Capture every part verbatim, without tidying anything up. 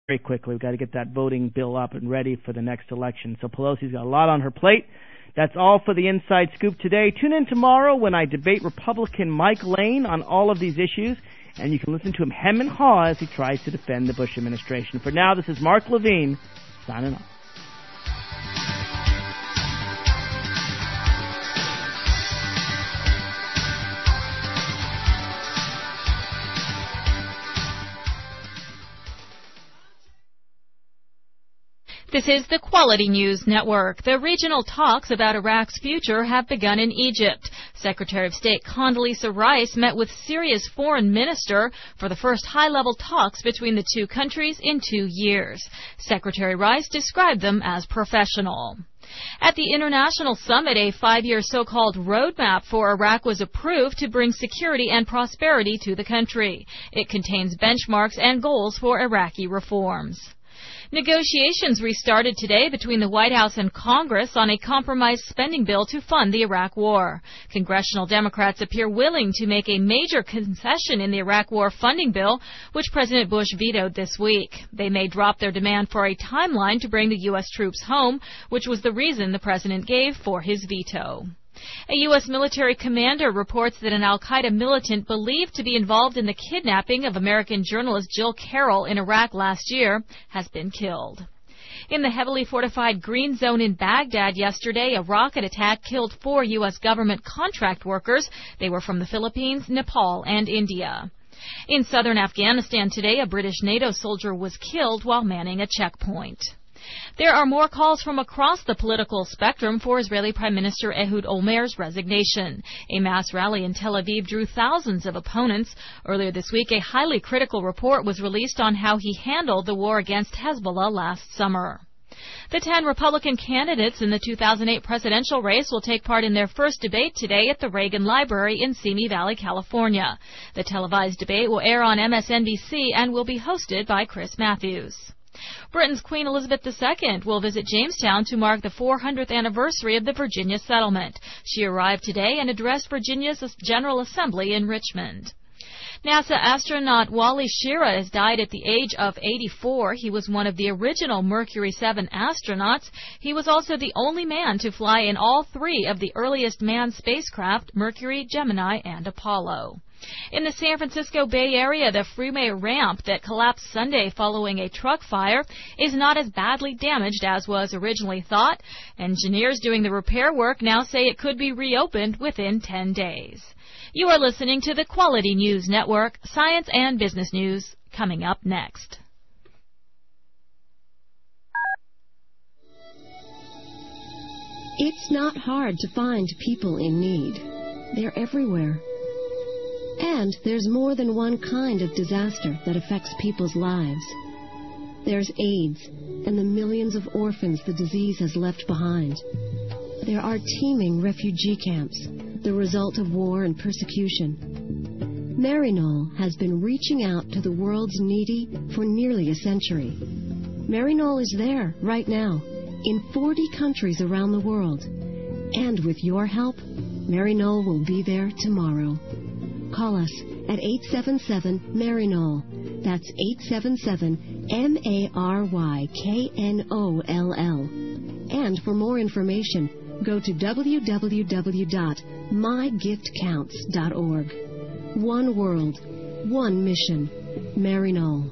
very quickly. We've got to get that voting bill up and ready for the next election. So Pelosi's got a lot on her plate. That's all for the Inside Scoop today. Tune in tomorrow when I debate Republican Mike Lane on all of these issues, and you can listen to him hem and haw as he tries to defend the Bush administration. For now, this is Mark Levine signing off. This is the Quality News Network. The regional talks about Iraq's future have begun in Egypt. Secretary of State Condoleezza Rice met with Syria's foreign minister for the first high-level talks between the two countries in two years. Secretary Rice described them as professional. At the International Summit, a five-year so-called roadmap for Iraq was approved to bring security and prosperity to the country. It contains benchmarks and goals for Iraqi reforms. Negotiations restarted today between the White House and Congress on a compromise spending bill to fund the Iraq War. Congressional Democrats appear willing to make a major concession in the Iraq War funding bill, which President Bush vetoed this week. They may drop their demand for a timeline to bring the U S troops home, which was the reason the president gave for his veto. A U S military commander reports that an al-Qaeda militant believed to be involved in the kidnapping of American journalist Jill Carroll in Iraq last year has been killed. In the heavily fortified Green Zone in Baghdad yesterday, a rocket attack killed four U S government contract workers. They were from the Philippines, Nepal, and India. In southern Afghanistan today, a British NATO soldier was killed while manning a checkpoint. There are more calls from across the political spectrum for Israeli Prime Minister Ehud Olmert's resignation. A mass rally in Tel Aviv drew thousands of opponents. Earlier this week, a highly critical report was released on how he handled the war against Hezbollah last summer. The ten Republican candidates in the two thousand eight presidential race will take part in their first debate today at the Reagan Library in Simi Valley, California. The televised debate will air on M S N B C and will be hosted by Chris Matthews. Britain's Queen Elizabeth the Second will visit Jamestown to mark the four hundredth anniversary of the Virginia settlement. She arrived today and addressed Virginia's General Assembly in Richmond. NASA astronaut Wally Schirra has died at the age of eighty-four. He was one of the original Mercury seven astronauts. He was also the only man to fly in all three of the earliest manned spacecraft, Mercury, Gemini, and Apollo. In the San Francisco Bay Area, the freeway ramp that collapsed Sunday following a truck fire is not as badly damaged as was originally thought. Engineers doing the repair work now say it could be reopened within ten days. You are listening to the Quality News Network, science and business news, coming up next. It's not hard to find people in need. They're everywhere. And there's more than one kind of disaster that affects people's lives. There's AIDS and the millions of orphans the disease has left behind. There are teeming refugee camps, the result of war and persecution. Maryknoll has been reaching out to the world's needy for nearly a century. Maryknoll is there right now in forty countries around the world. And with your help, Maryknoll will be there tomorrow. Call us at eight seven seven, Maryknoll. That's eight seven seven, M A R Y K N O L L. And for more information, go to w w w dot my gift counts dot org. One world, one mission. Maryknoll.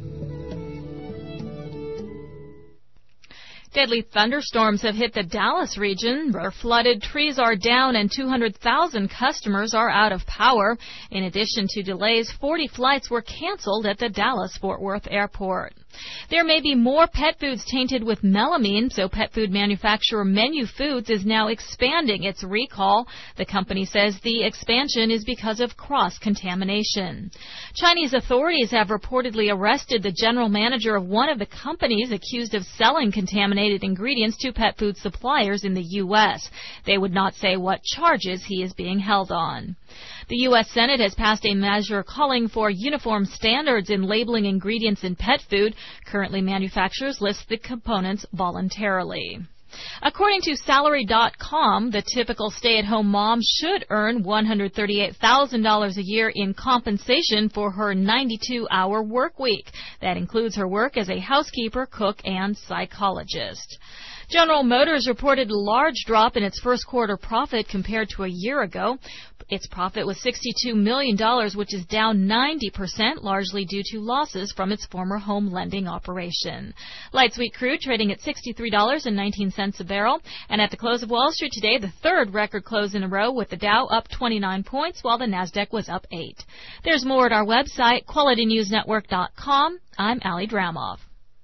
Deadly thunderstorms have hit the Dallas region. Where flooded, trees are down, and two hundred thousand customers are out of power. In addition to delays, forty flights were canceled at the Dallas-Fort Worth airport. There may be more pet foods tainted with melamine, so pet food manufacturer Menu Foods is now expanding its recall. The company says the expansion is because of cross-contamination. Chinese authorities have reportedly arrested the general manager of one of the companies accused of selling contaminated ingredients to pet food suppliers in the U S. They would not say what charges he is being held on. The U S Senate has passed a measure calling for uniform standards in labeling ingredients in pet food. Currently, manufacturers list the components voluntarily. According to salary dot com, the typical stay-at-home mom should earn one hundred thirty-eight thousand dollars a year in compensation for her ninety-two hour work week. That includes her work as a housekeeper, cook, and psychologist. General Motors reported a large drop in its first quarter profit compared to a year ago. Its profit was sixty-two million dollars, which is down ninety percent, largely due to losses from its former home lending operation. Light sweet crude trading at sixty-three dollars and nineteen cents a barrel. And at the close of Wall Street today, the third record close in a row, with the Dow up twenty-nine points while the Nasdaq was up eight. There's more at our website, quality news network dot com. I'm Allie Dramoff.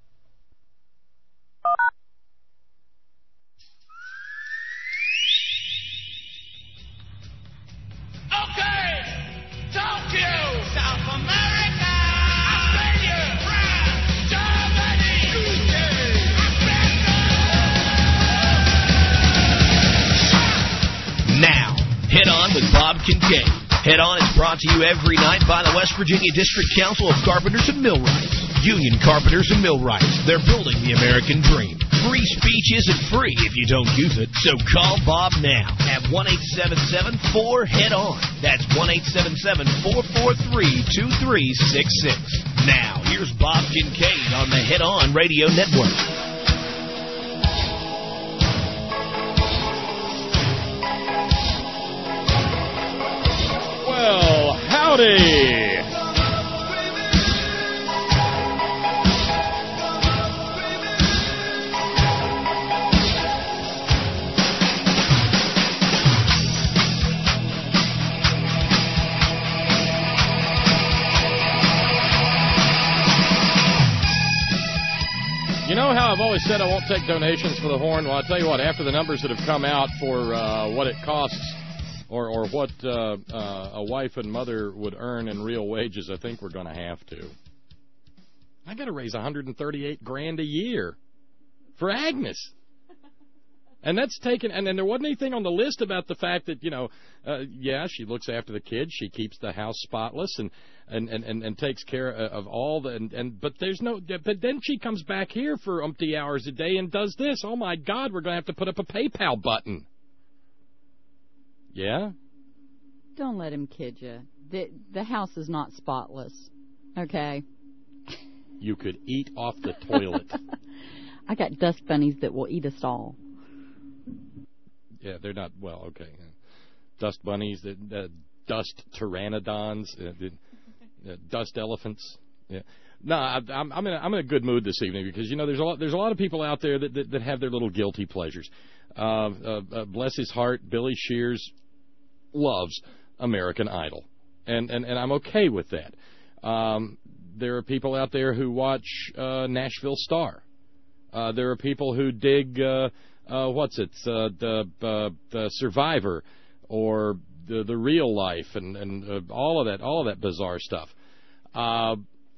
Okay, Tokyo, South America, Australia, France, Germany, U K, Africa. Now, Head On with Bob Kincaid. Head On is brought to you every night by the West Virginia District Council of Carpenters and Millwrights. Union Carpenters and Millwrights. They're building the American dream. Free speech isn't free if you don't use it, so call Bob now at one eight seven seven four head on. That's one eight seven seven four four three two three six six. Now, here's Bob Kincaid on the Head On Radio Network. Well, howdy. You know how I've always said I won't take donations for the horn? Well, I'll tell you what, after the numbers that have come out for uh, what it costs or, or what uh, uh, a wife and mother would earn in real wages, I think we're going to have to. I got to raise one hundred thirty-eight grand a year for Agnes. And that's taken, and then there wasn't anything on the list about the fact that, you know, uh, yeah, she looks after the kids, she keeps the house spotless, and and, and, and, and takes care of all the, and, and but there's no, but then she comes back here for umpty hours a day and does this. Oh my God, we're going to have to put up a PayPal button. Yeah? Don't let him kid you. The, the house is not spotless, okay? You could eat off the toilet. I got dust bunnies that will eat us all. Yeah, they're not, well, okay. Dust bunnies, the, the dust pteranodons, uh, the, uh, dust elephants. Yeah. No, I, I'm I'm in a, I'm in a good mood this evening because, you know, there's a lot there's a lot of people out there that that, that have their little guilty pleasures. Uh, uh, uh, bless his heart, Billy Shears loves American Idol, and and, and I'm okay with that. Um, there are people out there who watch uh, Nashville Star. Uh, there are people who dig. Uh, Uh, what's it? Uh, the, uh, the Survivor, or the the Real Life, and and uh, all of that, all of that bizarre stuff. Uh,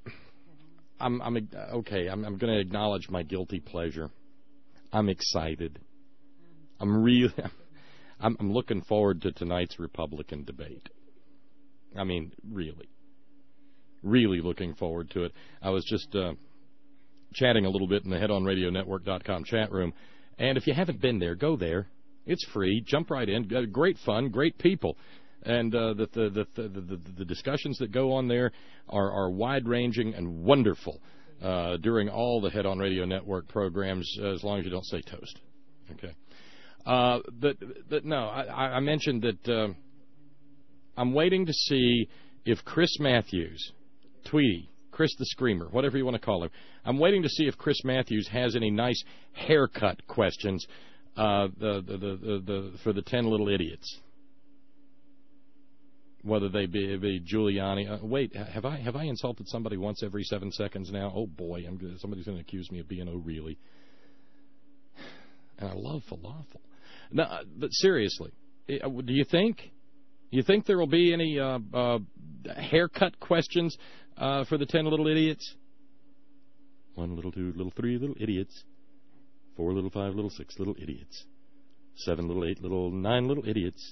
I'm I'm okay. I'm I'm going to acknowledge my guilty pleasure. I'm excited. I'm really. I'm I'm looking forward to tonight's Republican debate. I mean, really, really looking forward to it. I was just uh, chatting a little bit in the head on radio network dot com chat room. And if you haven't been there, go there. It's free. Jump right in. Great fun, great people. And uh, the, the, the, the, the, the discussions that go on there are, are wide-ranging and wonderful uh, during all the Head On Radio Network programs, as long as you don't say toast. Okay. Uh, but, but, no, I, I mentioned that uh, I'm waiting to see if Chris Matthews, Tweety, Chris the Screamer, whatever you want to call him. I'm waiting to see if Chris Matthews has any nice haircut questions uh, the, the, the, the, the, for the ten little idiots. Whether they be, be Giuliani. Uh, wait, have I have I insulted somebody once every seven seconds now? Oh boy, I'm gonna, somebody's going to accuse me of being O'Reilly. And I love falafel. No, but seriously, do you think? Do you think there will be any uh, uh, haircut questions? Uh, for the ten little idiots? One little, two little, three little idiots. Four little, five little, six little idiots. Seven little, eight little, nine little idiots.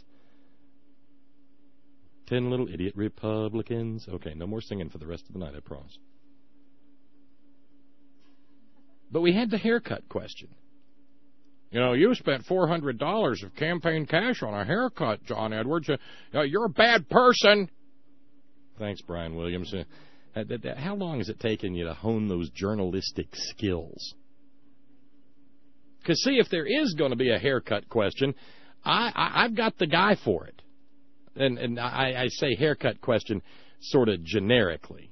Ten little idiot Republicans. Okay, no more singing for the rest of the night, I promise. But we had the haircut question. You know, you spent four hundred dollars of campaign cash on a haircut, John Edwards. Uh, you're a bad person. Thanks, Brian Williams. Uh, how long has it taken you to hone those journalistic skills? Because, see, if there is going to be a haircut question, I, I, I've got the guy for it. And, and I, I say haircut question sort of generically.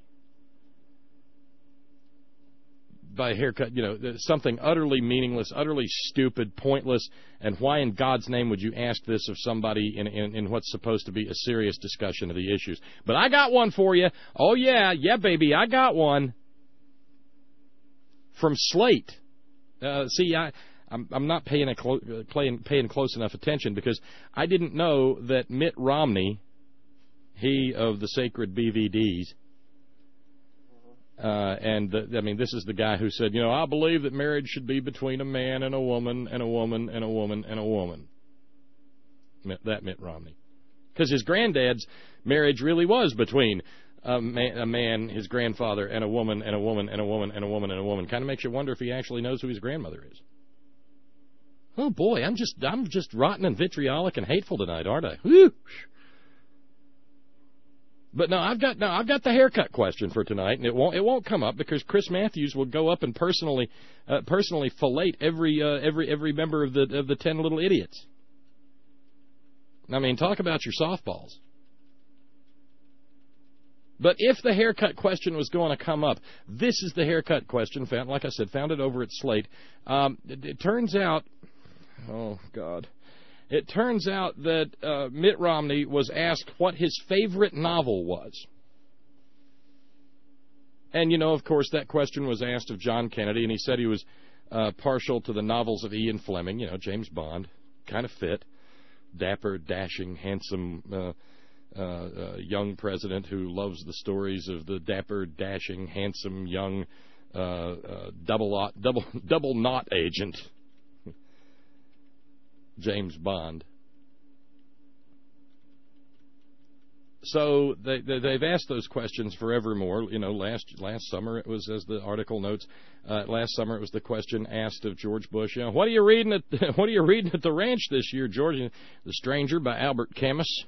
By haircut, you know, something utterly meaningless, utterly stupid, pointless, and why in God's name would you ask this of somebody in, in, in what's supposed to be a serious discussion of the issues? But I got one for you. Oh, yeah, yeah, baby, I got one. From Slate. Uh, see, I, I'm, I'm not paying, a clo- paying, paying close enough attention because I didn't know that Mitt Romney, he of the sacred B V Ds, Uh, and, the, I mean, this is the guy who said, you know, I believe that marriage should be between a man and a woman and a woman and a woman and a woman. That Mitt Romney. Because his granddad's marriage really was between a man, a man, his grandfather, and a woman and a woman and a woman and a woman and a woman. Kind of makes you wonder if he actually knows who his grandmother is. Oh, boy, I'm just, I'm just rotten and vitriolic and hateful tonight, aren't I? Whew. But no, I've got no, I've got the haircut question for tonight, and it won't it won't come up because Chris Matthews will go up and personally uh, personally fillet every uh, every every member of the of the ten little idiots. I mean, talk about your softballs. But if the haircut question was going to come up, this is the haircut question. Found, like I said, found it over at Slate. Um, it, it turns out, oh God. It turns out that uh, Mitt Romney was asked what his favorite novel was. And, you know, of course, that question was asked of John Kennedy, and he said he was uh, partial to the novels of Ian Fleming, you know, James Bond, kind of fit, dapper, dashing, handsome uh, uh, uh, young president who loves the stories of the dapper, dashing, handsome, young uh, uh, double, double, double knot agent. James Bond. So they, they, they've asked those questions forevermore. You know, last last summer it was, as the article notes, uh, last summer it was the question asked of George Bush. You know, what are you reading at what are you reading at the ranch this year, George? The Stranger by Albert Camus,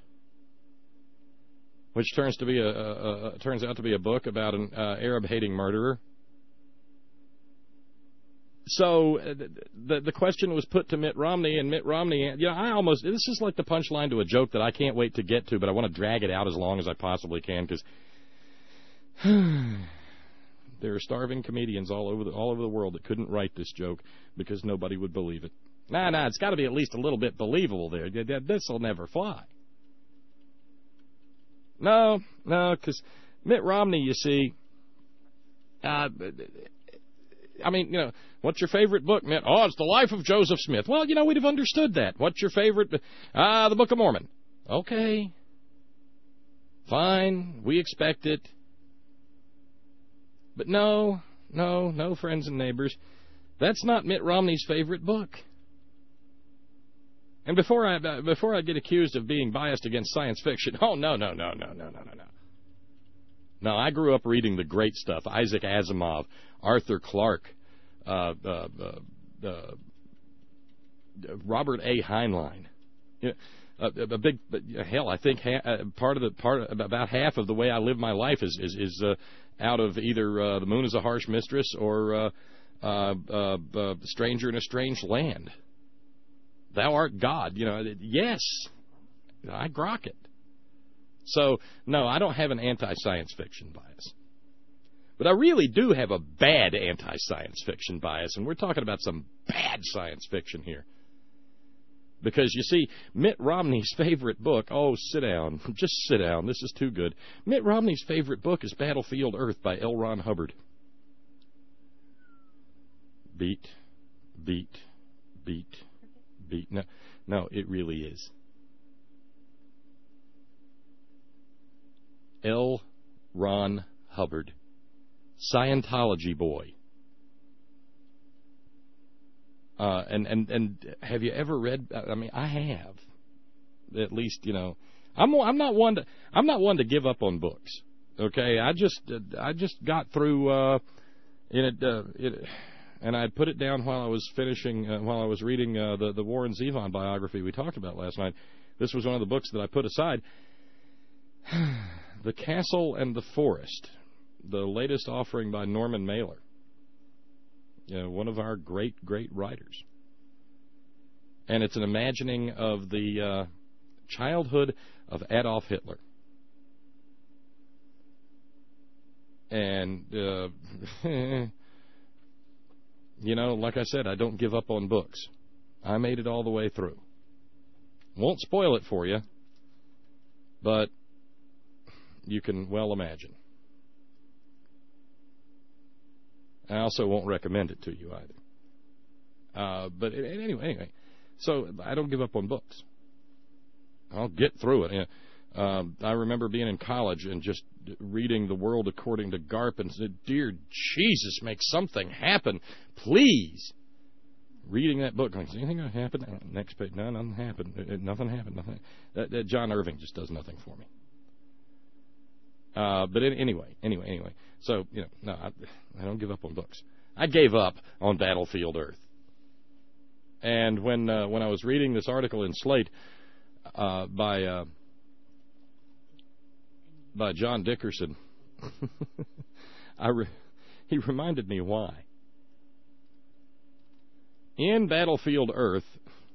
which turns to be a, a, a turns out to be a book about an uh, Arab-hating murderer. So uh, the the question was put to Mitt Romney, and Mitt Romney, you know, I almost, this is like the punchline to a joke that I can't wait to get to, but I want to drag it out as long as I possibly can because there are starving comedians all over the all over the world that couldn't write this joke because nobody would believe it. Nah, nah, it's got to be at least a little bit believable there. This will never fly. No, no, because Mitt Romney, you see, uh, I mean, you know, what's your favorite book, Mitt? Oh, it's The Life of Joseph Smith. Well, you know, we'd have understood that. What's your favorite? Ah, uh, the Book of Mormon. Okay. Fine. We expect it. But no, no, no, friends and neighbors. That's not Mitt Romney's favorite book. And before I before I get accused of being biased against science fiction, oh, no, no, no, no, no, no, no, no. No, I grew up reading the great stuff. Isaac Asimov, Arthur Clarke, uh, uh, uh, uh, Robert A. Heinlein. You know, a, a big hell. I think ha- uh, part of the part about half of the way I live my life is is, is uh, out of either uh, The Moon is a Harsh Mistress or uh, uh, uh, uh, Stranger in a Strange Land. Thou art God. You know, yes, I grok it. So, no, I don't have an anti-science fiction bias. But I really do have a bad anti-science fiction bias, and we're talking about some bad science fiction here. Because, you see, Mitt Romney's favorite book, oh, sit down, just sit down, this is too good. Mitt Romney's favorite book is Battlefield Earth by L. Ron Hubbard. Beat, beat, beat, beat. No, no, it really is. L. Ron Hubbard, Scientology boy. Uh, and, and, and have you ever read? I mean, I have. At least, you know, I'm I'm not one to I'm not one to give up on books. Okay, I just I just got through. Uh, in it, uh, it, and I put it down while I was finishing, uh, while I was reading uh, the, the Warren Zevon biography we talked about last night. This was one of the books that I put aside. The Castle and the Forest, the latest offering by Norman Mailer, you know, one of our great, great writers. And it's an imagining of the uh, childhood of Adolf Hitler. And, uh, you know, like I said, I don't give up on books. I made it all the way through. Won't spoil it for you, but you can well imagine. I also won't recommend it to you either. Uh, but anyway, anyway, so I don't give up on books. I'll get through it. Uh, I remember being in college and just reading The World According to Garp and said, "Dear Jesus, make something happen, please." Reading that book, like, is anything going to happen? Next page, no, nothing happened. Nothing happened. Nothing. That, that John Irving just does nothing for me. Uh, but anyway, anyway, anyway. So, you know, no, I, I don't give up on books. I gave up on Battlefield Earth. And when uh, when I was reading this article in Slate uh, by uh, by John Dickerson, I re- he reminded me why. In Battlefield Earth,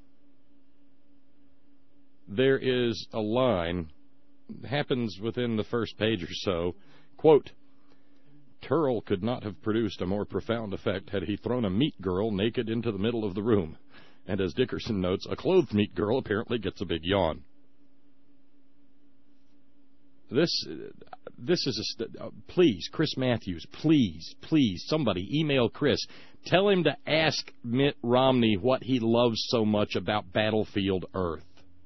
there is a line, happens within the first page or so, quote, "Turrell could not have produced a more profound effect had he thrown a meat girl naked into the middle of the room." And as Dickerson notes, a clothed meat girl apparently gets a big yawn. This, this is a, uh, please, Chris Matthews, please, please, somebody email Chris. Tell him to ask Mitt Romney what he loves so much about Battlefield Earth.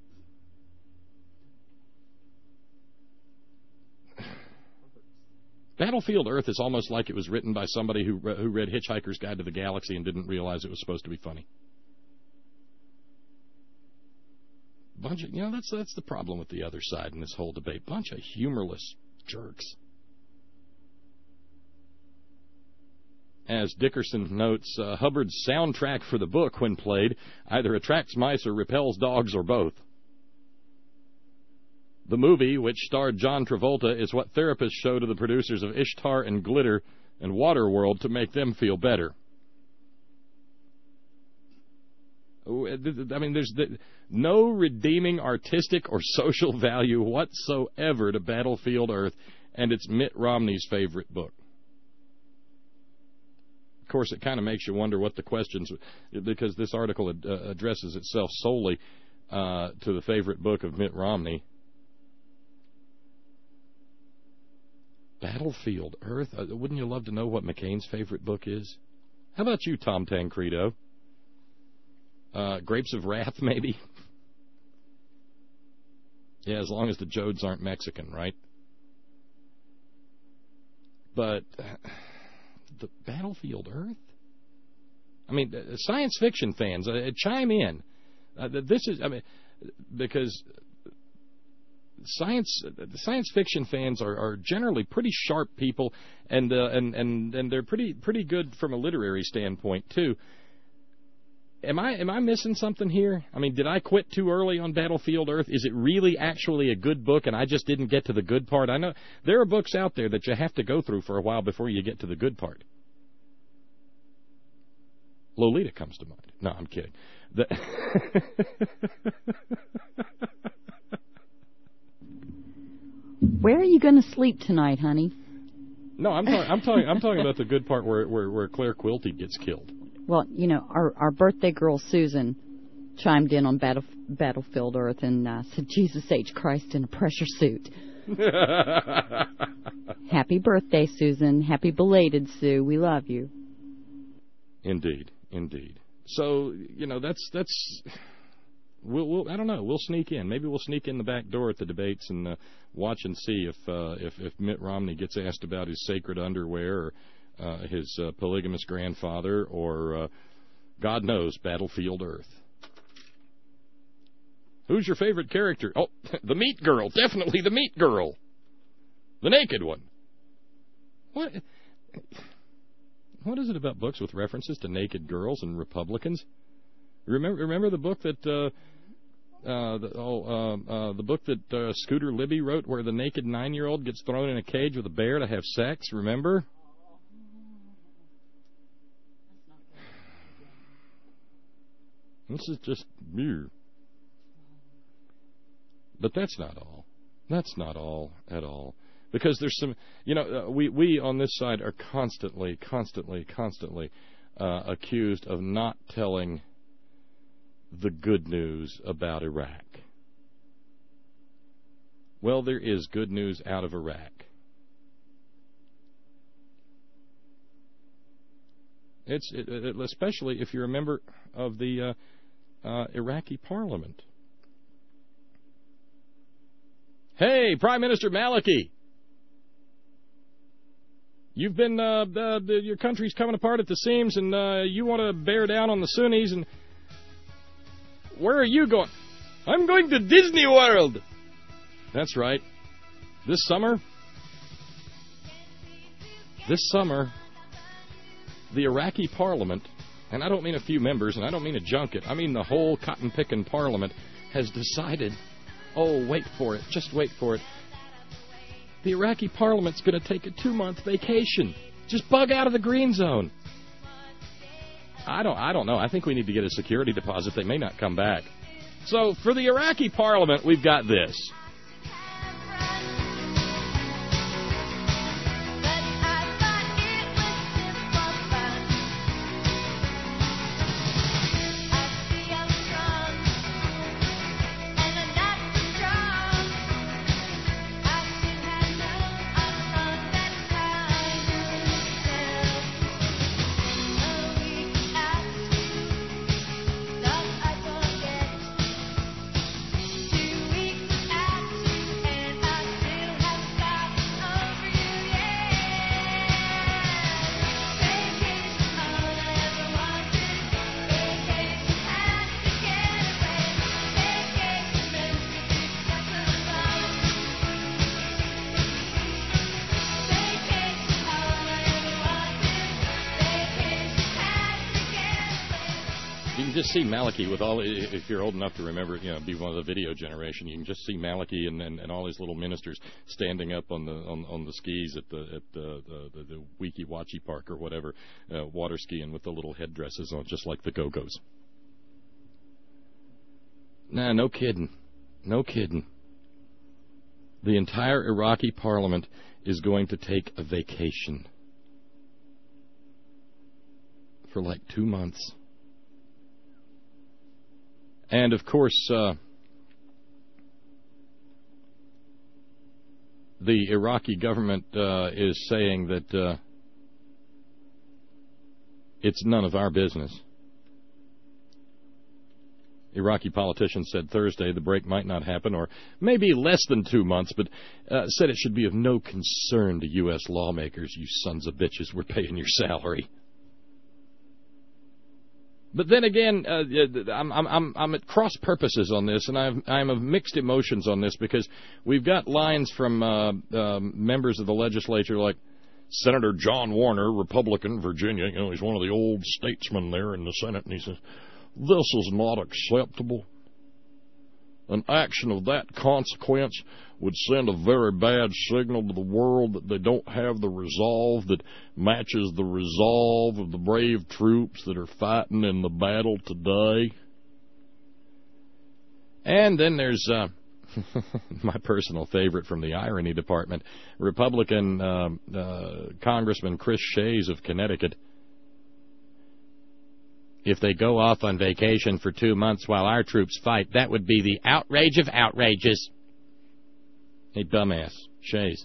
Battlefield Earth is almost like it was written by somebody who who read Hitchhiker's Guide to the Galaxy and didn't realize it was supposed to be funny. Bunch of, you know, that's that's the problem with the other side in this whole debate. Bunch of humorless jerks. As Dickerson notes, uh, Hubbard's soundtrack for the book, when played, either attracts mice or repels dogs or both. The movie, which starred John Travolta, is what therapists show to the producers of Ishtar and Glitter and Waterworld to make them feel better. I mean, there's no redeeming artistic or social value whatsoever to Battlefield Earth, and it's Mitt Romney's favorite book. Of course, it kind of makes you wonder what the questions, because this article uh, addresses itself solely uh, to the favorite book of Mitt Romney. Battlefield Earth? Uh, wouldn't you love to know what McCain's favorite book is? How about you, Tom Tancredo? Uh, Grapes of Wrath, maybe? Yeah, as long as the Jodes aren't Mexican, right? But uh, the Battlefield Earth? I mean, uh, science fiction fans, uh, chime in. Uh, this is, I mean, because science science fiction fans are, are generally pretty sharp people, and uh, and and and they're pretty pretty good from a literary standpoint too. Am I am I missing something here? I mean, did I quit too early on Battlefield Earth? Is it really actually a good book and I just didn't get to the good part? I know there are books out there that you have to go through for a while before you get to the good part. Lolita comes to mind. No, I'm kidding. The Where are you going to sleep tonight, honey? No, I'm talking. I'm talking. I'm talking about the good part where where, where Claire Quilty gets killed. Well, you know, our our birthday girl Susan chimed in on Battle, Battlefield Earth and uh, said, "Jesus H. Christ in a pressure suit." Happy birthday, Susan. Happy belated, Sue. We love you. Indeed, indeed. So you know that's that's. We'll, we'll I don't know. We'll sneak in. Maybe we'll sneak in the back door at the debates and uh, watch and see if uh, if if Mitt Romney gets asked about his sacred underwear or uh, his uh, polygamous grandfather or uh, God knows Battlefield Earth. Who's your favorite character? Oh, the meat girl. Definitely the meat girl. The naked one. What? What is it about books with references to naked girls and Republicans? Remember, remember the book that uh, uh, the, oh, uh, uh, the book that uh, Scooter Libby wrote, where the naked nine-year-old gets thrown in a cage with a bear to have sex. Remember? This is just weird. But that's not all. That's not all at all. Because there's some, you know, uh, we, we on this side are constantly, constantly, constantly uh, accused of not telling the good news about Iraq. Well, there is good news out of Iraq. It's it, it, especially if you're a member of the uh, uh, Iraqi parliament. Hey, Prime Minister Maliki! You've been, uh, uh, your country's coming apart at the seams, and uh, you want to bear down on the Sunnis, and where are you going? I'm going to Disney World! That's right. This summer, this summer, the Iraqi parliament, and I don't mean a few members, and I don't mean a junket, I mean the whole cotton-picking parliament, has decided, oh, wait for it, just wait for it, the Iraqi parliament's going to take a two-month vacation. Just bug out of the green zone. I don't I don't know. I think we need to get a security deposit. They may not come back. So for the Iraqi parliament, we've got this. See Maliki with all, if you're old enough to remember, you know, be one of the video generation, you can just see Maliki and, and, and all his little ministers standing up on the on, on the skis at the at the the, the, the Weeki Wachi Park or whatever, uh, water skiing with the little headdresses on, just like the Go-Go's. Nah, no kidding, no kidding. The entire Iraqi parliament is going to take a vacation for like two months. And, of course, uh, the Iraqi government uh, is saying that uh, it's none of our business. Iraqi politicians said Thursday the break might not happen, or maybe less than two months, but uh, said it should be of no concern to U S lawmakers. You sons of bitches, we're paying your salary. But then again, uh, I'm, I'm, I'm at cross purposes on this, and I've, I'm of mixed emotions on this, because we've got lines from uh, uh, members of the legislature like Senator John Warner, Republican, Virginia. You know, he's one of the old statesmen there in the Senate, and he says, this is not acceptable. An action of that consequence would send a very bad signal to the world that they don't have the resolve that matches the resolve of the brave troops that are fighting in the battle today. And then there's uh, my personal favorite from the irony department, Republican uh, uh, Congressman Chris Shays of Connecticut. If they go off on vacation for two months while our troops fight, that would be the outrage of outrages. Hey, dumbass, Shays.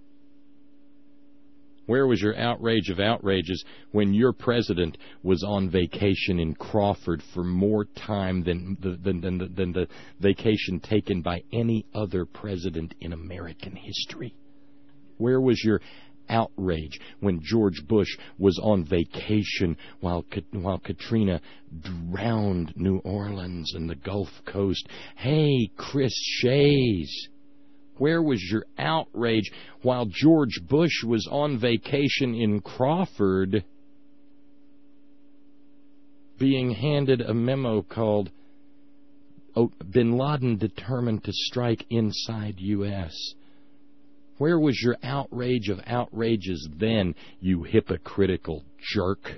Where was your outrage of outrages when your president was on vacation in Crawford for more time than the, than, than, the, than the vacation taken by any other president in American history? Where was your outrage when George Bush was on vacation while while Katrina drowned New Orleans and the Gulf Coast? Hey, Chris Shays, where was your outrage while George Bush was on vacation in Crawford being handed a memo called oh, Bin Laden determined to strike inside U S Where was your outrage of outrages then, you hypocritical jerk?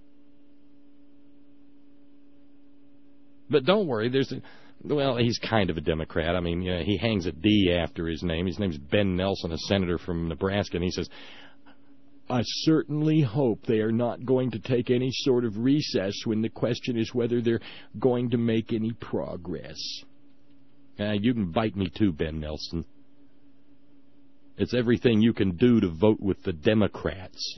But don't worry, there's a, well, he's kind of a Democrat. I mean, you know, he hangs a D after his name. His name's Ben Nelson, a senator from Nebraska, and he says, I certainly hope they are not going to take any sort of recess when the question is whether they're going to make any progress. Uh, you can bite me too, Ben Nelson. It's everything you can do to vote with the Democrats.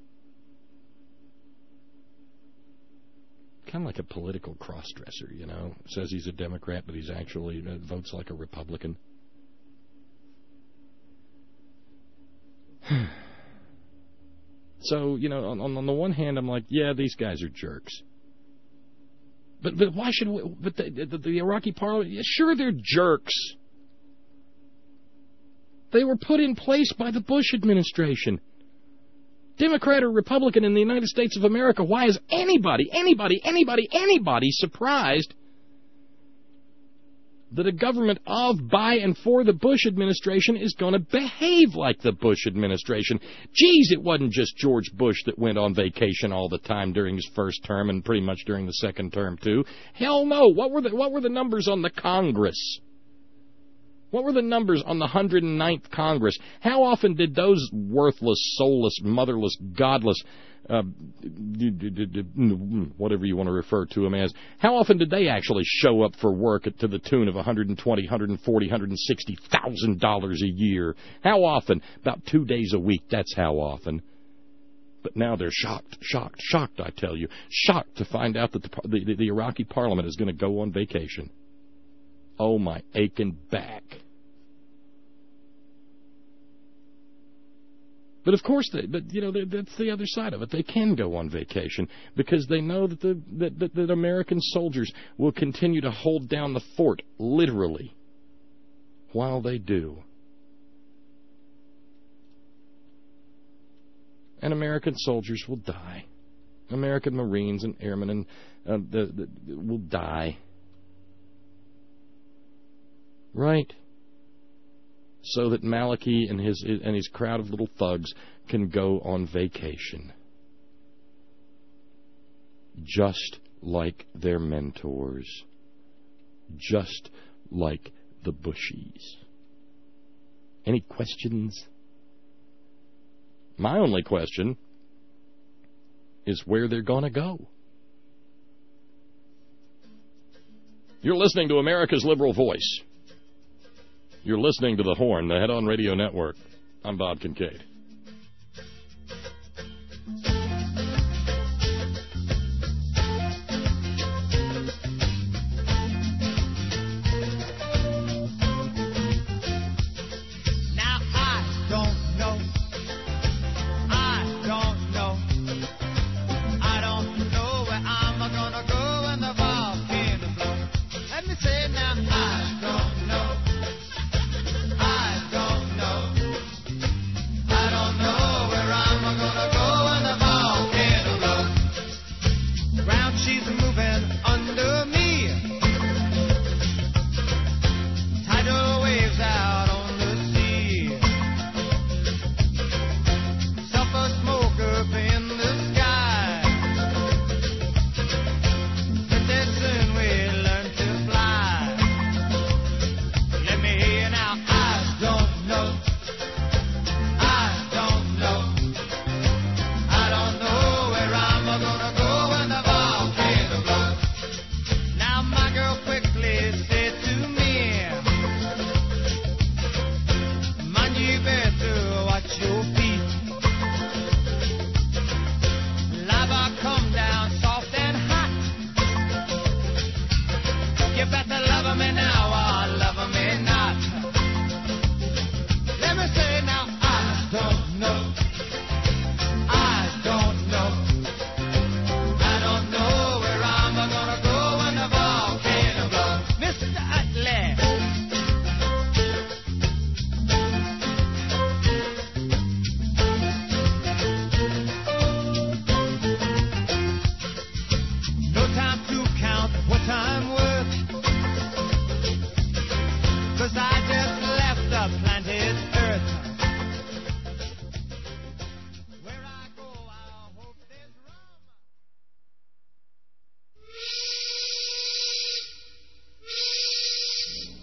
Kind of like a political cross-dresser, you know. Says he's a Democrat, but he's actually uh, votes like a Republican. So, you know, on, on the one hand, I'm like, yeah, these guys are jerks. But but why should we, but the, the, the Iraqi parliament, yeah, sure, they're jerks. They were put in place by the Bush administration. Democrat or Republican in the United States of America, why is anybody, anybody, anybody, anybody surprised that a government of, by, and for the Bush administration is going to behave like the Bush administration? Geez, it wasn't just George Bush that went on vacation all the time during his first term and pretty much during the second term, too. Hell no. What were the, what were the numbers on the Congress? What were the numbers on the one hundred ninth Congress? How often did those worthless, soulless, motherless, godless, uh, whatever you want to refer to them as, how often did they actually show up for work to the tune of one hundred twenty thousand dollars, one hundred forty thousand dollars, one hundred sixty thousand dollars a year? How often? About two days a week, that's how often. But now they're shocked, shocked, shocked, I tell you, shocked to find out that the, the, the Iraqi parliament is going to go on vacation. Oh, my aching back. But of course, they, but you know, that's the other side of it. They can go on vacation because they know that the that, that, that American soldiers will continue to hold down the fort, literally, while they do. And American soldiers will die. American Marines and airmen and uh, the, the, will die. Right? So that Maliki and his and his crowd of little thugs can go on vacation. Just like their mentors. Just like the Bushies. Any questions? My only question is where they're going to go. You're listening to America's Liberal Voice. You're listening to The Horn, the Head-On Radio Network. I'm Bob Kincaid. Now I don't know. I don't know. I don't know where I'm gonna go when the volcano blows. Let me say now, I don't know.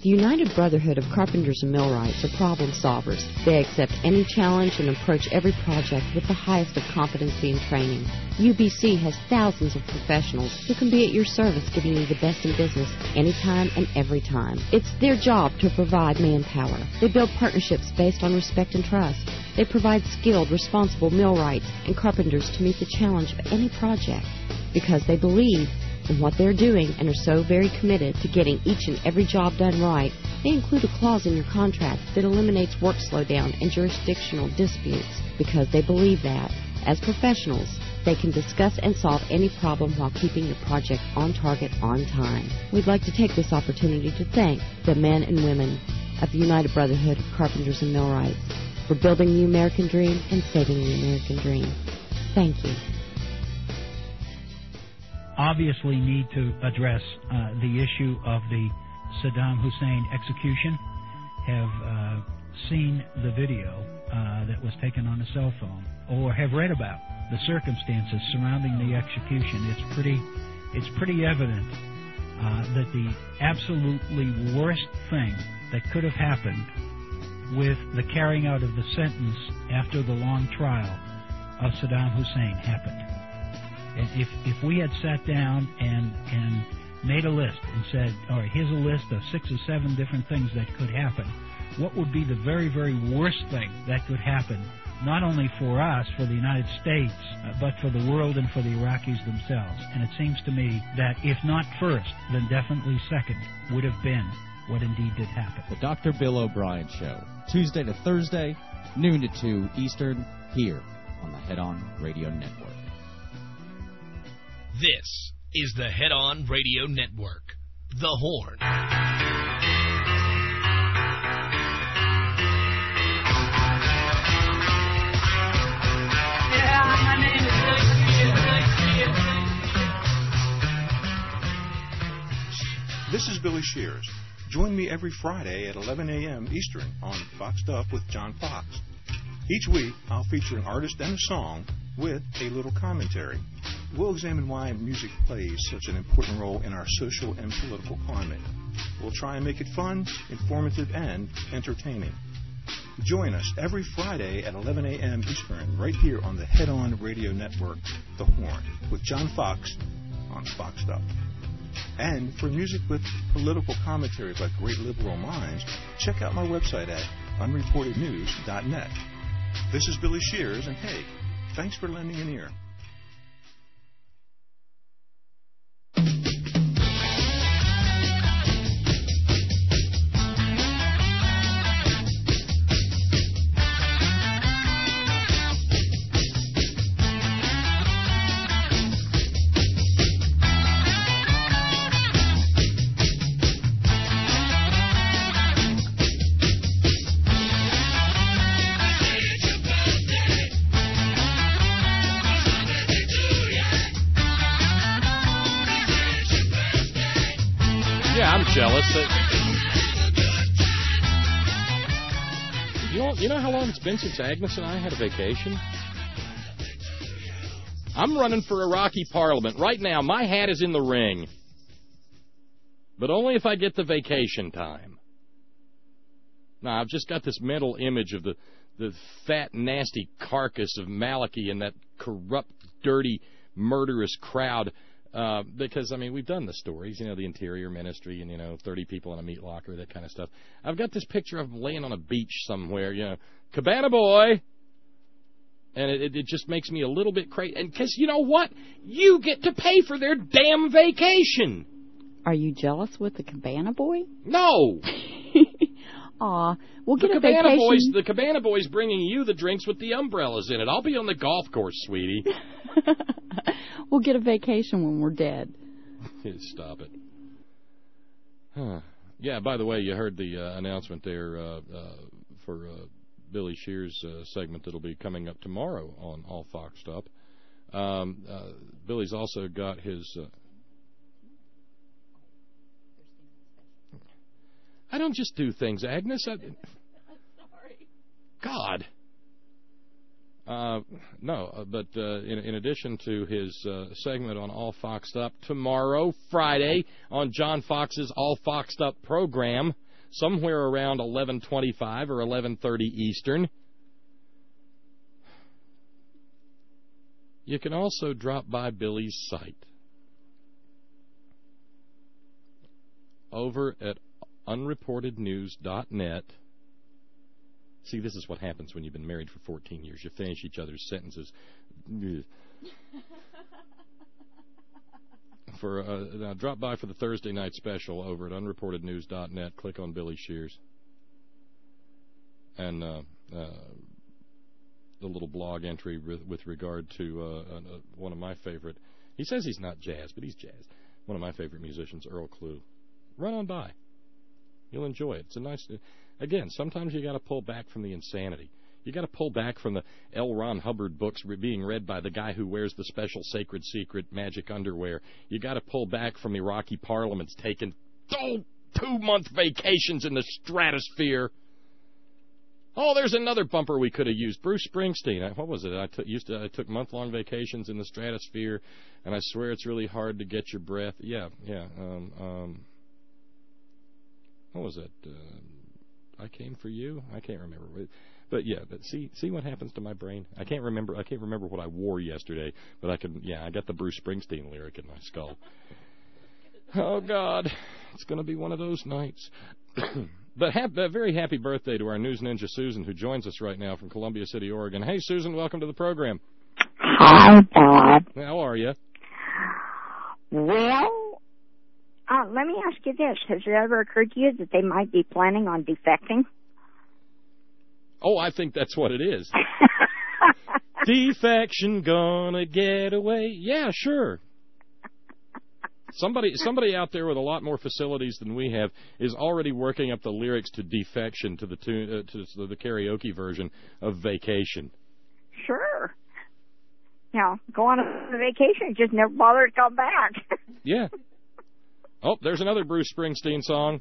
The United Brotherhood of Carpenters and Millwrights are problem solvers. They accept any challenge and approach every project with the highest of competency and training. U B C has thousands of professionals who can be at your service, giving you the best in business anytime and every time. It's their job to provide manpower. They build partnerships based on respect and trust. They provide skilled, responsible millwrights and carpenters to meet the challenge of any project because they believe in what they're doing and are so very committed to getting each and every job done right. They include a clause in your contract that eliminates work slowdown and jurisdictional disputes because they believe that, as professionals, they can discuss and solve any problem while keeping your project on target on time. We'd like to take this opportunity to thank the men and women of the United Brotherhood of Carpenters and Millwrights for building the American dream and saving the American dream. Thank you. Obviously need to address uh, the issue of the Saddam Hussein execution. Have uh, seen the video uh, that was taken on a cell phone, or have read about the circumstances surrounding the execution. It's pretty, it's pretty evident uh, that the absolutely worst thing that could have happened with the carrying out of the sentence after the long trial of Saddam Hussein happened. And if if we had sat down and and made a list and said, all right, here's a list of six or seven different things that could happen, what would be the very, very worst thing that could happen, not only for us, for the United States, uh, but for the world and for the Iraqis themselves? And it seems to me that if not first, then definitely second would have been what indeed did happen. The Doctor Bill O'Brien Show, Tuesday to Thursday, noon to two Eastern, here on the Head On Radio Network. This is the Head On Radio Network, The Horn. Yeah, my name is This is Billy Shears. Join me every Friday at eleven a.m. Eastern on Foxed Up with John Fox. Each week, I'll feature an artist and a song with a little commentary. We'll examine why music plays such an important role in our social and political climate. We'll try and make it fun, informative, and entertaining. Join us every Friday at eleven a.m. Eastern, right here on the Head On Radio Network, The Horn, with John Fox on Foxed Up. And for music with political commentary by great liberal minds, check out my website at unreported news dot net. This is Billy Shears, and hey, thanks for lending an ear. Jealous that you know you know how long it's been since Agnes and I had a vacation? I'm running for Iraqi Parliament right now. My hat is in the ring, but only if I get the vacation time. Now I've just got this mental image of the the fat, nasty carcass of Maliki and that corrupt, dirty, murderous crowd. Uh, because, I mean, we've done the stories, you know, the Interior Ministry and, you know, thirty people in a meat locker, that kind of stuff. I've got this picture of them laying on a beach somewhere, you know, Cabana Boy. And it, it just makes me a little bit crazy. And because, you know what? You get to pay for their damn vacation. Are you jealous with the Cabana Boy? No. Aw, we'll get the a Cabana vacation. Boys, the Cabana Boy's bringing you the drinks with the umbrellas in it. I'll be on the golf course, sweetie. We'll get a vacation when we're dead. Stop it. Huh. Yeah, by the way, you heard the uh, announcement there uh, uh, for uh, Billy Shears' uh, segment that'll be coming up tomorrow on All Foxed Up. Um, uh, Billy's also got his... Uh, I don't just do things, Agnes. I, Sorry. God. Uh, no, uh, but uh, in, in addition to his uh, segment on All Foxed Up, tomorrow, Friday, on John Fox's All Foxed Up program, somewhere around eleven twenty-five or eleven thirty Eastern. You can also drop by Billy's site over at unreported news dot net. See, this is what happens when you've been married for fourteen years. You finish each other's sentences. For uh, now, drop by for the Thursday night special over at unreported news dot net. Click on Billy Shears. And uh, uh, the little blog entry with, with regard to uh, uh, one of my favorite. He says he's not jazz, but he's jazz. One of my favorite musicians, Earl Klugh. Run on by. You'll enjoy it. It's a nice... Again, sometimes you got to pull back from the insanity. You got to pull back from the L. Ron Hubbard books re- being read by the guy who wears the special sacred secret magic underwear. You got to pull back from Iraqi parliaments taking oh, two-month vacations in the stratosphere. Oh, there's another bumper we could have used. Bruce Springsteen. I, what was it? I took used to I took month-long vacations in the stratosphere, and I swear it's really hard to get your breath. Yeah, yeah. Um, um, what was it? Uh, I Came for You? I can't remember. But yeah, but see see what happens to my brain? I can't remember I can't remember what I wore yesterday, but I can yeah, I got the Bruce Springsteen lyric in my skull. Oh God, it's going to be one of those nights. But ha- a very happy birthday to our news ninja Susan, who joins us right now from Columbia City, Oregon. Hey Susan, welcome to the program. Hi, Bob. How are you? Well, Uh, let me ask you this. Has it ever occurred to you that they might be planning on defecting? Oh, I think that's what it is. Defection gonna get away. Yeah, sure. Somebody somebody out there with a lot more facilities than we have is already working up the lyrics to Defection to the tune, uh, to the karaoke version of Vacation. Sure. You know, go on a vacation and just never bother to come back. Yeah. Oh, there's another Bruce Springsteen song.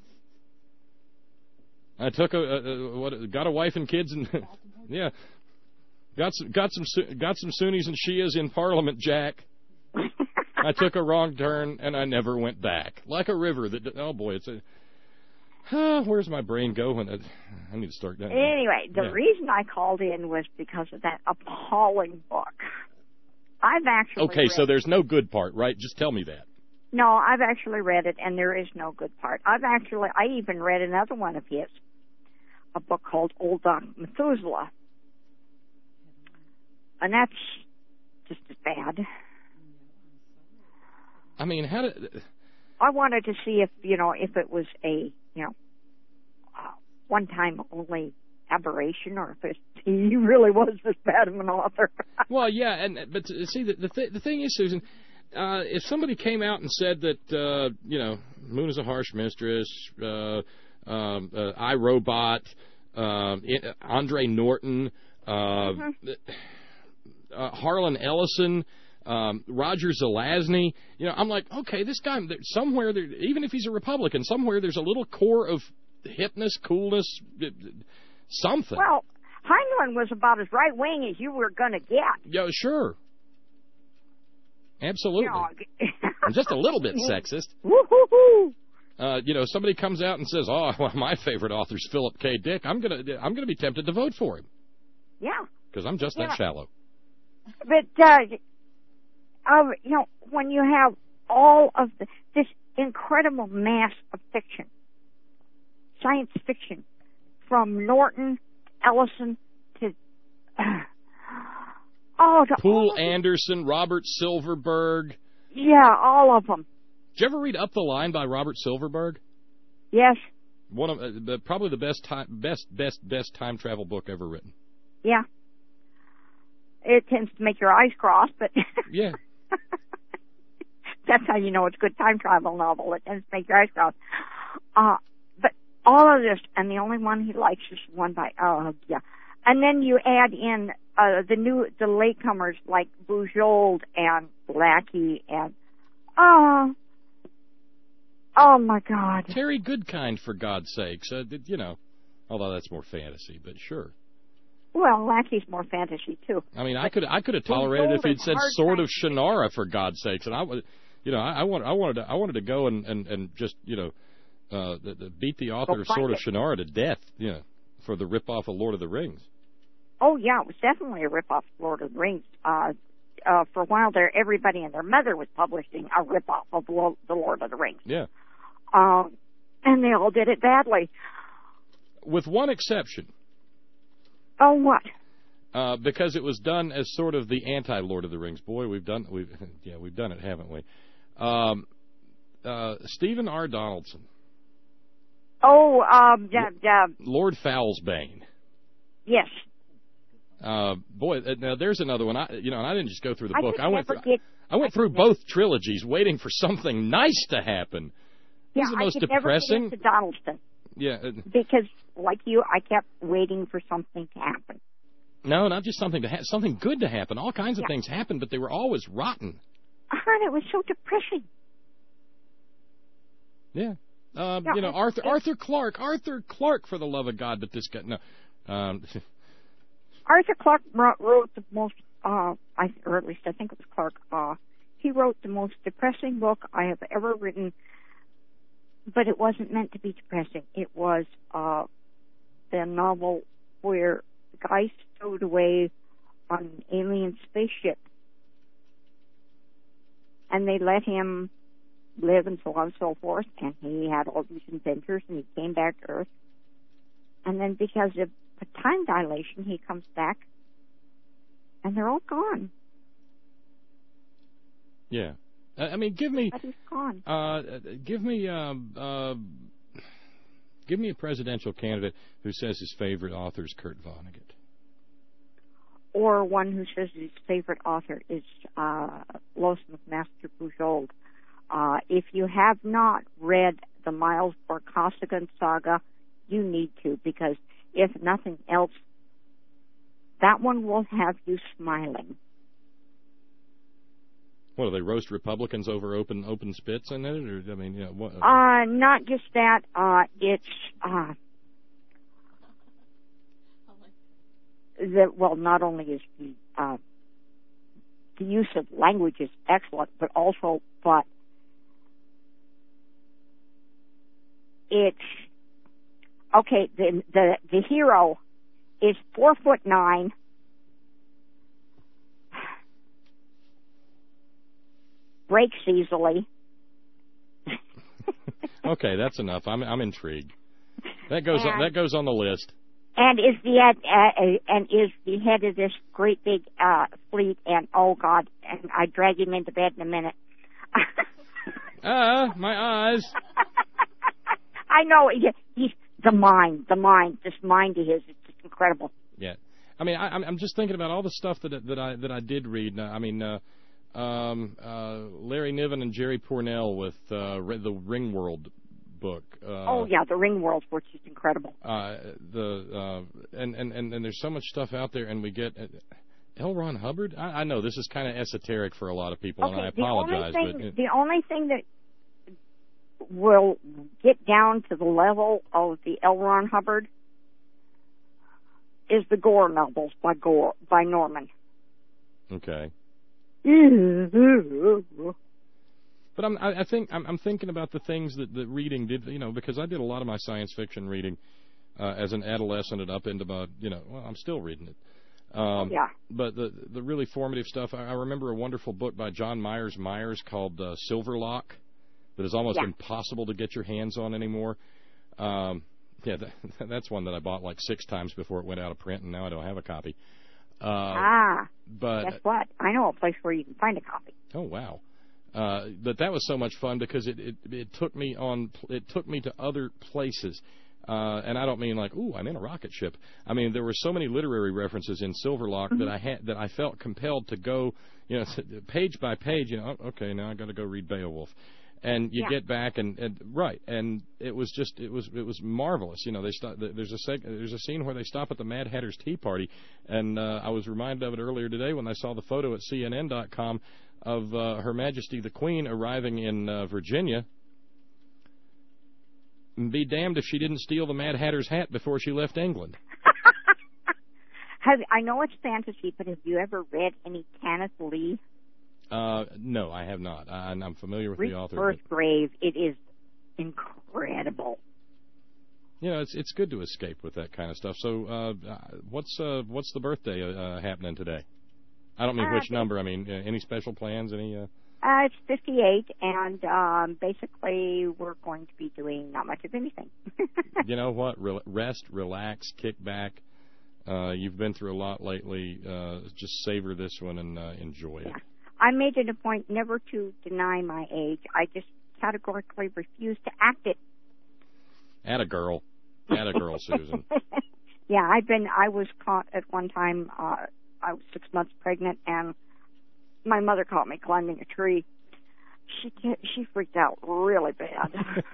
I took a, a, a what got a wife and kids and yeah, got some got some got some Sunnis and Shias in Parliament, Jack. I took a wrong turn and I never went back, like a river that. Oh boy, it's a. Uh, where's my brain going? I need to start that. Anyway, the yeah. reason I called in was because of that appalling book. I've actually. Okay, read so there's no good part, right? Just tell me that. No, I've actually read it, and there is no good part. I've actually, I even read another one of his, a book called Old Doc Methuselah. And that's just as bad. I mean, how did... I wanted to see if, you know, if it was a, you know, uh, one-time only aberration, or if it, he really was this bad of an author. Well, yeah, and but see, the the, th- the thing is, Susan... Uh, if somebody came out and said that, uh, you know, Moon is a Harsh Mistress, uh, um, uh, iRobot, uh, Andre Norton, uh, mm-hmm. uh, Harlan Ellison, um, Roger Zelazny, you know, I'm like, okay, this guy, somewhere, there, even if he's a Republican, somewhere there's a little core of hipness, coolness, something. Well, Heinlein was about as right-wing as you were going to get. Yeah, sure. Absolutely. I'm just a little bit sexist. Woo-hoo-hoo. Uh, you know, somebody comes out and says, "Oh, well, my favorite author's Philip K. Dick." I'm gonna, I'm gonna be tempted to vote for him. Yeah. Because I'm just yeah. that shallow. But uh, uh, you know, when you have all of the, this incredible mass of fiction, science fiction, from Norton, Ellison to. Uh, Oh, Poole Anderson, Robert Silverberg. Yeah, all of them. Did you ever read Up the Line by Robert Silverberg? Yes. One of uh, the, probably the best time, best, best, best time travel book ever written. Yeah. It tends to make your eyes cross, but yeah, that's how you know it's a good time travel novel. It tends to make your eyes cross. Uh, but all of this, and the only one he likes is one by oh yeah. And then you add in uh, the new, the latecomers like Bujold and Blackie and, oh, oh my God. Terry Goodkind, for God's sakes. Uh, you know, although that's more fantasy, but sure. Well, Lackey's more fantasy too. I mean, I could I could have tolerated if he'd said Sword of Shannara, for God's sakes, and I was, you know, I, I want I wanted to, I wanted to go and, and, and just you know, Uh, that, that beat the author, find Sword of it. Shannara, to death, yeah, for the rip-off of Lord of the Rings. Oh, yeah, it was definitely a rip-off of Lord of the Rings. Uh, uh, for a while there, everybody and their mother was publishing a rip-off of Lo- the Lord of the Rings. Yeah. Um, and they all did it badly. With one exception. Oh, what? Uh, because it was done as sort of the anti-Lord of the Rings. Boy, we've done we've yeah we've done it, haven't we? Um, uh, Stephen R. Donaldson. Oh, um, yeah, yeah. Lord Foulsbane. Yes. Uh, boy, uh, now there's another one. I, you know, and I didn't just go through the I book. could I went never through. get- I went through both trilogies, waiting for something nice to happen. Yeah, This is the most I could depressing. never get into Donaldson Yeah. Uh, because, like you, I kept waiting for something to happen. no, not just something to ha- something good to happen. All kinds of Yeah. things happened, but they were always rotten. I heard it was so depressing. Yeah. Uh, Yeah, you know, it- Arthur it- Arthur Clarke, Arthur Clarke, for the love of God, but this guy, no. Um, Arthur Clarke wrote, wrote the most, uh, I, or at least I think it was Clarke, uh, he wrote the most depressing book I have ever written, but it wasn't meant to be depressing. It was, uh, the novel where the guy stowed away on an alien spaceship, and they let him live and so on and so forth, and he had all these adventures, and he came back to Earth, and then because of the time dilation, he comes back, and they're all gone. yeah. I I mean, give me, But he's gone. uh, give me, um, uh, give me a presidential candidate who says his favorite author is Kurt Vonnegut. Or one who says his favorite author is uh, Los McMaster Bujold. Uh, if you have not read the Miles Vorkosigan saga, you need to, because if nothing else, that one will have you smiling. What, do they roast Republicans over open open spits in it? Or, I mean, yeah, what, Uh, not just that, uh, it's, uh, the, well, not only is the, uh, the use of language is excellent, but also, but it's, okay, the, the, the hero is four foot nine, breaks easily. okay, that's enough. I'm I'm intrigued. That goes on, And- that goes on the list. And is the uh, uh, and is the head of this great big uh, fleet, and oh God, and I drag him into bed in a minute. Ah, my eyes. I know he, he's the mind, the mind, this mind of his, it's just incredible. Yeah, I mean, I, I'm I'm just thinking about all the stuff that that I that I did read. I mean, uh, um, uh, Larry Niven and Jerry Pournelle with uh, the Ringworld book. Uh, oh yeah, the Ringworld, which is incredible. Uh, the uh, and, and and and there's so much stuff out there, and we get. Uh, L. Ron Hubbard? I, I know this is kind of esoteric for a lot of people, Okay, and I apologize, the only thing, but it, the only thing that will get down to the level of the L. Ron Hubbard is the Gore novels by Gore by Norman. okay. But I'm, I, I think I'm, I'm thinking about the things that, that reading did, you know, because I did a lot of my science fiction reading uh, as an adolescent and up into about, you know, well, I'm still reading it. Um, yeah. But the the really formative stuff, I, I remember a wonderful book by John Myers Myers called uh, Silverlock that is almost Yeah. impossible to get your hands on anymore. Um, yeah, that, that's one that I bought like six times before it went out of print, and now I don't have a copy. Uh, ah, but guess what? I know a place where you can find a copy. Oh wow! Uh, but that was so much fun because it, it it took me on it took me to other places, uh, and I don't mean like ooh I'm in a rocket ship. I mean there were so many literary references in Silverlock Mm-hmm. that I had that I felt compelled to go you know page by page. You know okay now I got to go read Beowulf. And you Yeah. get back and, and right, and it was just it was it was marvelous. You know, they stop, there's a seg, there's a scene where they stop at the Mad Hatter's Tea Party, and uh, I was reminded of it earlier today when I saw the photo at C N N dot com of uh, Her Majesty the Queen arriving in uh, Virginia. And be damned if she didn't steal the Mad Hatter's hat before she left England. Have, I know it's fantasy, but have you ever read any Kenneth Lee? Uh, no, I have not. I, I'm familiar with Read the author. First but- Grave. It is incredible. You know, it's it's good to escape with that kind of stuff. So, uh, what's uh, what's the birthday uh, happening today? I don't mean Uh, which number. I mean, uh, any special plans? Any? Uh... Uh, it's fifty-eight, and um, basically we're going to be doing not much of anything. You know what? Re- rest, relax, kick back. Uh, you've been through a lot lately. Uh, just savor this one and uh, enjoy it. Yeah. I made it a point never to deny my age. I just categorically refuse to act it. Atta girl. Atta girl, Susan. Yeah, I've been, I was caught at one time, uh, I was six months pregnant, and my mother caught me climbing a tree. She she freaked out really bad.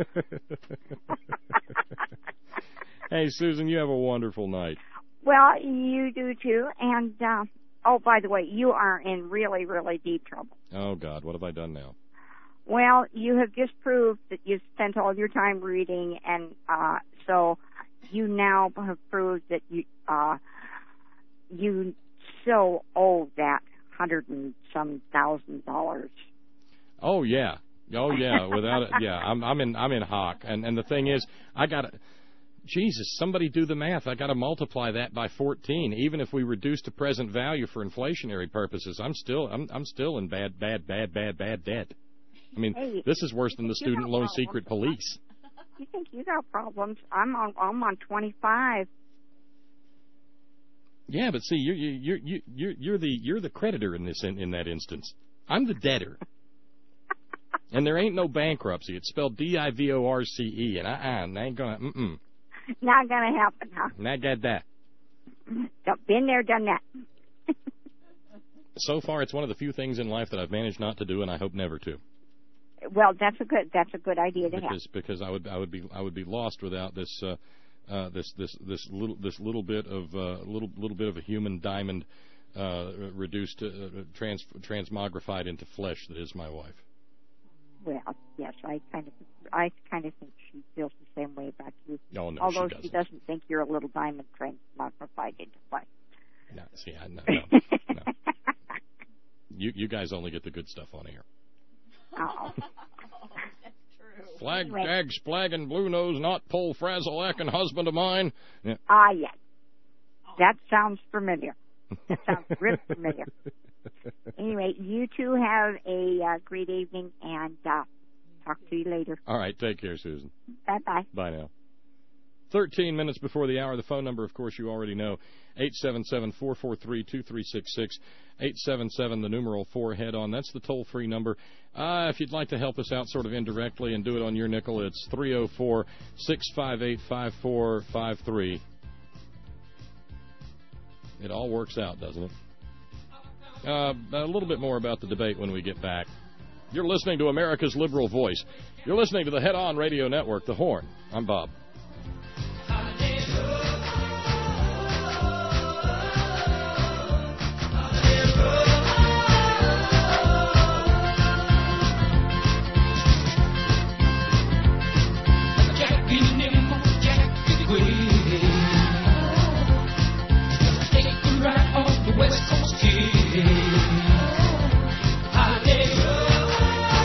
Hey, Susan, you have a wonderful night. Well, you do too, and, uh, oh, by the way, you are in really, really deep trouble. Oh, God, what have I done now? Well, you have just proved that you've spent all your time reading, and uh, so you now have proved that you uh, you so owe that hundred and some thousand dollars. Oh yeah, oh yeah. Without it, yeah, I'm I'm in I'm in hock, and and the thing is, I got to, Jesus, somebody do the math. I got to multiply that by fourteen. Even if we reduce to present value for inflationary purposes, I'm still I'm I'm still in bad bad bad bad bad debt. I mean, hey, this is worse than the student loan problems. secret police. You think you got problems? I'm on I'm on twenty-five. Yeah, but see, you're you're you're you're you're the you're the creditor in this in, in that instance. I'm the debtor, and there ain't no bankruptcy. It's spelled D I V O R C E, and I uh, ain't gonna mm mm. Not gonna happen, huh? Not got that. Been there, done that. So far, it's one of the few things in life that I've managed not to do, and I hope never to. Well, that's a good that's a good idea to because have. because I would I would be I would be lost without this uh, uh, this this this little this little bit of uh, little little bit of a human diamond uh, reduced to, uh, trans transmogrified into flesh that is my wife. Well, yes, I kind of I kind of think she feels the same way about you. Oh, no, although she doesn't. she doesn't think you're a little diamond transmogrified into flesh. No, see, I no, no, no. You you guys only get the good stuff on air. Oh. Flag, Anyway. gag, splag, and blue nose, not pole, frazzle, and husband of mine. Yeah. Ah, yes. That sounds familiar. That sounds real familiar. Anyway, you two have a uh, great evening, and uh, talk to you later. All right, take care, Susan. Bye-bye. Bye now. Thirteen minutes before the hour. The phone number, of course, you already know. eight seven seven, four four three, two three six six. eight seven seven, the numeral four, head on. That's the toll-free number. Uh, if you'd like to help us out sort of indirectly and do it on your nickel, it's three oh four, six five eight, five four five three. It all works out, doesn't it? Uh, a little bit more about the debate when we get back. You're listening to America's Liberal Voice. You're listening to the Head On Radio Network, The Horn. I'm Bob. West Coast kid. Holiday road.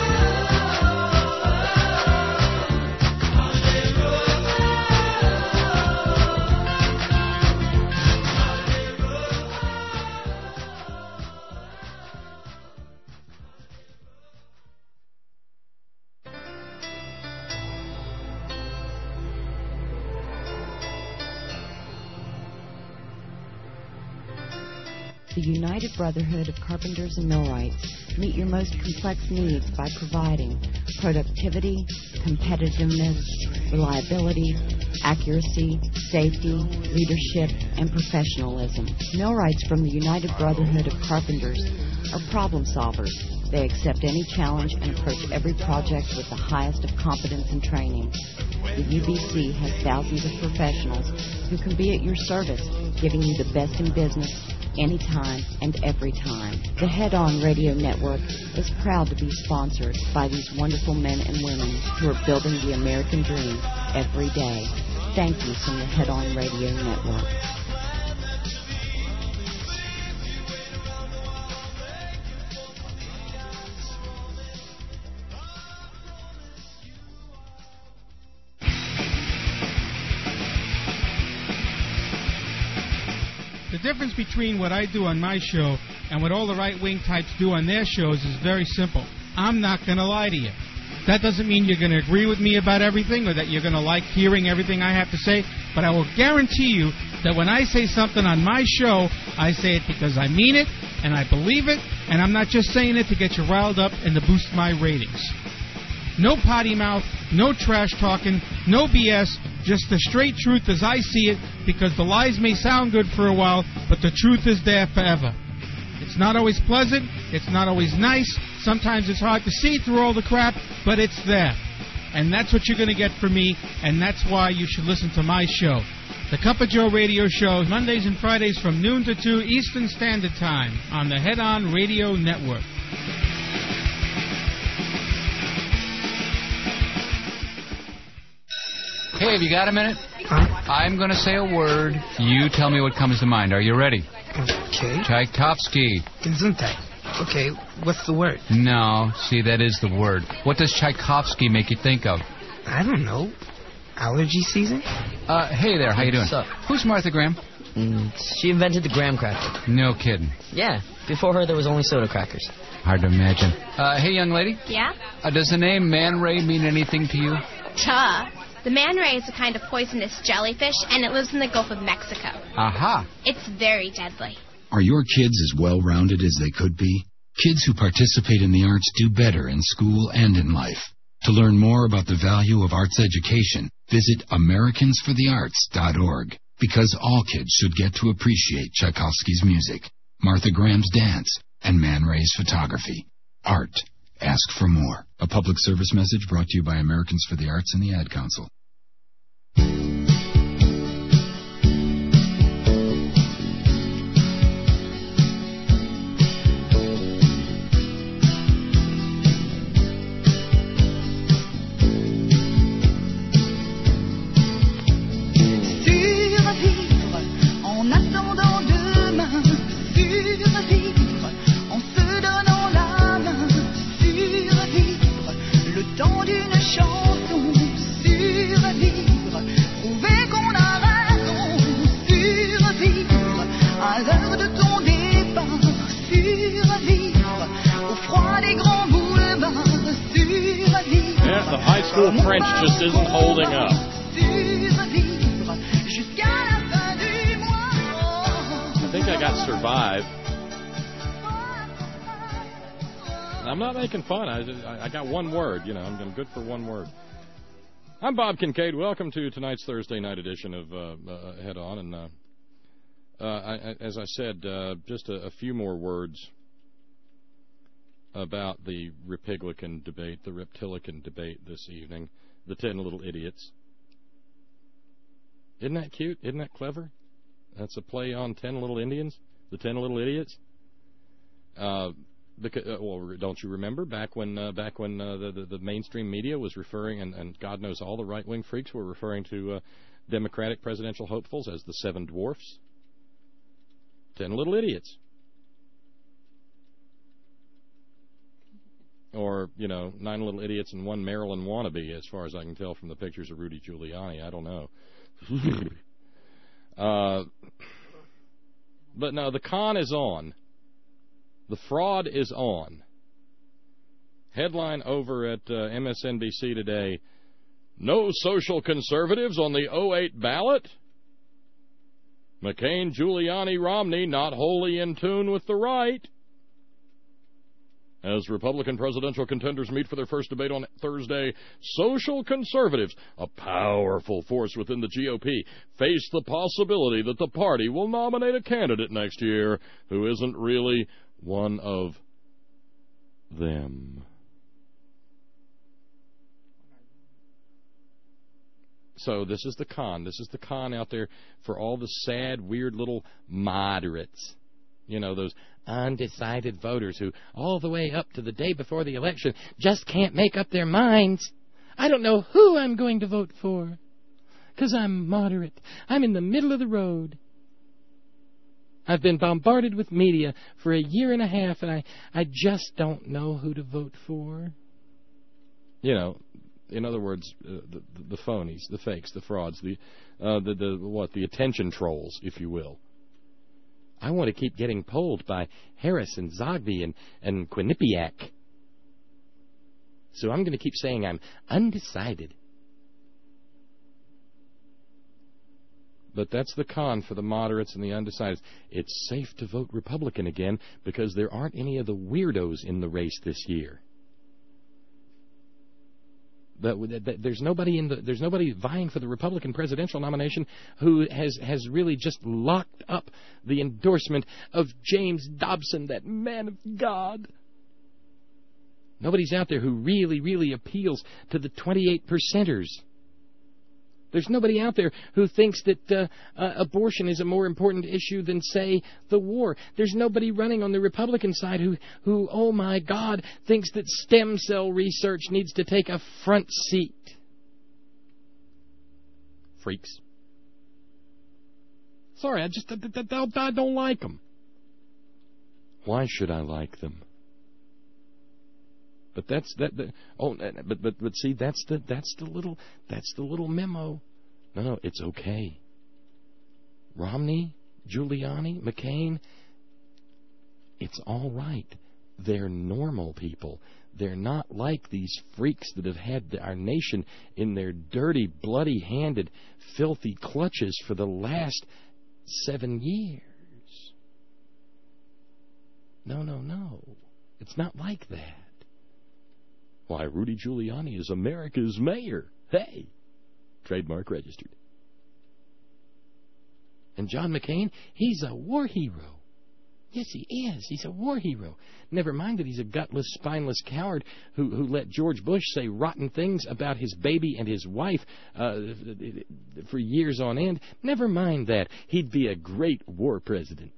Holiday road. Holiday The United Brotherhood of Carpenters and Millwrights meet your most complex needs by providing productivity, competitiveness, reliability, accuracy, safety, leadership, and professionalism. Millwrights from the United Brotherhood of Carpenters are problem solvers. They accept any challenge and approach every project with the highest of competence and training. The U B C has thousands of professionals who can be at your service, giving you the best in business anytime and every time. The Head On Radio Network is proud to be sponsored by these wonderful men and women who are building the American dream every day. Thank you from the Head On Radio Network. The difference between what I do on my show and what all the right-wing types do on their shows is very simple. I'm not going to lie to you. That doesn't mean you're going to agree with me about everything or that you're going to like hearing everything I have to say, but I will guarantee you that when I say something on my show, I say it because I mean it and I believe it, and I'm not just saying it to get you riled up and to boost my ratings. No potty mouth, no trash talking, no B S, just the straight truth as I see it, because the lies may sound good for a while, but the truth is there forever. It's not always pleasant, it's not always nice, sometimes it's hard to see through all the crap, but it's there. And that's what you're going to get from me, and that's why you should listen to my show. The Cup of Joe Radio Show, Mondays and Fridays from noon to two Eastern Standard Time on the Head On Radio Network. Hey, have you got a minute? Huh? I'm going to say a word. You tell me what comes to mind. Are you ready? Okay. Tchaikovsky. Gesundheit. Okay, what's the word? No, see, that is the word. What does Tchaikovsky make you think of? I don't know. Allergy season? Uh, hey there, how you doing? What's up? Who's Martha Graham? Mm, she invented the graham cracker. No kidding. Yeah, before her there was only soda crackers. Hard to imagine. Uh, hey, young lady. Yeah? Uh, does the name Man Ray mean anything to you? Duh. The man ray is a kind of poisonous jellyfish, and it lives in the Gulf of Mexico. Aha. It's very deadly. Are your kids as well-rounded as they could be? Kids who participate in the arts do better in school and in life. To learn more about the value of arts education, visit Americans for the Arts dot org, because all kids should get to appreciate Tchaikovsky's music, Martha Graham's dance, and Man Ray's photography. Art. Ask for more. A public service message brought to you by Americans for the Arts and the Ad Council. French just isn't holding up. I think I got Survive. I'm not making fun. I, I got one word. You know, I'm, I'm good for one word. I'm Bob Kincaid. Welcome to tonight's Thursday night edition of uh, uh, Head On. And uh, uh, I, as I said, uh, just a, a few more words about the Republican debate, the Reptilican debate this evening, the Ten Little Idiots. Isn't that cute? Isn't that clever? That's a play on Ten Little Indians, the Ten Little Idiots. Uh, because, uh, well, don't you remember back when uh, back when uh, the, the the mainstream media was referring, and, and God knows all the right-wing freaks were referring to uh, Democratic presidential hopefuls as the Seven Dwarfs, Ten Little Idiots. Or, you know, nine little idiots and one Maryland wannabe, as far as I can tell from the pictures of Rudy Giuliani. I don't know. uh, but no, the con is on. The fraud is on. Headline over at uh, M S N B C today, no social conservatives on the oh eight ballot? McCain, Giuliani, Romney not wholly in tune with the right. As Republican presidential contenders meet for their first debate on Thursday, social conservatives, a powerful force within the G O P, face the possibility that the party will nominate a candidate next year who isn't really one of them. So this is the con. This is the con out there for all the sad, weird little moderates. You know, those undecided voters who, all the way up to the day before the election, just can't make up their minds. I don't know who I'm going to vote for, because I'm moderate. I'm in the middle of the road. I've been bombarded with media for a year and a half, and I, I just don't know who to vote for. You know, in other words, uh, the, the phonies, the fakes, the frauds, the, uh, the, the, what, the attention trolls, if you will. I want to keep getting polled by Harris and Zogby and, and Quinnipiac. So I'm going to keep saying I'm undecided. But that's the con for the moderates and the undecideds. It's safe to vote Republican again because there aren't any of the weirdos in the race this year. There's nobody in the there's nobody vying for the Republican presidential nomination who has, has really just locked up the endorsement of James Dobson, that man of God. Nobody's out there who really, really appeals to the twenty-eight percenters. There's nobody out there who thinks that uh, uh, abortion is a more important issue than, say, the war. There's nobody running on the Republican side who, who, oh my God, thinks that stem cell research needs to take a front seat. Freaks. Sorry, I just I, I, I don't like them. Why should I like them? But that's that. that oh, but but but see, that's the that's the little that's the little memo. No, no, it's okay. Romney, Giuliani, McCain. It's all right. They're normal people. They're not like these freaks that have had our nation in their dirty, bloody-handed, filthy clutches for the last seven years. No, no, no. It's not like that. Why, Rudy Giuliani is America's mayor. Hey! Trademark registered. And John McCain, he's a war hero. Yes, he is. He's a war hero. Never mind that he's a gutless, spineless coward who, who let George Bush say rotten things about his baby and his wife uh, for years on end. Never mind that. He'd be a great war president.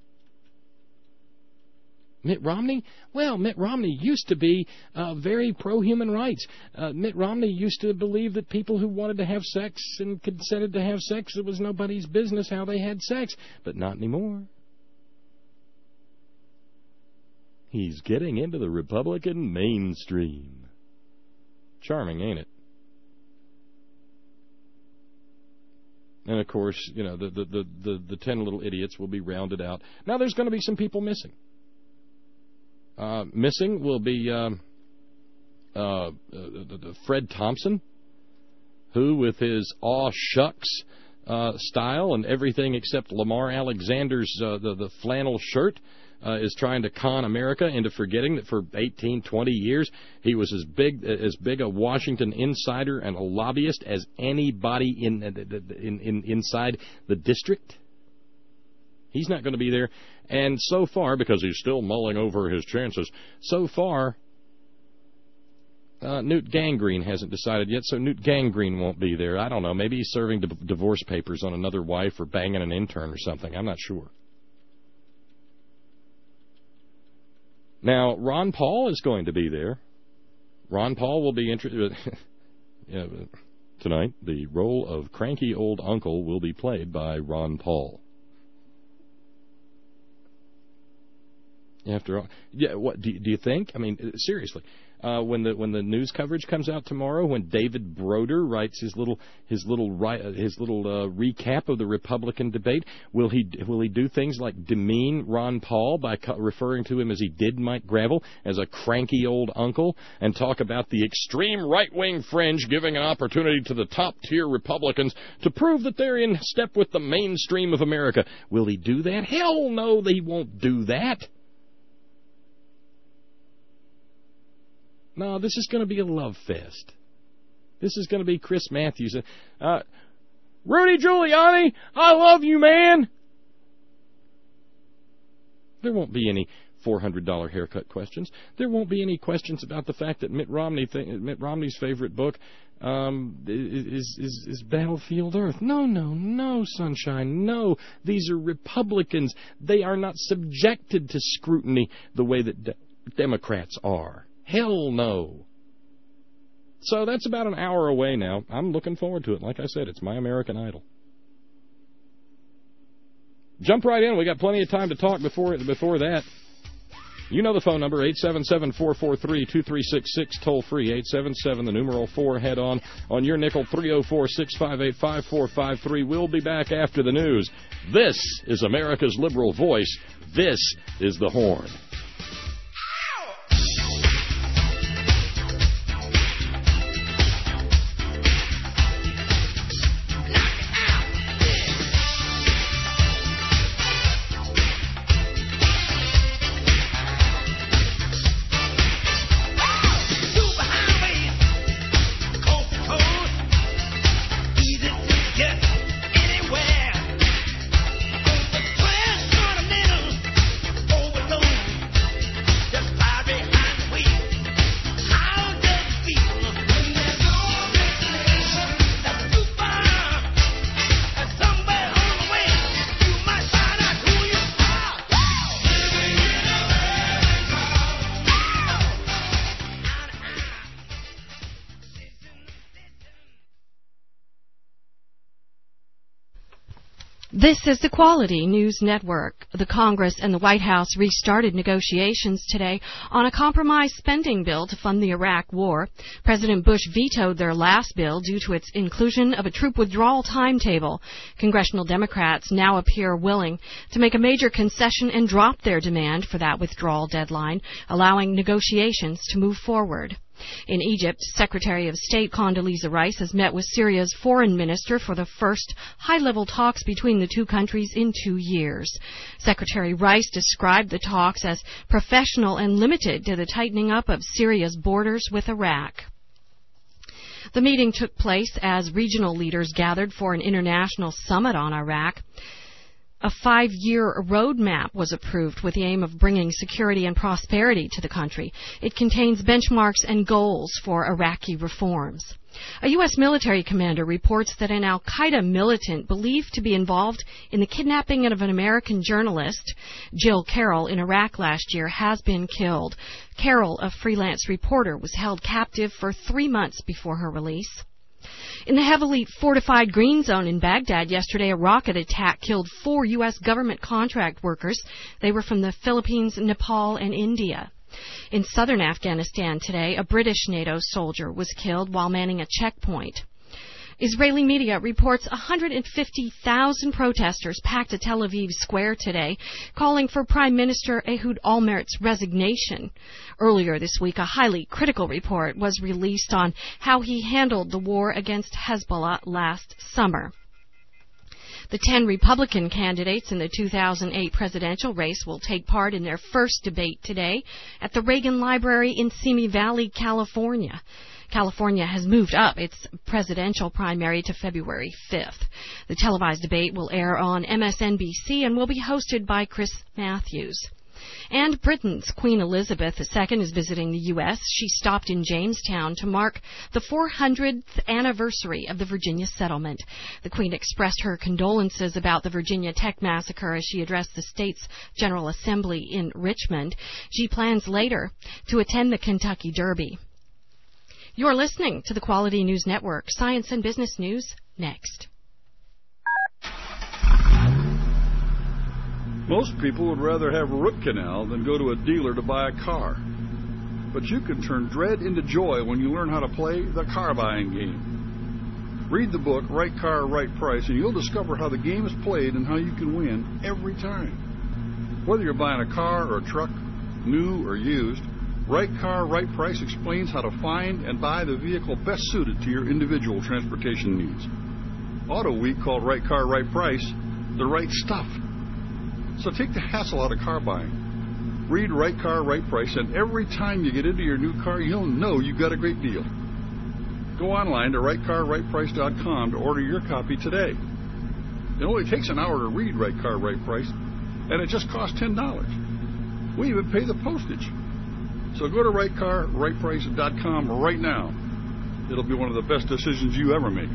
Mitt Romney? Well, Mitt Romney used to be uh, very pro-human rights. Uh, Mitt Romney used to believe that people who wanted to have sex and consented to have sex, it was nobody's business how they had sex. But not anymore. He's getting into the Republican mainstream. Charming, ain't it? And, of course, you know, the, the, the, the, the ten little idiots will be rounded out. Now, there's going to be some people missing. Uh, missing will be um, uh, uh, Fred Thompson, who, with his aw shucks uh, style and everything except Lamar Alexander's uh, the, the flannel shirt, uh, is trying to con America into forgetting that for eighteen, twenty years he was as big as big a Washington insider and a lobbyist as anybody in, in, in inside the district. He's not going to be there. And so far, because he's still mulling over his chances, so far, uh, Newt Gingrich hasn't decided yet, so Newt Gingrich won't be there. I don't know. Maybe he's serving d- divorce papers on another wife or banging an intern or something. I'm not sure. Now, Ron Paul is going to be there. Ron Paul will be interested. yeah, tonight, the role of cranky old uncle will be played by Ron Paul. After all, yeah. What do you, do you think? I mean, seriously, uh, when the when the news coverage comes out tomorrow, when David Broder writes his little his little his little uh, recap of the Republican debate, will he will he do things like demean Ron Paul by co- referring to him as he did Mike Gravel as a cranky old uncle, and talk about the extreme right wing fringe giving an opportunity to the top tier Republicans to prove that they're in step with the mainstream of America? Will he do that? Hell no, he won't do that. No, this is going to be a love fest. This is going to be Chris Matthews. Uh, Rudy Giuliani, I love you, man. There won't be any four hundred dollars haircut questions. There won't be any questions about the fact that Mitt Romney, th- Mitt Romney's favorite book um, is, is, is Battlefield Earth. No, no, no, sunshine, no. These are Republicans. They are not subjected to scrutiny the way that de- Democrats are. Hell no. So that's about an hour away now. I'm looking forward to it. Like I said, it's my American Idol. Jump right in. We got plenty of time to talk before before that. You know the phone number, eight seven seven, four four three, two three six six, toll free, eight seven seven, the numeral four, head on. On your nickel, three oh four, six five eight, five four five three. We'll be back after the news. This is America's liberal voice. This is The Horn. This is the Quality News Network. The Congress and the White House restarted negotiations today on a compromise spending bill to fund the Iraq War. President Bush vetoed their last bill due to its inclusion of a troop withdrawal timetable. Congressional Democrats now appear willing to make a major concession and drop their demand for that withdrawal deadline, allowing negotiations to move forward. In Egypt, Secretary of State Condoleezza Rice has met with Syria's foreign minister for the first high-level talks between the two countries in two years. Secretary Rice described the talks as professional and limited to the tightening up of Syria's borders with Iraq. The meeting took place as regional leaders gathered for an international summit on Iraq. A five-year roadmap was approved with the aim of bringing security and prosperity to the country. It contains benchmarks and goals for Iraqi reforms. A U S military commander reports that an al-Qaeda militant believed to be involved in the kidnapping of an American journalist, Jill Carroll, in Iraq last year has been killed. Carroll, a freelance reporter, was held captive for three months before her release. In the heavily fortified Green Zone in Baghdad yesterday, a rocket attack killed four U S government contract workers. They were from the Philippines, Nepal, and India. In southern Afghanistan today, a British NATO soldier was killed while manning a checkpoint. Israeli media reports one hundred fifty thousand protesters packed a Tel Aviv square today, calling for Prime Minister Ehud Olmert's resignation. Earlier this week, a highly critical report was released on how he handled the war against Hezbollah last summer. The ten Republican candidates in the two thousand eight presidential race will take part in their first debate today at the Reagan Library in Simi Valley, California. California has moved up its presidential primary to February fifth. The televised debate will air on M S N B C and will be hosted by Chris Matthews. And Britain's Queen Elizabeth the Second is visiting the U S She stopped in Jamestown to mark the four hundredth anniversary of the Virginia settlement. The Queen expressed her condolences about the Virginia Tech massacre as she addressed the state's General Assembly in Richmond. She plans later to attend the Kentucky Derby. You're listening to the Quality News Network. Science and business news next. Most people would rather have a root canal than go to a dealer to buy a car. But you can turn dread into joy when you learn how to play the car buying game. Read the book, Right Car, Right Price, and you'll discover how the game is played and how you can win every time. Whether you're buying a car or a truck, new or used, Right Car, Right Price explains how to find and buy the vehicle best suited to your individual transportation needs. Auto Week called Right Car, Right Price the right stuff. So take the hassle out of car buying. Read Right Car, Right Price, and every time you get into your new car, you'll know you got a great deal. Go online to right car right price dot com to order your copy today. It only takes an hour to read Right Car, Right Price, and it just costs ten dollars. We even pay the postage. So go to right car right price dot com right now. It'll be one of the best decisions you ever make.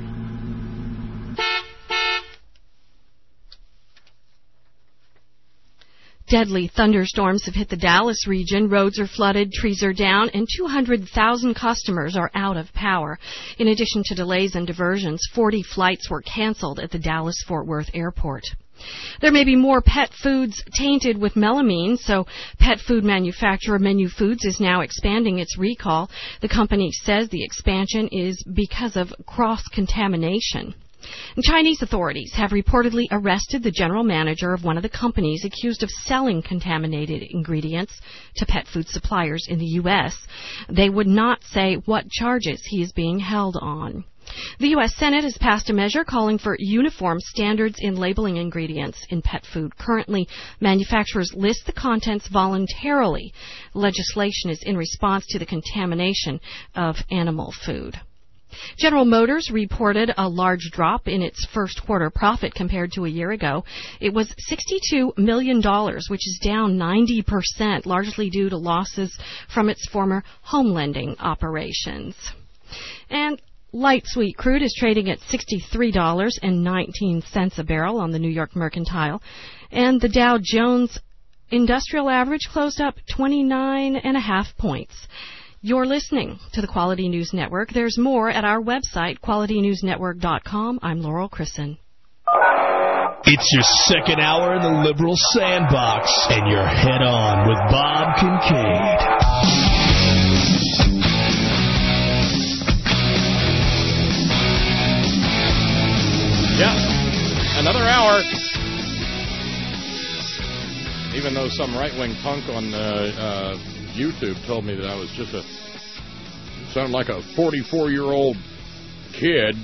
Deadly thunderstorms have hit the Dallas region. Roads are flooded, trees are down, and two hundred thousand customers are out of power. In addition to delays and diversions, forty flights were canceled at the Dallas-Fort Worth airport. There may be more pet foods tainted with melamine, so pet food manufacturer Menu Foods is now expanding its recall. The company says the expansion is because of cross-contamination. And Chinese authorities have reportedly arrested the general manager of one of the companies accused of selling contaminated ingredients to pet food suppliers in the U S. They would not say what charges he is being held on. The U S Senate has passed a measure calling for uniform standards in labeling ingredients in pet food. Currently, manufacturers list the contents voluntarily. Legislation is in response to the contamination of animal food. General Motors reported a large drop in its first quarter profit compared to a year ago. It was sixty-two million dollars, which is down ninety percent, largely due to losses from its former home lending operations. And light sweet crude is trading at sixty-three dollars and nineteen cents a barrel on the New York Mercantile, and the Dow Jones Industrial Average closed up twenty-nine and a half points. You're listening to the Quality News Network. There's more at our website, quality news network dot com. I'm Laurel Chrisson. It's your second hour in the Liberal Sandbox, and you're head on with Bob Kincaid. Yeah, another hour. Even though some right-wing punk on uh, uh, YouTube told me that I was just a sounded like a forty-four-year-old kid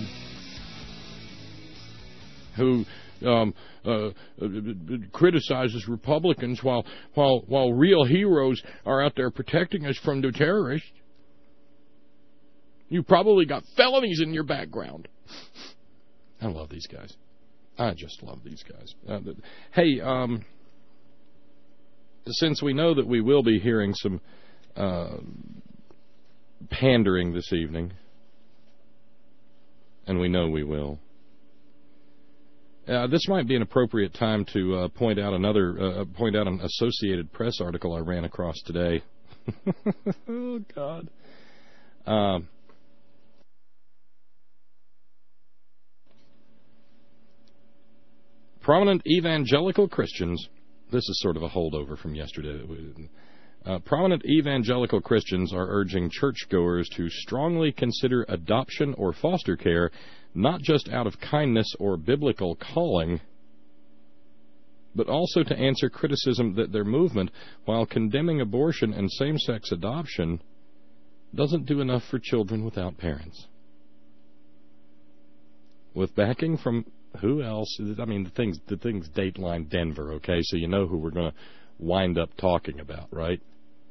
who um, uh, criticizes Republicans while while while real heroes are out there protecting us from the terrorists. You probably got felonies in your background. I love these guys. I just love these guys. Uh, hey, um, since we know that we will be hearing some uh, pandering this evening, and we know we will, uh, this might be an appropriate time to uh, point out another uh, point out an Associated Press article I ran across today. Oh God. Um, prominent evangelical Christians. This is sort of a holdover from yesterday. Uh, prominent evangelical Christians are urging churchgoers to strongly consider adoption or foster care, not just out of kindness or biblical calling, but also to answer criticism that their movement, while condemning abortion and same-sex adoption, doesn't do enough for children without parents. With backing from who else? I mean, the things the things Dateline Denver, okay? So you know who we're going to wind up talking about, right?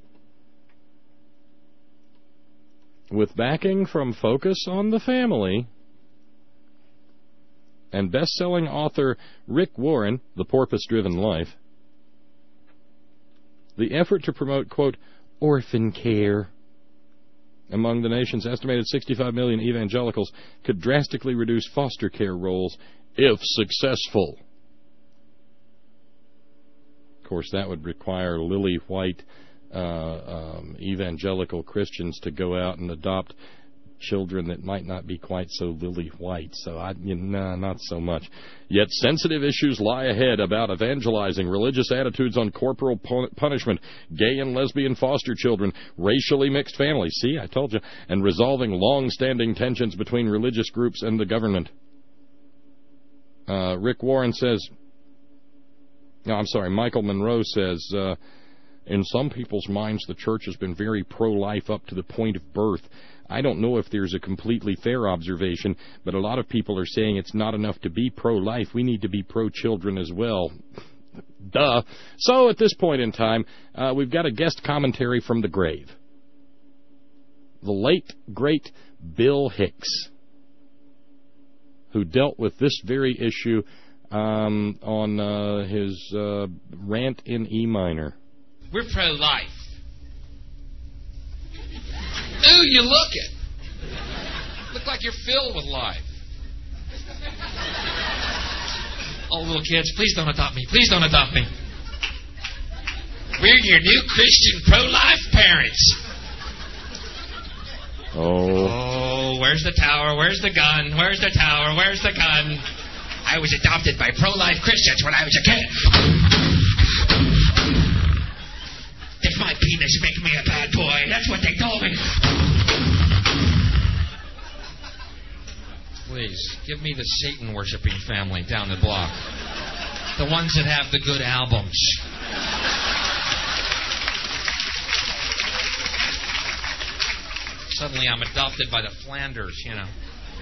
With backing from Focus on the Family and best-selling author Rick Warren, The Porpoise-Driven Life, the effort to promote, quote, orphan care among the nation's estimated sixty-five million evangelicals could drastically reduce foster care roles if successful. Of course, that would require lily white uh, um, evangelical Christians to go out and adopt children that might not be quite so lily white. So, I, you know, not so much. Yet sensitive issues lie ahead about evangelizing, religious attitudes on corporal punishment, gay and lesbian foster children, racially mixed families. See, I told you. And resolving long-standing tensions between religious groups and the government. Uh, Rick Warren says, no, I'm sorry, Michael Monroe says, uh, in some people's minds, the church has been very pro-life up to the point of birth. I don't know if there's a completely fair observation, but a lot of people are saying it's not enough to be pro-life. We need to be pro-children as well. Duh. So at this point in time, uh, we've got a guest commentary from the grave. The late, great Bill Hicks, who dealt with this very issue um, on uh, his uh, rant in E minor. We're pro-life. Ooh, you look it. Look like you're filled with life. Oh, little kids, please don't adopt me. Please don't adopt me. We're your new Christian pro-life parents. Oh. Oh, where's the tower? Where's the gun? Where's the tower? Where's the gun? I was adopted by pro-life Christians when I was a kid. If my penis make me a bad boy, that's what they told me. Please, give me the Satan-worshipping family down the block. The ones that have the good albums. Suddenly I'm adopted by the Flanders, you know.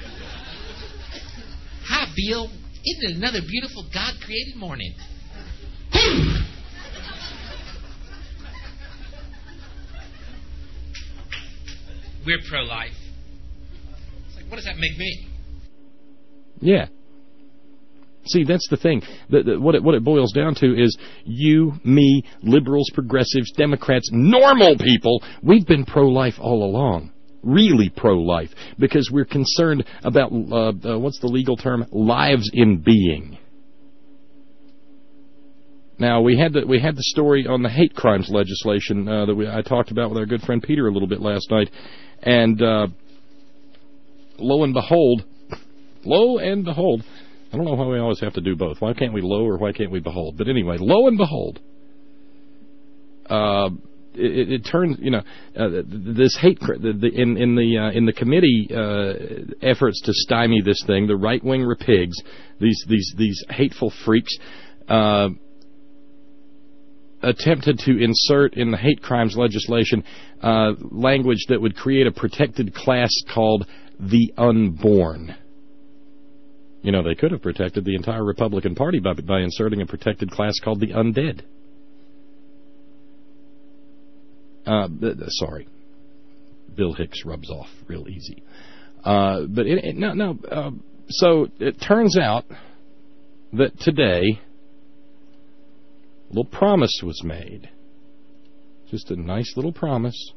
Hi, Bill. Isn't it another beautiful God-created morning? We're pro-life. It's like, what does that make me? Yeah. See, that's the thing. The, the, what, it, what it boils down to is you, me, liberals, progressives, Democrats, normal people, we've been pro-life all along. Really pro-life. Because we're concerned about, uh, uh, what's the legal term? Lives in being. Now, we had the, we had the story on the hate crimes legislation uh, that we, I talked about with our good friend Peter a little bit last night. And uh, lo and behold, lo and behold, I don't know why we always have to do both. Why can't we lo or why can't we behold? But anyway, lo and behold, uh, it, it turns, you know, uh, this hate the, the, in in the uh, in the committee uh, efforts to stymie this thing, the right wing repigs, these these these hateful freaks, uh, attempted to insert in the hate crimes legislation uh, language that would create a protected class called the unborn. You know, they could have protected the entire Republican Party by, by inserting a protected class called the undead. Uh, sorry. Bill Hicks rubs off real easy. Uh, but it, it, no, no. Uh, so it turns out that today, a little promise was made. Just a nice little promise.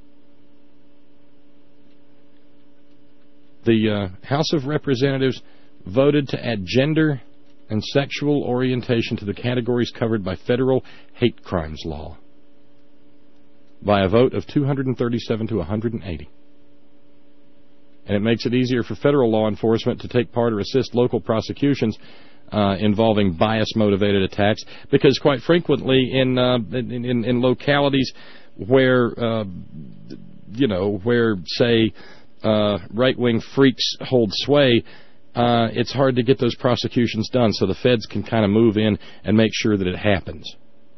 The uh, House of Representatives voted to add gender and sexual orientation to the categories covered by federal hate crimes law by a vote of two hundred thirty-seven to one hundred eighty. And it makes it easier for federal law enforcement to take part or assist local prosecutions uh, involving bias-motivated attacks, because quite frequently in uh, in, in, in localities where, uh, you know, where, say, uh, right-wing freaks hold sway, Uh, it's hard to get those prosecutions done, so the feds can kind of move in and make sure that it happens.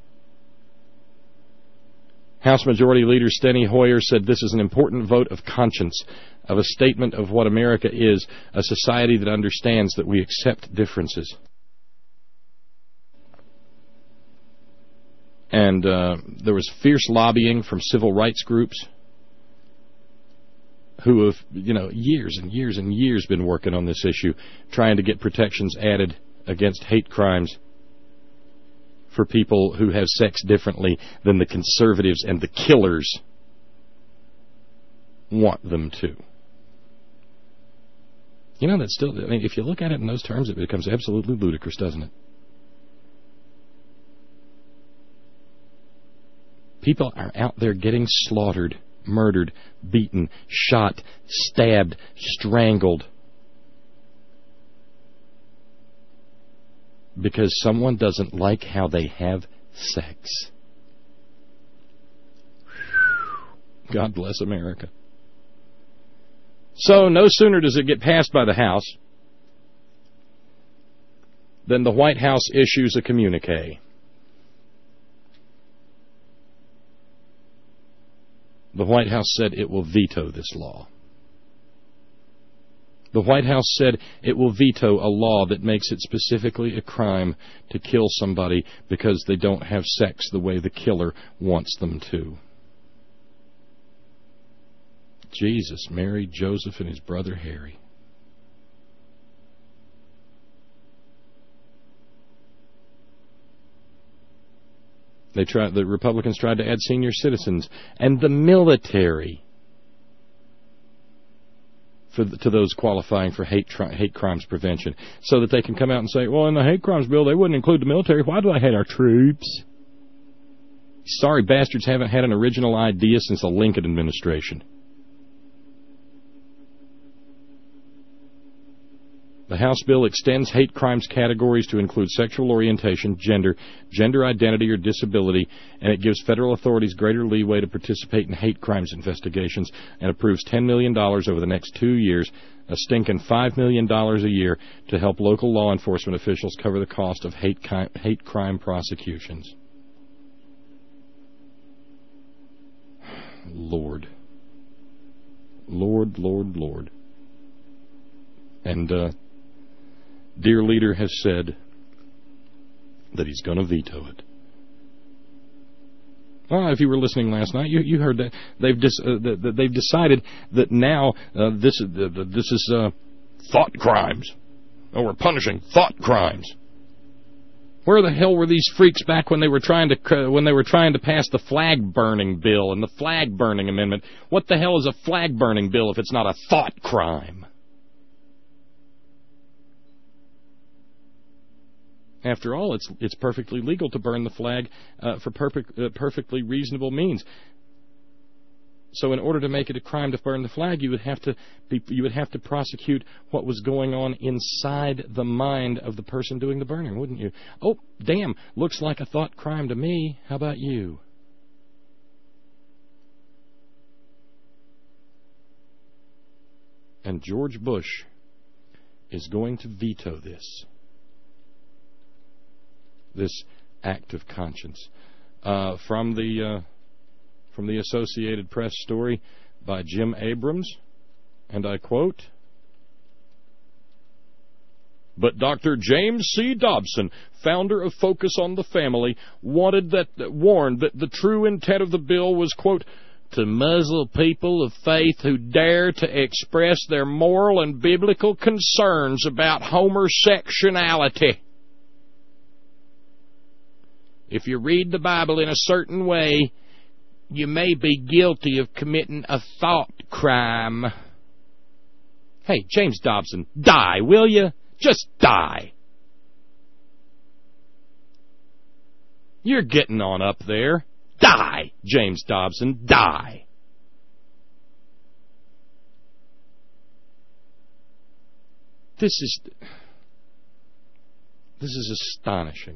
House Majority Leader Steny Hoyer said this is an important vote of conscience, of a statement of what America is, a society that understands that we accept differences. And uh, there was fierce lobbying from civil rights groups who have, you know, years and years and years been working on this issue, trying to get protections added against hate crimes for people who have sex differently than the conservatives and the killers want them to. You know, that's still, I mean, if you look at it in those terms, it becomes absolutely ludicrous, doesn't it? People are out there getting slaughtered, murdered, beaten, shot, stabbed, strangled because someone doesn't like how they have sex. God bless America. So no sooner does it get passed by the House than the White House issues a communique. The White House said it will veto this law. The White House said it will veto a law that makes it specifically a crime to kill somebody because they don't have sex the way the killer wants them to. Jesus, Mary, Joseph, and his brother Harry. They tried. The Republicans tried to add senior citizens and the military for to those qualifying for hate tri- hate crimes prevention, so that they can come out and say, "Well, in the hate crimes bill, they wouldn't include the military. Why do they hate our troops?" Sorry, bastards haven't had an original idea since the Lincoln administration. The House bill extends hate crimes categories to include sexual orientation, gender, gender identity, or disability, and it gives federal authorities greater leeway to participate in hate crimes investigations and approves ten million dollars over the next two years, a stinking five million dollars a year, to help local law enforcement officials cover the cost of hate, ki- hate crime prosecutions. Lord. Lord, Lord, Lord. And, uh, dear leader has said that he's going to veto it. Well, if you were listening last night, you, you heard that they've dis, uh, that they've decided that now uh, this is uh, this is uh, thought crimes. Oh, we're punishing thought crimes. Where the hell were these freaks back when they were trying to uh, when they were trying to pass the flag burning bill and the flag burning amendment? What the hell is a flag burning bill if it's not a thought crime? After all, it's it's perfectly legal to burn the flag uh, for perfect, uh, perfectly reasonable means. So, in order to make it a crime to burn the flag, you would have to be, you would have to prosecute what was going on inside the mind of the person doing the burning, wouldn't you? Oh, damn! Looks like a thought crime to me. How about you? And George Bush is going to veto this. This act of conscience. Uh, from the uh, from the Associated Press story by Jim Abrams, and I quote, "But Doctor James C. Dobson, founder of Focus on the Family, wanted that warned that the true intent of the bill was, quote, to muzzle people of faith who dare to express their moral and biblical concerns about homosexuality. If you read the Bible in a certain way, you may be guilty of committing a thought crime." Hey, James Dobson, die, will you? Just die. You're getting on up there. Die, James Dobson, die. This is... This is astonishing.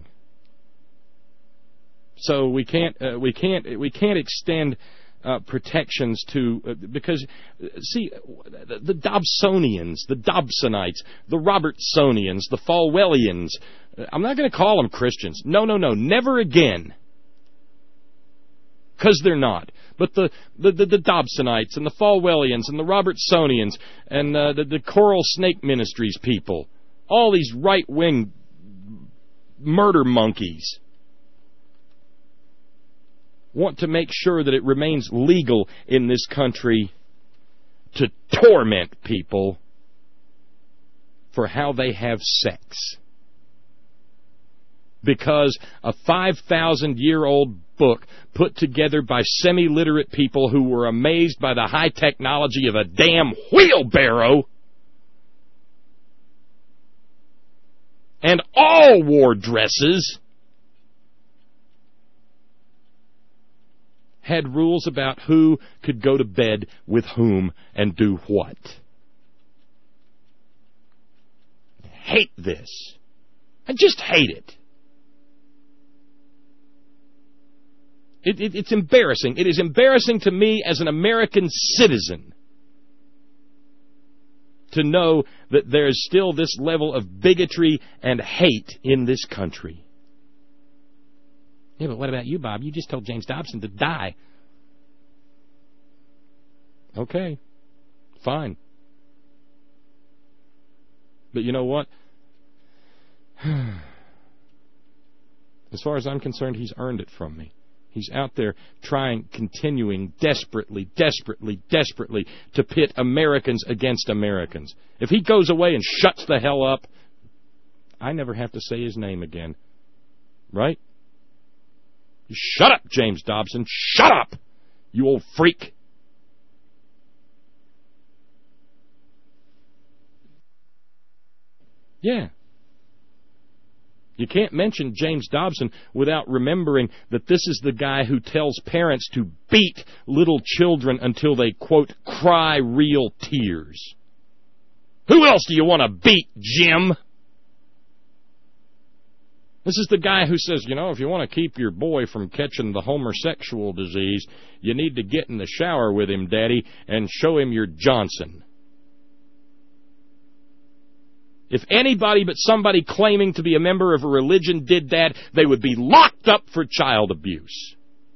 So we can't uh, we can't we can't extend uh, protections to uh, because uh, see the, the Dobsonians, the Dobsonites, the Robertsonians, the Falwellians. Uh, I'm not going to call them Christians. No, no, no, never again. Because they're not. But the, the, the, the Dobsonites and the Falwellians and the Robertsonians and uh, the, the Coral Snake Ministries people, all these right-wing murder monkeys, want to make sure that it remains legal in this country to torment people for how they have sex. Because a five thousand year old book put together by semi-literate people who were amazed by the high technology of a damn wheelbarrow and all wore dresses had rules about who could go to bed with whom and do what. I hate this. I just hate it. It, it. It's embarrassing. It is embarrassing to me as an American citizen to know that there is still this level of bigotry and hate in this country. Yeah, but what about you, Bob? You just told James Dobson to die. Okay, fine. But you know what? As far as I'm concerned, he's earned it from me. He's out there trying, continuing desperately, desperately, desperately to pit Americans against Americans. If he goes away and shuts the hell up, I never have to say his name again. Right? Shut up, James Dobson. Shut up, you old freak. Yeah. You can't mention James Dobson without remembering that this is the guy who tells parents to beat little children until they, quote, cry real tears. Who else do you want to beat, Jim? This is the guy who says, you know, if you want to keep your boy from catching the homosexual disease, you need to get in the shower with him, Daddy, and show him your Johnson. If anybody but somebody claiming to be a member of a religion did that, they would be locked up for child abuse.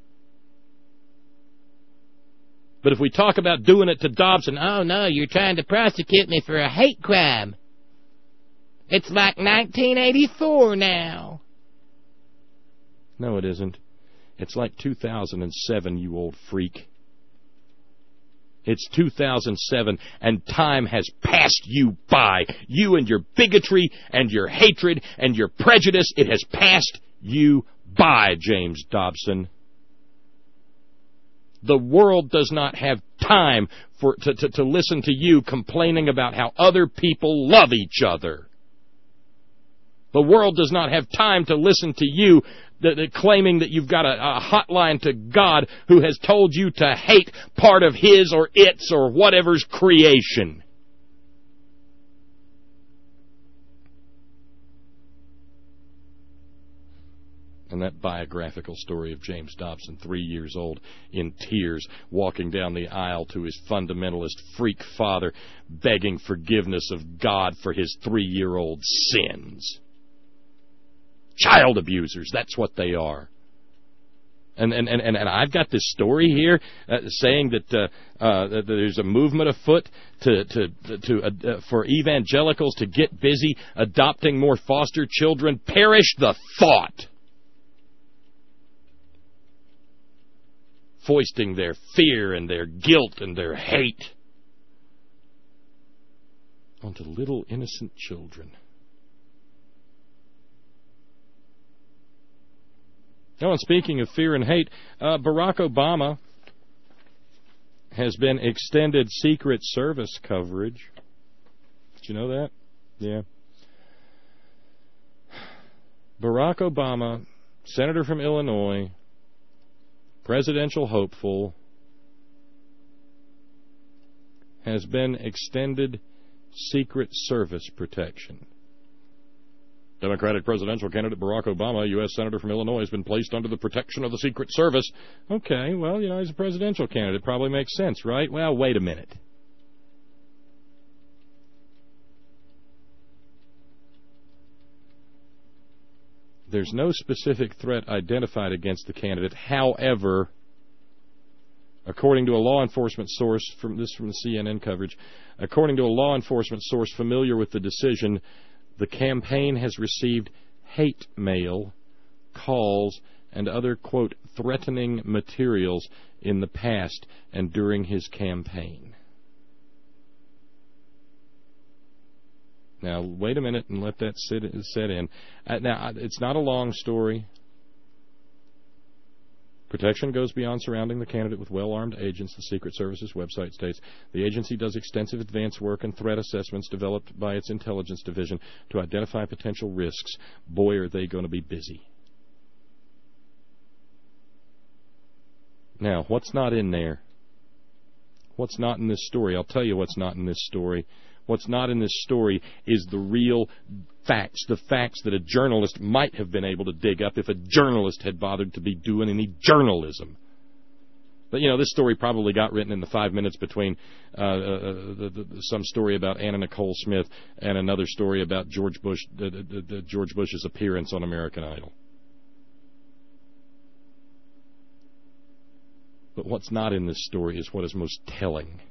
But if we talk about doing it to Dobson, oh no, you're trying to prosecute me for a hate crime. It's like nineteen eighty-four now. No, it isn't. It's like two thousand seven, you old freak. It's two thousand seven, and time has passed you by. You and your bigotry and your hatred and your prejudice, it has passed you by, James Dobson. The world does not have time for to, to, to listen to you complaining about how other people love each other. The world does not have time to listen to you that, that claiming that you've got a, a hotline to God who has told you to hate part of his or its or whatever's creation. And that biographical story of James Dobson, three years old, in tears, walking down the aisle to his fundamentalist freak father, begging forgiveness of God for his three-year-old sins. Child abusers, that's what they are. And and, and, and I've got this story here uh, saying that, uh, uh, that there's a movement afoot to to to uh, for evangelicals to get busy adopting more foster children. Perish the thought. Foisting their fear and their guilt and their hate onto little innocent children. Oh, and speaking of fear and hate, uh, Barack Obama has been extended Secret Service coverage. Did you know that? Yeah. Barack Obama, senator from Illinois, presidential hopeful, has been extended Secret Service protection. Democratic presidential candidate Barack Obama, U S Senator from Illinois, has been placed under the protection of the Secret Service. Okay, well, you know, he's a presidential candidate. Probably makes sense, right? Well, wait a minute. There's no specific threat identified against the candidate. However, according to a law enforcement source, from this from the C N N coverage, according to a law enforcement source familiar with the decision, the campaign has received hate mail, calls, and other, quote, threatening materials in the past and during his campaign. Now, wait a minute and let that sit, set in. Uh, now, it's not a long story. Protection goes beyond surrounding the candidate with well-armed agents, the Secret Service's website states. The agency does extensive advance work and threat assessments developed by its intelligence division to identify potential risks. Boy, are they going to be busy. Now, what's not in there? What's not in this story? I'll tell you what's not in this story. What's not in this story is the real facts, the facts that a journalist might have been able to dig up if a journalist had bothered to be doing any journalism. But, you know, this story probably got written in the five minutes between uh, uh, the, the, some story about Anna Nicole Smith and another story about George Bush, uh, the, the George Bush's appearance on American Idol. But what's not in this story is what is most telling.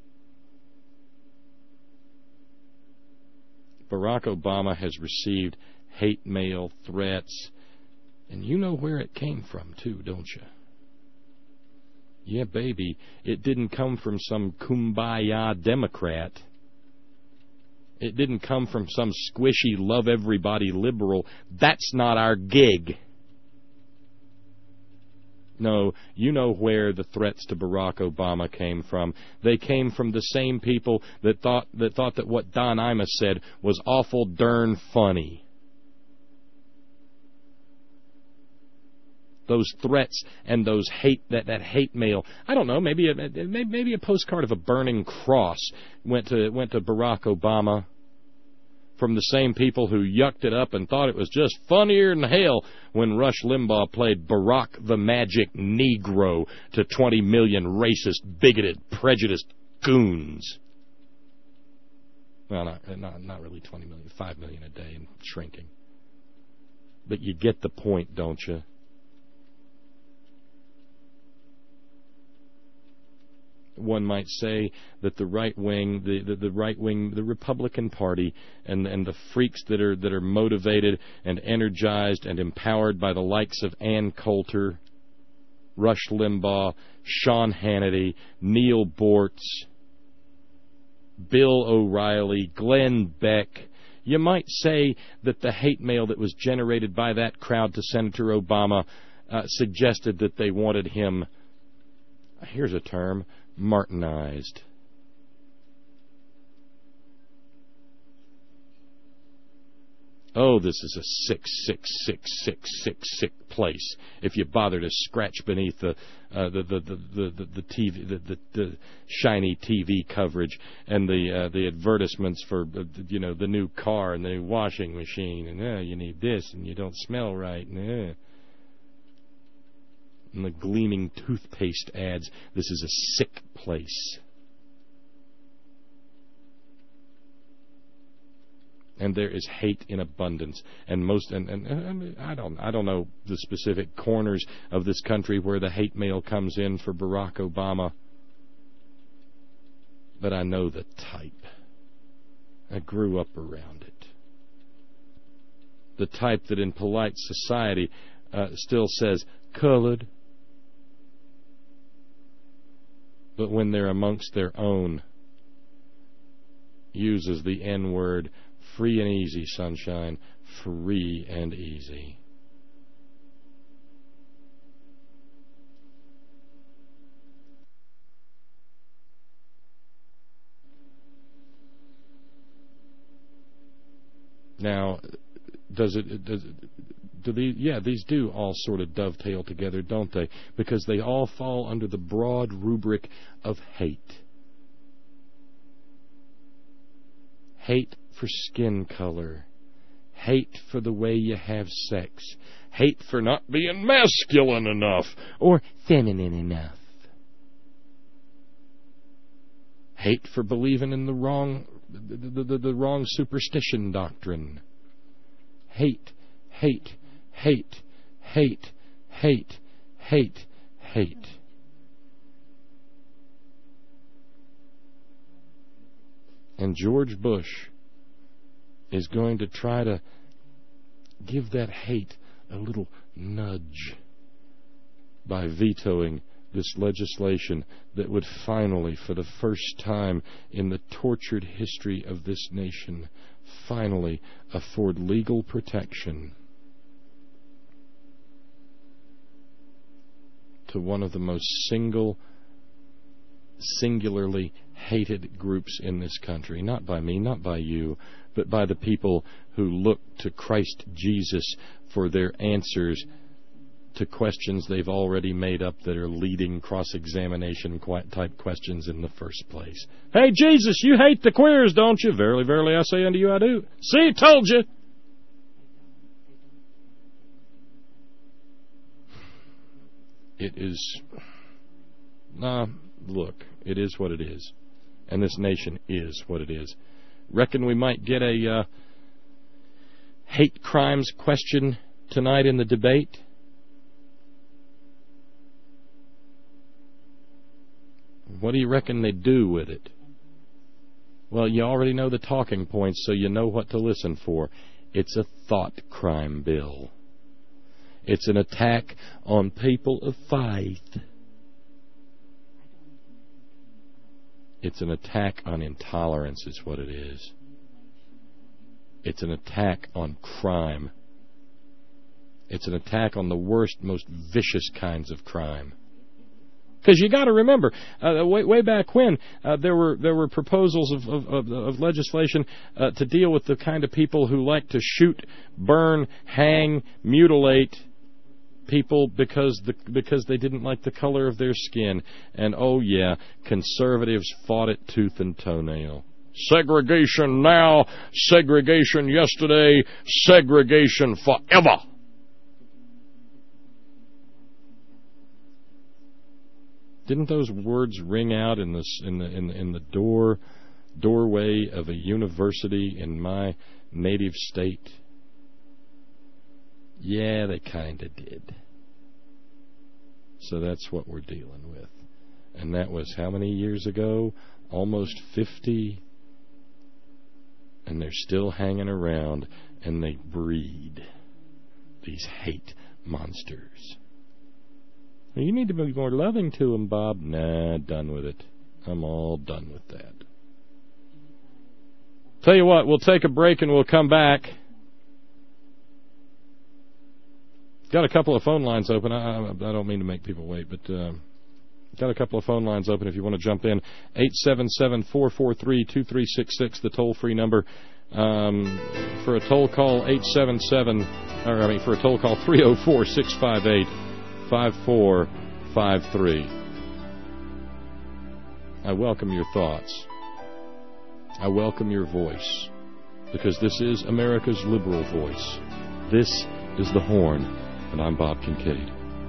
Barack Obama has received hate mail, threats, and you know where it came from, too, don't you? Yeah, baby, it didn't come from some kumbaya Democrat. It didn't come from some squishy, love-everybody liberal. That's not our gig. No, you know where the threats to Barack Obama came from. They came from the same people that thought that thought that what Don Imus said was awful darn funny. those threats and those hate that, that hate mail. I don't know, maybe a, maybe a postcard of a burning cross went to went to Barack Obama from the same people who yucked it up and thought it was just funnier than hell when Rush Limbaugh played Barack the Magic Negro to twenty million racist, bigoted, prejudiced goons. Well, not not, not really twenty million, five million a day and shrinking. But you get the point, don't you? One might say that the right wing, the, the, the right wing, the Republican Party, and and the freaks that are that are motivated and energized and empowered by the likes of Ann Coulter, Rush Limbaugh, Sean Hannity, Neil Bortz, Bill O'Reilly, Glenn Beck. You might say that the hate mail that was generated by that crowd to Senator Obama uh, suggested that they wanted him, here's a term, Martinized. Oh, this is a sick, sick, sick, sick, sick, sick place. If you bother to scratch beneath the uh, the, the, the, the, the, the T V, the, the, the shiny T V coverage and the uh, the advertisements for uh, you know the new car and the new washing machine and uh, you need this and you don't smell right and, uh, and the gleaming toothpaste ads. This is a sick place. And there is hate in abundance, and most and, and, and I don't I don't know the specific corners of this country where the hate mail comes in for Barack Obama, but I know the type. I grew up around it. The type that in polite society uh, still says colored, but when they're amongst their own, uses the N-word. Free and easy, sunshine. Free and easy. Now, does it, does it, do these, yeah, these do all sort of dovetail together, don't they? Because they all fall under the broad rubric of hate. Hate for skin color, hate for the way you have sex, hate for not being masculine enough or feminine enough, hate for believing in the wrong the, the, the wrong superstition doctrine, hate, hate, hate, hate, hate, hate, hate. And George Bush is going to try to give that hate a little nudge by vetoing this legislation that would finally, for the first time in the tortured history of this nation, finally afford legal protection to one of the most single, singularly hated groups in this country. Not by me, not by you, but by the people who look to Christ Jesus for their answers to questions they've already made up that are leading cross-examination type questions in the first place. Hey, Jesus, you hate the queers, don't you? Verily, verily, I say unto you, I do. See, told you. It is... Nah, look, it is what it is. And this nation is what it is. Reckon we might get a uh, hate crimes question tonight in the debate? What do you reckon they do with it? Well, you already know the talking points, so you know what to listen for. It's a thought crime bill. It's an attack on people of faith. It's an attack on intolerance is what it is. It's an attack on crime. It's an attack on the worst, most vicious kinds of crime. Because you got to remember, uh, way, way back when uh, there were there were proposals of of, of, of legislation uh, to deal with the kind of people who like to shoot, burn, hang, mutilate, people because the because they didn't like the color of their skin. And oh yeah, conservatives fought it tooth and toenail. Segregation now, segregation yesterday, segregation forever. Didn't those words ring out in the in the in the, in the door doorway of a university in my native state? Yeah, they kind of did. So that's what we're dealing with. And that was how many years ago? Almost fifty. And they're still hanging around, and they breed these hate monsters. You need to be more loving to them, Bob. Nah, done with it. I'm all done with that. Tell you what, we'll take a break and we'll come back. Got a couple of phone lines open. I, I don't mean to make people wait, but uh, got a couple of phone lines open if you want to jump in. eight seven seven, four four three, two three six six, the toll-free number. Um, for a toll call, eight seven seven, or I mean, for a toll call, three oh four, six five eight, five four five three. I welcome your thoughts. I welcome your voice, because this is America's liberal voice. This is The Horn, and I'm Bob Kincaid.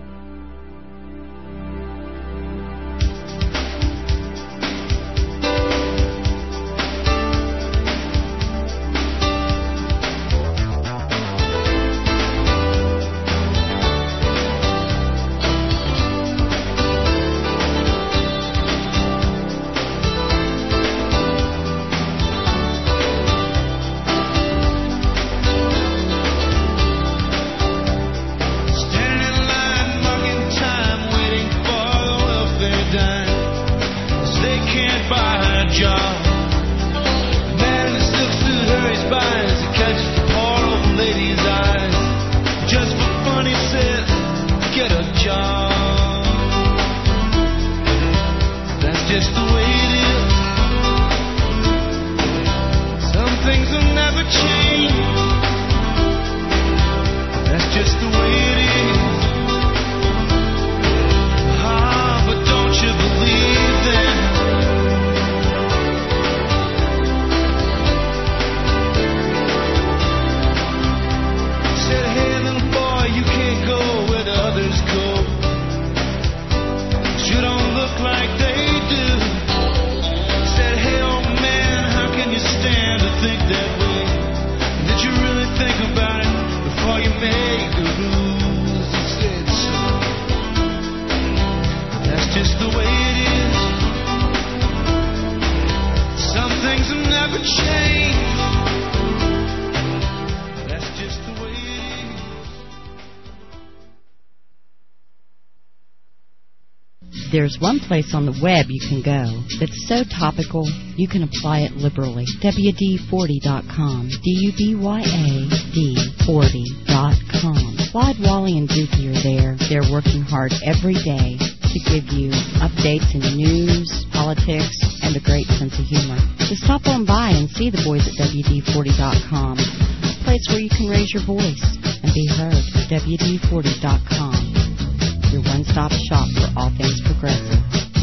There's one place on the web you can go that's so topical you can apply it liberally. W D forty dot com. D U B Y A D forty dot com. Clyde, Wally, and Dookie are there. They're working hard every day to give you updates in news, politics, and a great sense of humor. Just stop on by and see the boys at W D forty dot com. A place where you can raise your voice and be heard. W D forty dot com. Your one-stop shop for all things progressive.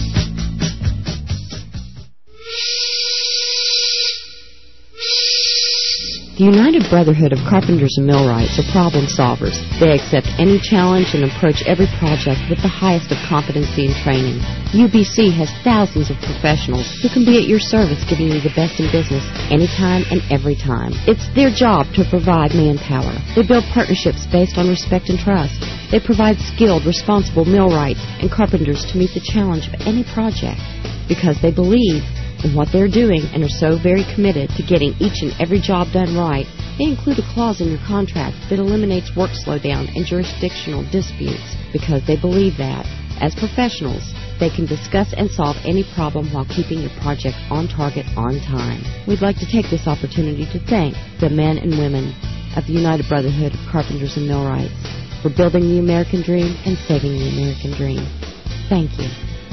The United Brotherhood of Carpenters and Millwrights are problem solvers. They accept any challenge and approach every project with the highest of competency and training. U B C has thousands of professionals who can be at your service, giving you the best in business anytime and every time. It's their job to provide manpower. They build partnerships based on respect and trust. They provide skilled, responsible millwrights and carpenters to meet the challenge of any project because they believe in what they're doing and are so very committed to getting each and every job done right. They include a clause in your contract that eliminates work slowdown and jurisdictional disputes because they believe that, as professionals, they can discuss and solve any problem while keeping your project on target on time. We'd like to take this opportunity to thank the men and women of the United Brotherhood of Carpenters and Millwrights for building the American dream and saving the American dream. Thank you.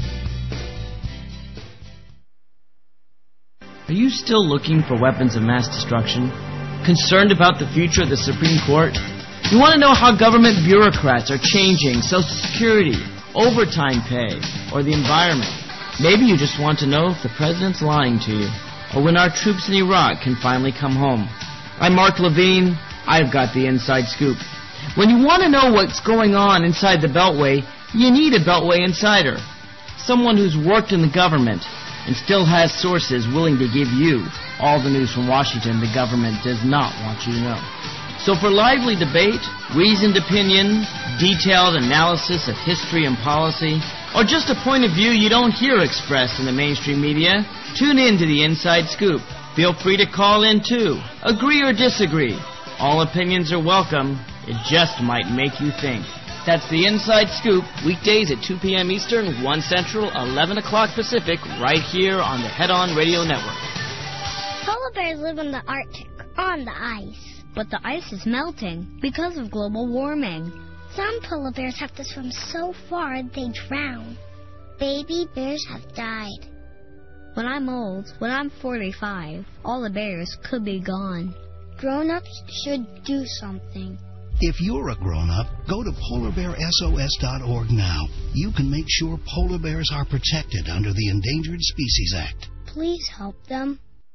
Are you still looking for weapons of mass destruction? Concerned about the future of the Supreme Court? You want to know how government bureaucrats are changing Social Security, overtime pay, or the environment. Maybe you just want to know if the president's lying to you, or when our troops in Iraq can finally come home. I'm Mark Levine. I've got the inside scoop. When you want to know what's going on inside the Beltway, you need a Beltway insider. Someone who's worked in the government and still has sources willing to give you all the news from Washington the government does not want you to know. So for lively debate, reasoned opinion, detailed analysis of history and policy, or just a point of view you don't hear expressed in the mainstream media, tune in to the Inside Scoop. Feel free to call in too. Agree or disagree. All opinions are welcome. It just might make you think. That's the Inside Scoop, weekdays at two p.m. Eastern, one Central, eleven o'clock Pacific, right here on the Head On Radio Network. Polar bears live in the Arctic, on the ice. But the ice is melting because of global warming. Some polar bears have to swim so far they drown. Baby bears have died. When I'm old, when I'm forty-five, all the bears could be gone. Grown-ups should do something. If you're a grown-up, go to polar bear S O S dot org now. You can make sure polar bears are protected under the Endangered Species Act. Please help them.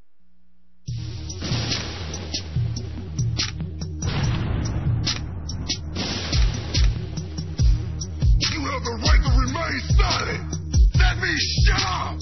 You have the right to remain silent. That means shut up.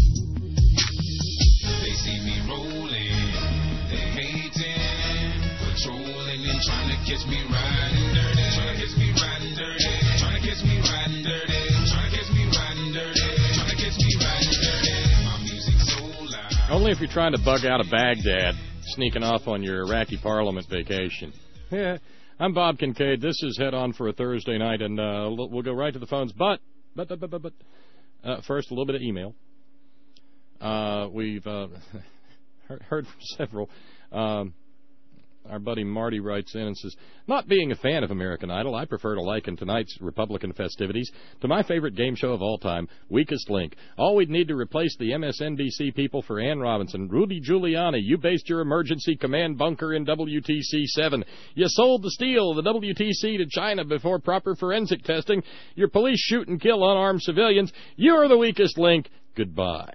They see me rolling, they hating, patrolling and trying to catch me riding dirty, trying to catch me riding dirty, trying to catch me riding dirty, trying to catch me riding dirty, trying to catch me riding dirty. My music's so loud. Only if you're trying to bug out of Baghdad, sneaking off on your Iraqi Parliament vacation. Yeah, I'm Bob Kincaid. This is Head On for a Thursday night, and uh, we'll go right to the phones. But, but, but, but, but, uh, first, a little bit of email. Uh, we've uh, heard from several. Um, our buddy Marty writes in and says, not being a fan of American Idol, I prefer to liken tonight's Republican festivities to my favorite game show of all time, Weakest Link. All we'd need to replace the M S N B C people for Ann Robinson. Rudy Giuliani, you based your emergency command bunker in W T C seven. You sold the steel of the W T C to China before proper forensic testing. Your police shoot and kill unarmed civilians. You're the weakest link. Goodbye.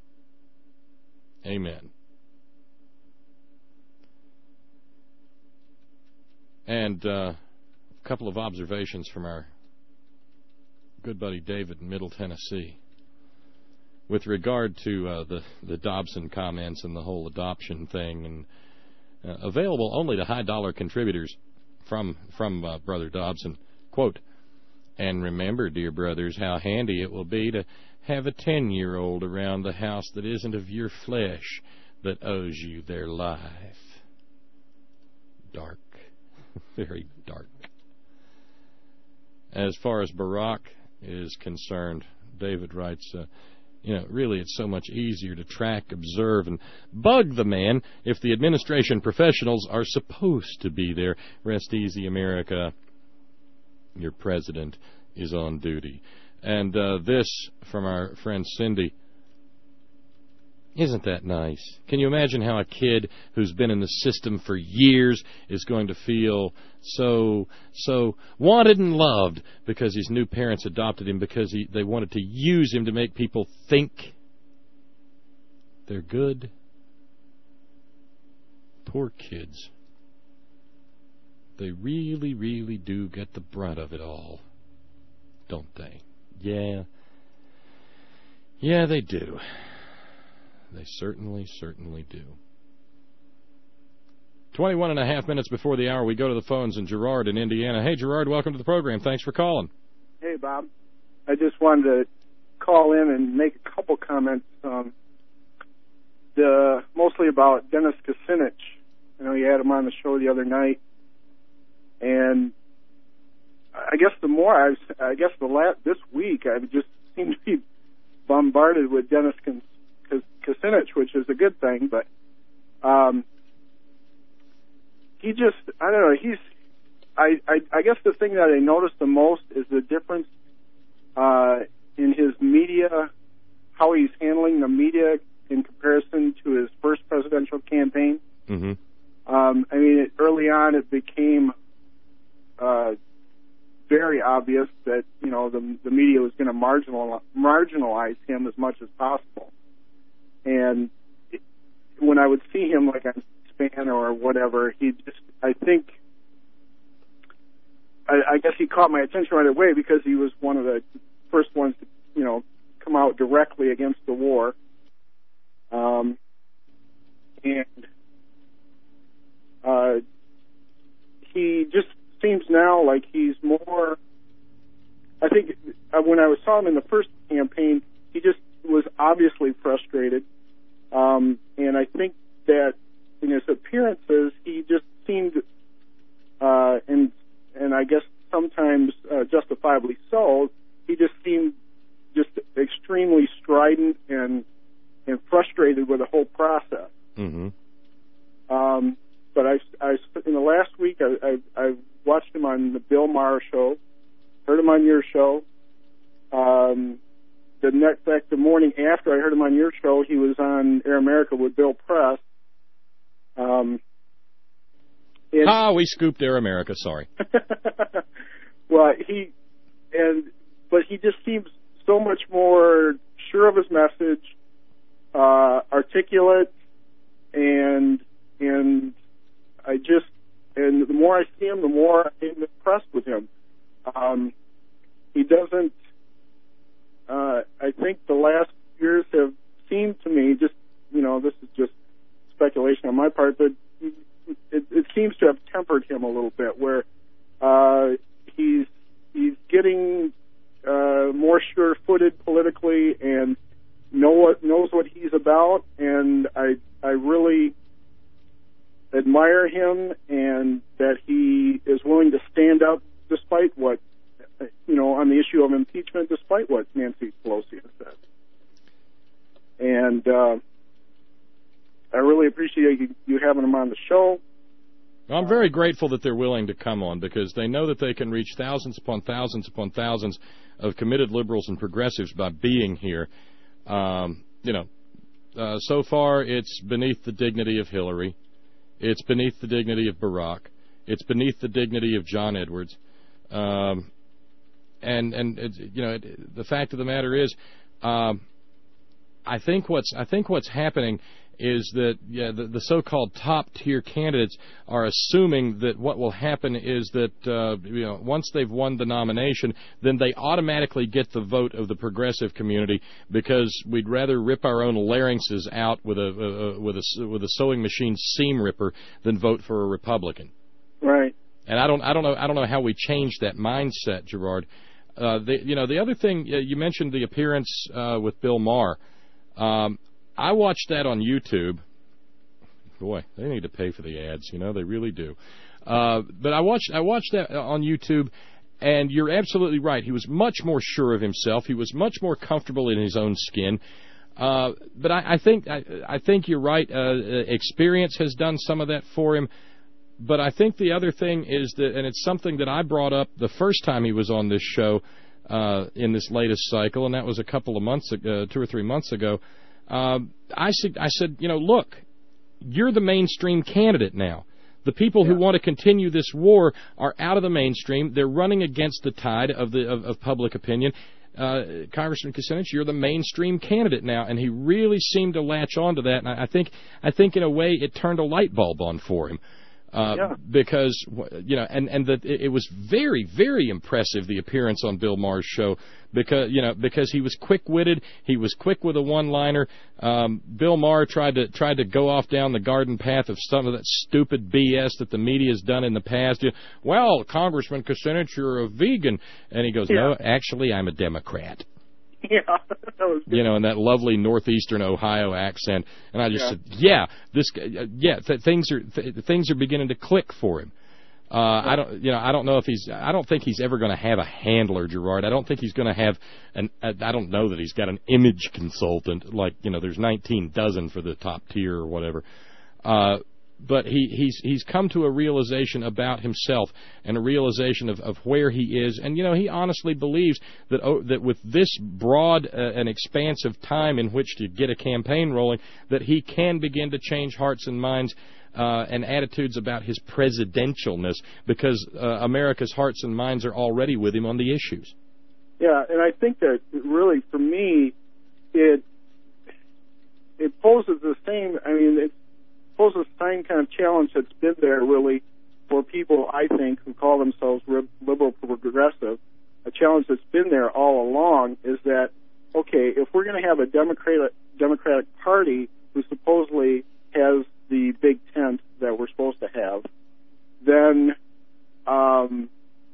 Amen. And uh, a couple of observations from our good buddy David in Middle Tennessee with regard to uh, the, the Dobson comments and the whole adoption thing, and uh, available only to high-dollar contributors from, from uh, Brother Dobson. Quote, and remember, dear brothers, how handy it will be to have a ten-year-old around the house that isn't of your flesh that owes you their life. Dark. Very dark. As far as Barack is concerned, David writes, uh, you know, really it's so much easier to track, observe, and bug the man if the administration professionals are supposed to be there. Rest easy, America. Your president is on duty. And uh, this from our friend Cindy. Isn't that nice? Can you imagine how a kid who's been in the system for years is going to feel so so wanted and loved because his new parents adopted him because he, they wanted to use him to make people think they're good? Poor kids. They really, really do get the brunt of it all, don't they? Yeah. Yeah, they do. They certainly, certainly do. Twenty-one and a half minutes before the hour, we go to the phones in Gerard in Indiana. Hey, Gerard, welcome to the program. Thanks for calling. Hey, Bob. I just wanted to call in and make a couple comments, um, the, mostly about Dennis Kucinich. I know you had him on the show the other night, and I guess the more I, was, I guess the last this week I've just seemed to be bombarded with Dennis Kucinich. Kucinich, which is a good thing, but um, he just, I don't know, he's, I, I, I guess the thing that I noticed the most is the difference uh, in his media, how he's handling the media in comparison to his first presidential campaign. Mm-hmm. Um, I mean, it, early on it became obvious that, you know, the the media was going to marginal, marginalize him as much as possible. And it, when I would see him, like on Span or whatever, he just, I think, I, I guess he caught my attention right away because he was one of the first ones to, you know, come out directly against the war. Um, and uh, he just seems now like he's more, I think uh, when I was saw him in the first campaign, he just was obviously frustrated. Um, and I think that in his appearances, he just seemed, uh, and, and I guess sometimes uh, justifiably so, he just seemed just extremely strident and and frustrated with the whole process. Mm-hmm. Um, but I, I, in the last week, I, I, I watched him on the Bill Maher show, heard him on your show. Um, the next, like the morning after I heard him on your show, he was on Air America with Bill Press. Um, and, ah, we scooped Air America. Sorry. Well, he and but he just seems so much more sure of his message, uh, articulate, and and I just and the more I see him, the more I'm impressed with him. Um, he doesn't. Uh, I think the last years have seemed to me, just you know, this is just speculation on my part, but it, it seems to have tempered him a little bit, where uh, he's he's getting uh, more sure-footed politically and know what knows what he's about, and I I really admire him and that he is willing to stand up despite what, you know, on the issue of impeachment, despite what Nancy Pelosi has said. And uh, I really appreciate you, you having him on the show. I'm very grateful that they're willing to come on because they know that they can reach thousands upon thousands upon thousands of committed liberals and progressives by being here. Um, you know, uh, so far it's beneath the dignity of Hillary. It's beneath the dignity of Barack. It's beneath the dignity of John Edwards. Um, and, and it, you know, it, the fact of the matter is, um, I think what's I think what's happening is that yeah, the, the so-called top-tier candidates are assuming that what will happen is that uh, you know once they've won the nomination, then they automatically get the vote of the progressive community because we'd rather rip our own larynxes out with a uh, with a with a sewing machine seam ripper than vote for a Republican. Right. And I don't I don't know I don't know how we change that mindset, Gerard. Uh, the, you know the other thing uh, you mentioned the appearance uh, with Bill Maher. Um, I watched that on YouTube. Boy, they need to pay for the ads, you know, they really do. Uh, but I watched I watched that on YouTube, and you're absolutely right. He was much more sure of himself. He was much more comfortable in his own skin. Uh, but I, I think I, I think you're right. Uh, experience has done some of that for him. But I think the other thing is that, and it's something that I brought up the first time he was on this show uh, in this latest cycle, and that was a couple of months ago, two or three months ago. Uh, I said, I said, you know, look, you're the mainstream candidate now. The people yeah. who want to continue this war are out of the mainstream. They're running against the tide of the of, of public opinion. Uh, Congressman Kucinich, you're the mainstream candidate now, and he really seemed to latch on to that. And I, I think, I think in a way, it turned a light bulb on for him. Uh, yeah. Because, you know, and, and that it was very, very impressive, the appearance on Bill Maher's show, because, you know, because he was quick-witted, he was quick with a one-liner. Um, Bill Maher tried to, tried to go off down the garden path of some of that stupid B S that the media has done in the past. Well, Congressman Kucinich, you're a vegan. And he goes, yeah. no, actually, I'm a Democrat. Yeah, that was good. You know, in that lovely northeastern Ohio accent, and I just yeah. said, "Yeah, this, uh, yeah, th- things are th- things are beginning to click for him." Uh, yeah. I don't, you know, I don't know if he's, I don't think he's ever going to have a handler, Gerard. I don't think he's going to have an, uh, I don't know that he's got an image consultant like, you know, there's nineteen dozen for the top tier or whatever. Uh, but he, he's he's come to a realization about himself and a realization of, of where he is. And, you know, he honestly believes that oh, that with this broad uh, and expansive time in which to get a campaign rolling, that he can begin to change hearts and minds uh, and attitudes about his presidentialness, because uh, America's hearts and minds are already with him on the issues. Yeah, and I think that really, for me, it it poses the same, I mean, it poses the same kind of challenge that's been there, really, for people, I think, who call themselves liberal progressive. A challenge that's been there all along is that, okay, if we're going to have a Democratic, Democratic Party who supposedly has the big tent that we're supposed to have, then um,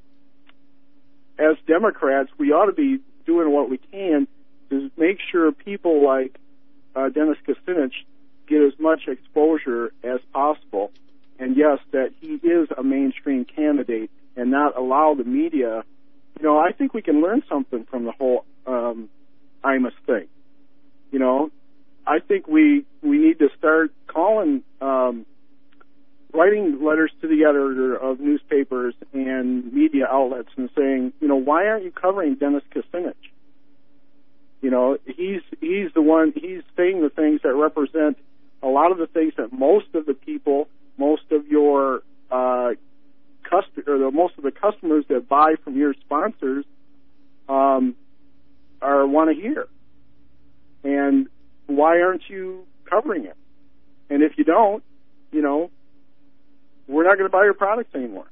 as Democrats, we ought to be doing what we can to make sure people like uh, Dennis Kucinich get as much exposure as possible. And yes, that he is a mainstream candidate, and not allow the media. You know, I think we can learn something from the whole um, Imus thing. You know, I think we we need to start calling, um, writing letters to the editor of newspapers and media outlets and saying, you know, why aren't you covering Dennis Kucinich? You know, he's he's the one, he's saying the things that represent a lot of the things that most of the people, most of your uh, cust- or the, most of the customers that buy from your sponsors um, are want to hear. And why aren't you covering it? And if you don't, you know, we're not going to buy your products anymore.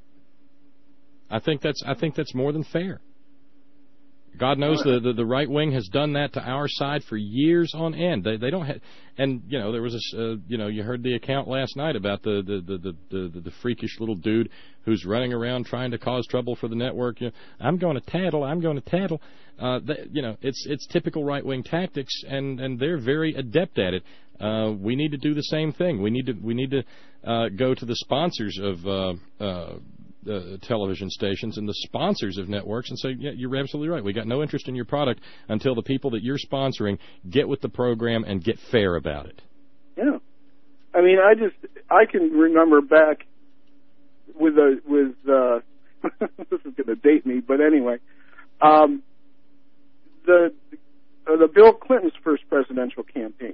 I think that's I think that's more than fair. God knows the, the the right wing has done that to our side for years on end. They they don't have, and you know there was a uh, you know you heard the account last night about the the the, the the the freakish little dude who's running around trying to cause trouble for the network. You know, I'm going to tattle. I'm going to tattle. Uh, they, you know, it's it's typical right wing tactics, and and they're very adept at it. Uh, we need to do the same thing. We need to we need to uh, go to the sponsors of uh, uh, uh, television stations and the sponsors of networks and say, yeah, you're absolutely right. We got no interest in your product until the people that you're sponsoring get with the program and get fair about it. Yeah, I mean, I just I can remember back with a with uh, this is going to date me, but anyway, um, the uh, the Bill Clinton's first presidential campaign.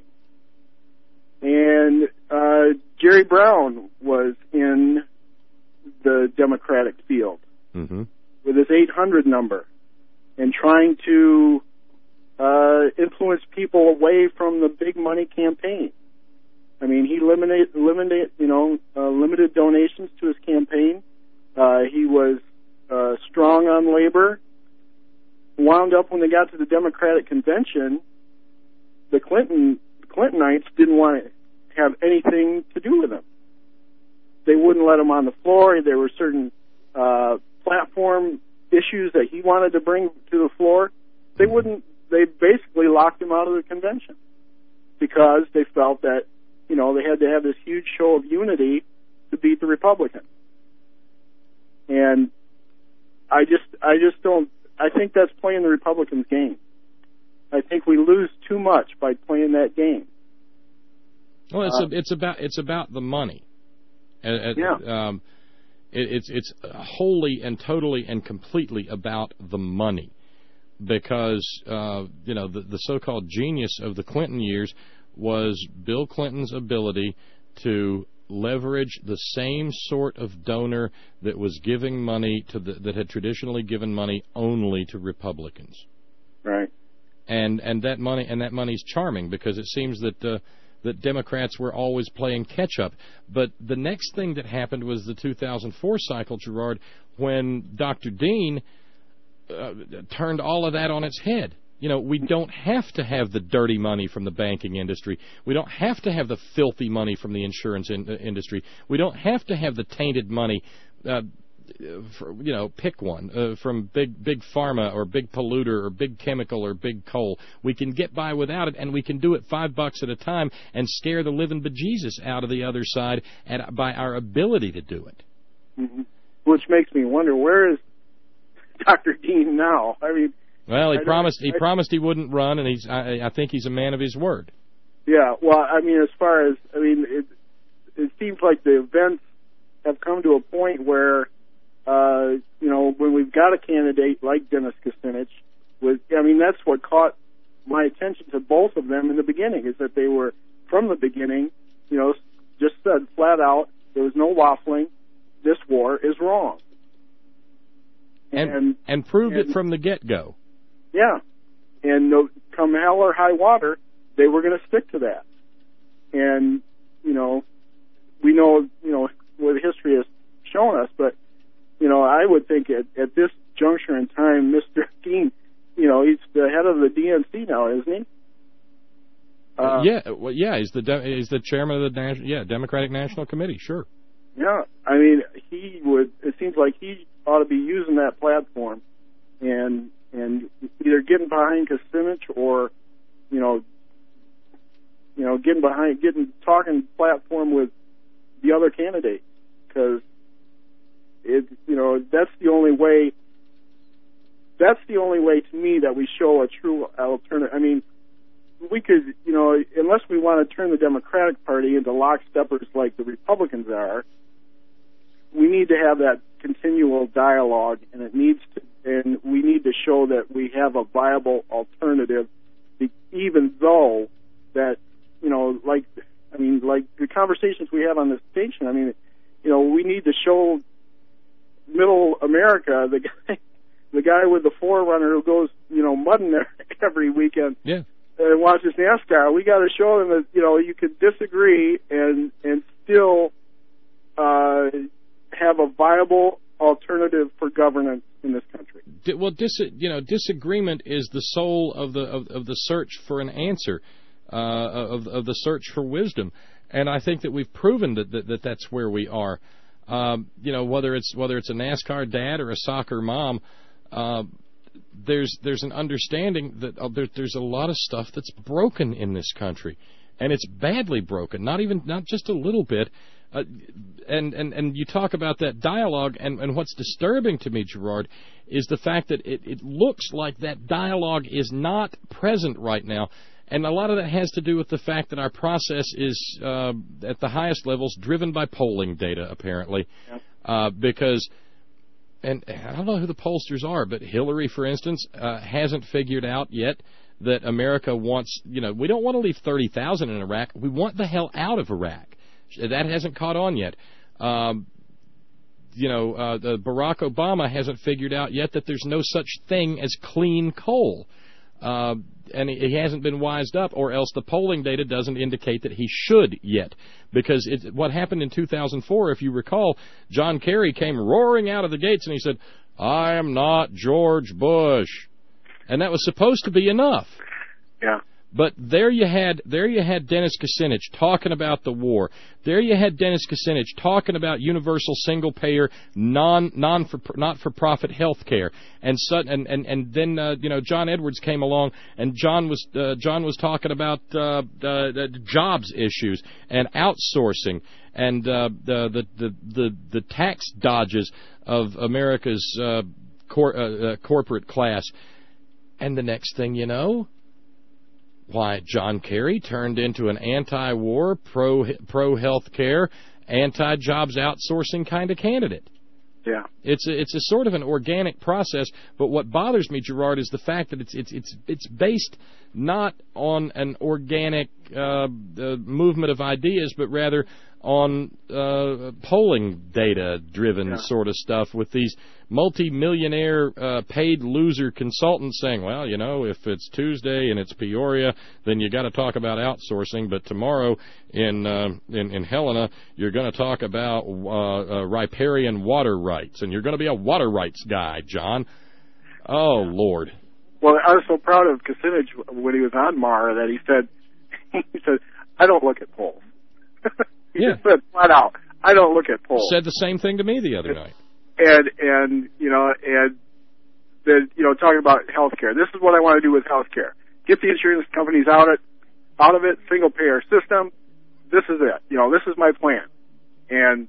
And uh, Jerry Brown was in the Democratic field mm-hmm. with his eight hundred number and trying to uh, influence people away from the big money campaign. I mean, he limited, limited you know, uh, limited donations to his campaign. Uh, he was uh, strong on labor. Wound up when they got to the Democratic convention, the Clinton Clintonites didn't want to have anything to do with him. They wouldn't let him on the floor. There were certain uh, platform issues that he wanted to bring to the floor. They wouldn't. They basically locked him out of the convention because they felt that, you know, they had to have this huge show of unity to beat the Republicans. And I just, I just don't. I think that's playing the Republicans' game. I think we lose too much by playing that game. Well, it's uh, a, it's about it's about the money. Uh, yeah. Um, it, it's it's wholly and totally and completely about the money, because uh, you know the, the so-called genius of the Clinton years was Bill Clinton's ability to leverage the same sort of donor that was giving money to the, that had traditionally given money only to Republicans. Right. And and that money and that money's charming, because it seems that uh, that Democrats were always playing catch up. But the next thing that happened was the two thousand four cycle, Gerard, when Doctor Dean uh, turned all of that on its head. You know, we don't have to have the dirty money from the banking industry. We don't have to have the filthy money from the insurance in, uh, industry. We don't have to have the tainted money. Uh, For, you know, pick one uh, from big big pharma or big polluter or big chemical or big coal. We can get by without it, and we can do it five bucks at a time and scare the living bejesus out of the other side at, by our ability to do it. Mm-hmm. Which makes me wonder, where is Doctor Dean now? I mean, well, he I promised he I, promised he wouldn't run, and he's I, I think he's a man of his word. Yeah, well, I mean, as far as I mean, it, it seems like the events have come to a point where, uh, you know, when we've got a candidate like Dennis Kucinich, with, I mean, that's what caught my attention to both of them in the beginning, is that they were, from the beginning, you know, just said flat out, there was no waffling, this war is wrong. And and, and proved and, it from the get-go. Yeah. And no, come hell or high water, they were going to stick to that. And, you know, we know, you know, what history has shown us, but, you know, I would think at, at this juncture in time, Mister Dean, you know, he's the head of the D N C now, isn't he? Uh, yeah, well, yeah, he's the de- he's the chairman of the National, yeah Democratic National Committee, sure. Yeah, I mean, he would. It seems like he ought to be using that platform, and and either getting behind Kucinich or, you know, you know, getting behind, getting talking platform with the other candidates, because it, you know, that's the only way. That's the only way to me that we show a true alternative. I mean, we could, you know, unless we want to turn the Democratic Party into locksteppers like the Republicans are, we need to have that continual dialogue, and it needs to, and we need to show that we have a viable alternative, even though that, you know, like, I mean, like the conversations we have on this station, I mean, you know, we need to show middle America, the guy, the guy with the Forerunner who goes, you know, mudding there every weekend. Yeah. And watches NASCAR. We got to show them that, you know, you can disagree and and still uh, have a viable alternative for governance in this country. Well, dis- you know, disagreement is the soul of the of, of the search for an answer, uh, of of the search for wisdom, and I think that we've proven that that, that that's where we are. Um, you know, whether it's whether it's a NASCAR dad or a soccer mom. Uh, There's there's an understanding that uh, there, there's a lot of stuff that's broken in this country, and it's badly broken. Not even not just a little bit. Uh, and, and and you talk about that dialogue, and, and what's disturbing to me, Gerard, is the fact that it, it looks like that dialogue is not present right now, and a lot of that has to do with the fact that our process is uh, at the highest levels driven by polling data, apparently, yep. uh, because. And I don't know who the pollsters are, but Hillary, for instance, uh, hasn't figured out yet that America wants, you know, we don't want to leave thirty thousand in Iraq. We want the hell out of Iraq. That hasn't caught on yet. Um, you know, uh, the Barack Obama hasn't figured out yet that there's no such thing as clean coal. Uh, and he hasn't been wised up, or else the polling data doesn't indicate that he should yet. Because it, what happened in two thousand four, if you recall, John Kerry came roaring out of the gates and he said, "I am not George Bush." And that was supposed to be enough. Yeah. But there you had there you had Dennis Kucinich talking about the war. There you had Dennis Kucinich talking about universal single payer non non for not for profit health care. And so, and and and then uh, you know John Edwards came along, and John was uh, John was talking about uh, the, the jobs issues and outsourcing and uh, the, the the the the tax dodges of America's uh, cor- uh, uh, corporate class. And the next thing you know, why, John Kerry turned into an anti-war, pro pro health care, anti-jobs outsourcing kind of candidate. Yeah, it's a, it's a sort of an organic process. But what bothers me, Gerard, is the fact that it's it's it's it's based not on an organic uh, uh, movement of ideas, but rather on uh, polling data-driven yeah. sort of stuff with these multi-millionaire uh, paid loser consultants saying, well, you know, if it's Tuesday and it's Peoria, then you got to talk about outsourcing, but tomorrow in uh, in, in Helena, you're going to talk about uh, uh, riparian water rights, and you're going to be a water rights guy, John. Oh, yeah. Lord. Well, I was so proud of Kucinich when he was on Mara that he said, he said, I don't look at polls. He yeah. just said flat out, I don't look at polls. Said the same thing to me the other night. And, and you know, and then, you know, talking about health care. This is what I want to do with health care. Get the insurance companies out of, out of it, single payer system. This is it. You know, this is my plan. And,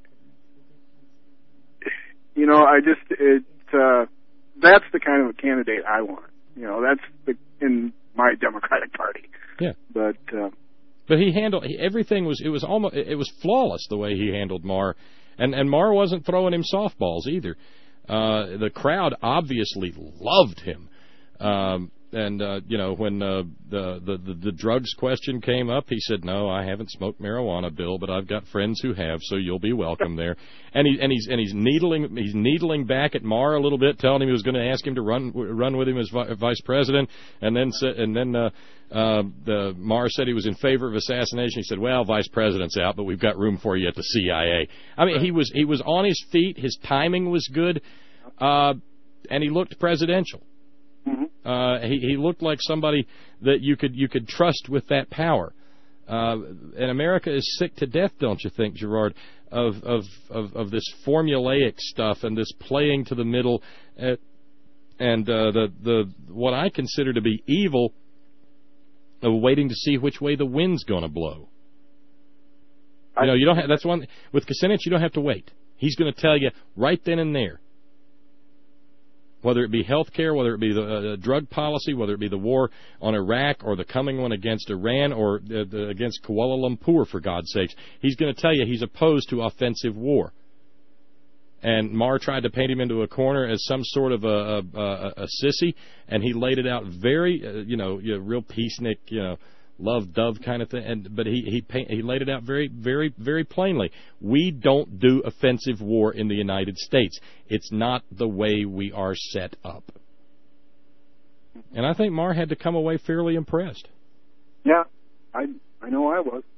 you know, I just, it, uh, that's the kind of a candidate I want. You know, that's the, in my Democratic Party. Yeah. But, uh, But he handled he, everything was it was almost it was flawless the way he handled Maher, and and Maher wasn't throwing him softballs either. Uh, the crowd obviously loved him. Um, And, uh, you know, when uh, the, the, the, the drugs question came up, he said, no, I haven't smoked marijuana, Bill, but I've got friends who have, so you'll be welcome there. And, he, and, he's, and he's needling he's needling back at Maher a little bit, telling him he was going to ask him to run run with him as vi- vice president. And then and then uh, uh, the Maher said he was in favor of assassination. He said, well, vice president's out, but we've got room for you at the C I A. I mean, he was, he was on his feet. His timing was good, uh, and he looked presidential. Uh, he, he looked like somebody that you could you could trust with that power. Uh, and America is sick to death, don't you think, Gerard, of of, of, of this formulaic stuff and this playing to the middle, uh, and uh, the the what I consider to be evil of waiting to see which way the wind's going to blow. You know, you don't have, that's one with Kucinich. You don't have to wait. He's going to tell you right then and there. Whether it be health care, whether it be the uh, drug policy, whether it be the war on Iraq or the coming one against Iran or uh, the, against Kuala Lumpur, for God's sakes, he's going to tell you he's opposed to offensive war. And Maher tried to paint him into a corner as some sort of a, a, a, a sissy, and he laid it out very, uh, you know, you know, real peacenik, you know, love dove kind of thing. And but he he paint, he laid it out very very very plainly. We don't do offensive war in the United States. It's not the way we are set up. And I think Maher had to come away fairly impressed. Yeah, I I know I was,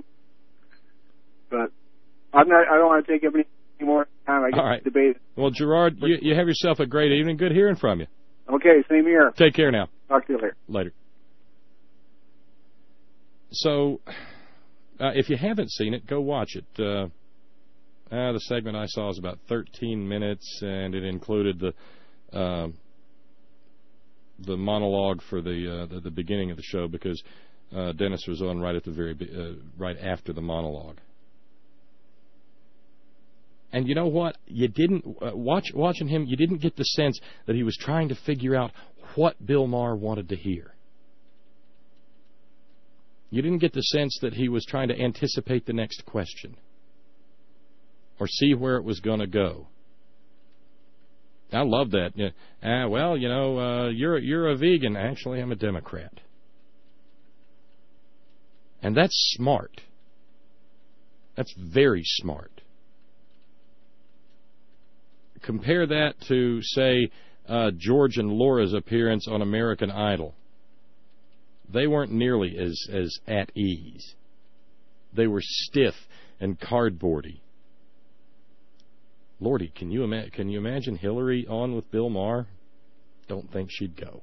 but I'm not. I don't want to take up any more time. I get All right. to debate. Well, Gerard, you, you have yourself a great evening. Good hearing from you. Okay, same here. Take care now. Talk to you later. Later. So, uh, if you haven't seen it, go watch it. Uh, uh, the segment I saw was about thirteen minutes, and it included the uh, the monologue for the, uh, the the beginning of the show because uh, Dennis was on right at the very uh, right after the monologue. And you know what? You didn't uh, watch watching him. You didn't get the sense that he was trying to figure out what Bill Maher wanted to hear. You didn't get the sense that he was trying to anticipate the next question or see where it was going to go. I love that. Yeah. Ah, well, you know, uh, you're you're a vegan. Actually, I'm a Democrat, and that's smart. That's very smart. Compare that to, say, uh, George and Laura's appearance on American Idol. They weren't nearly as, as at ease. They were stiff and cardboardy. Lordy, can you ima- can you imagine Hillary on with Bill Maher? Don't think she'd go.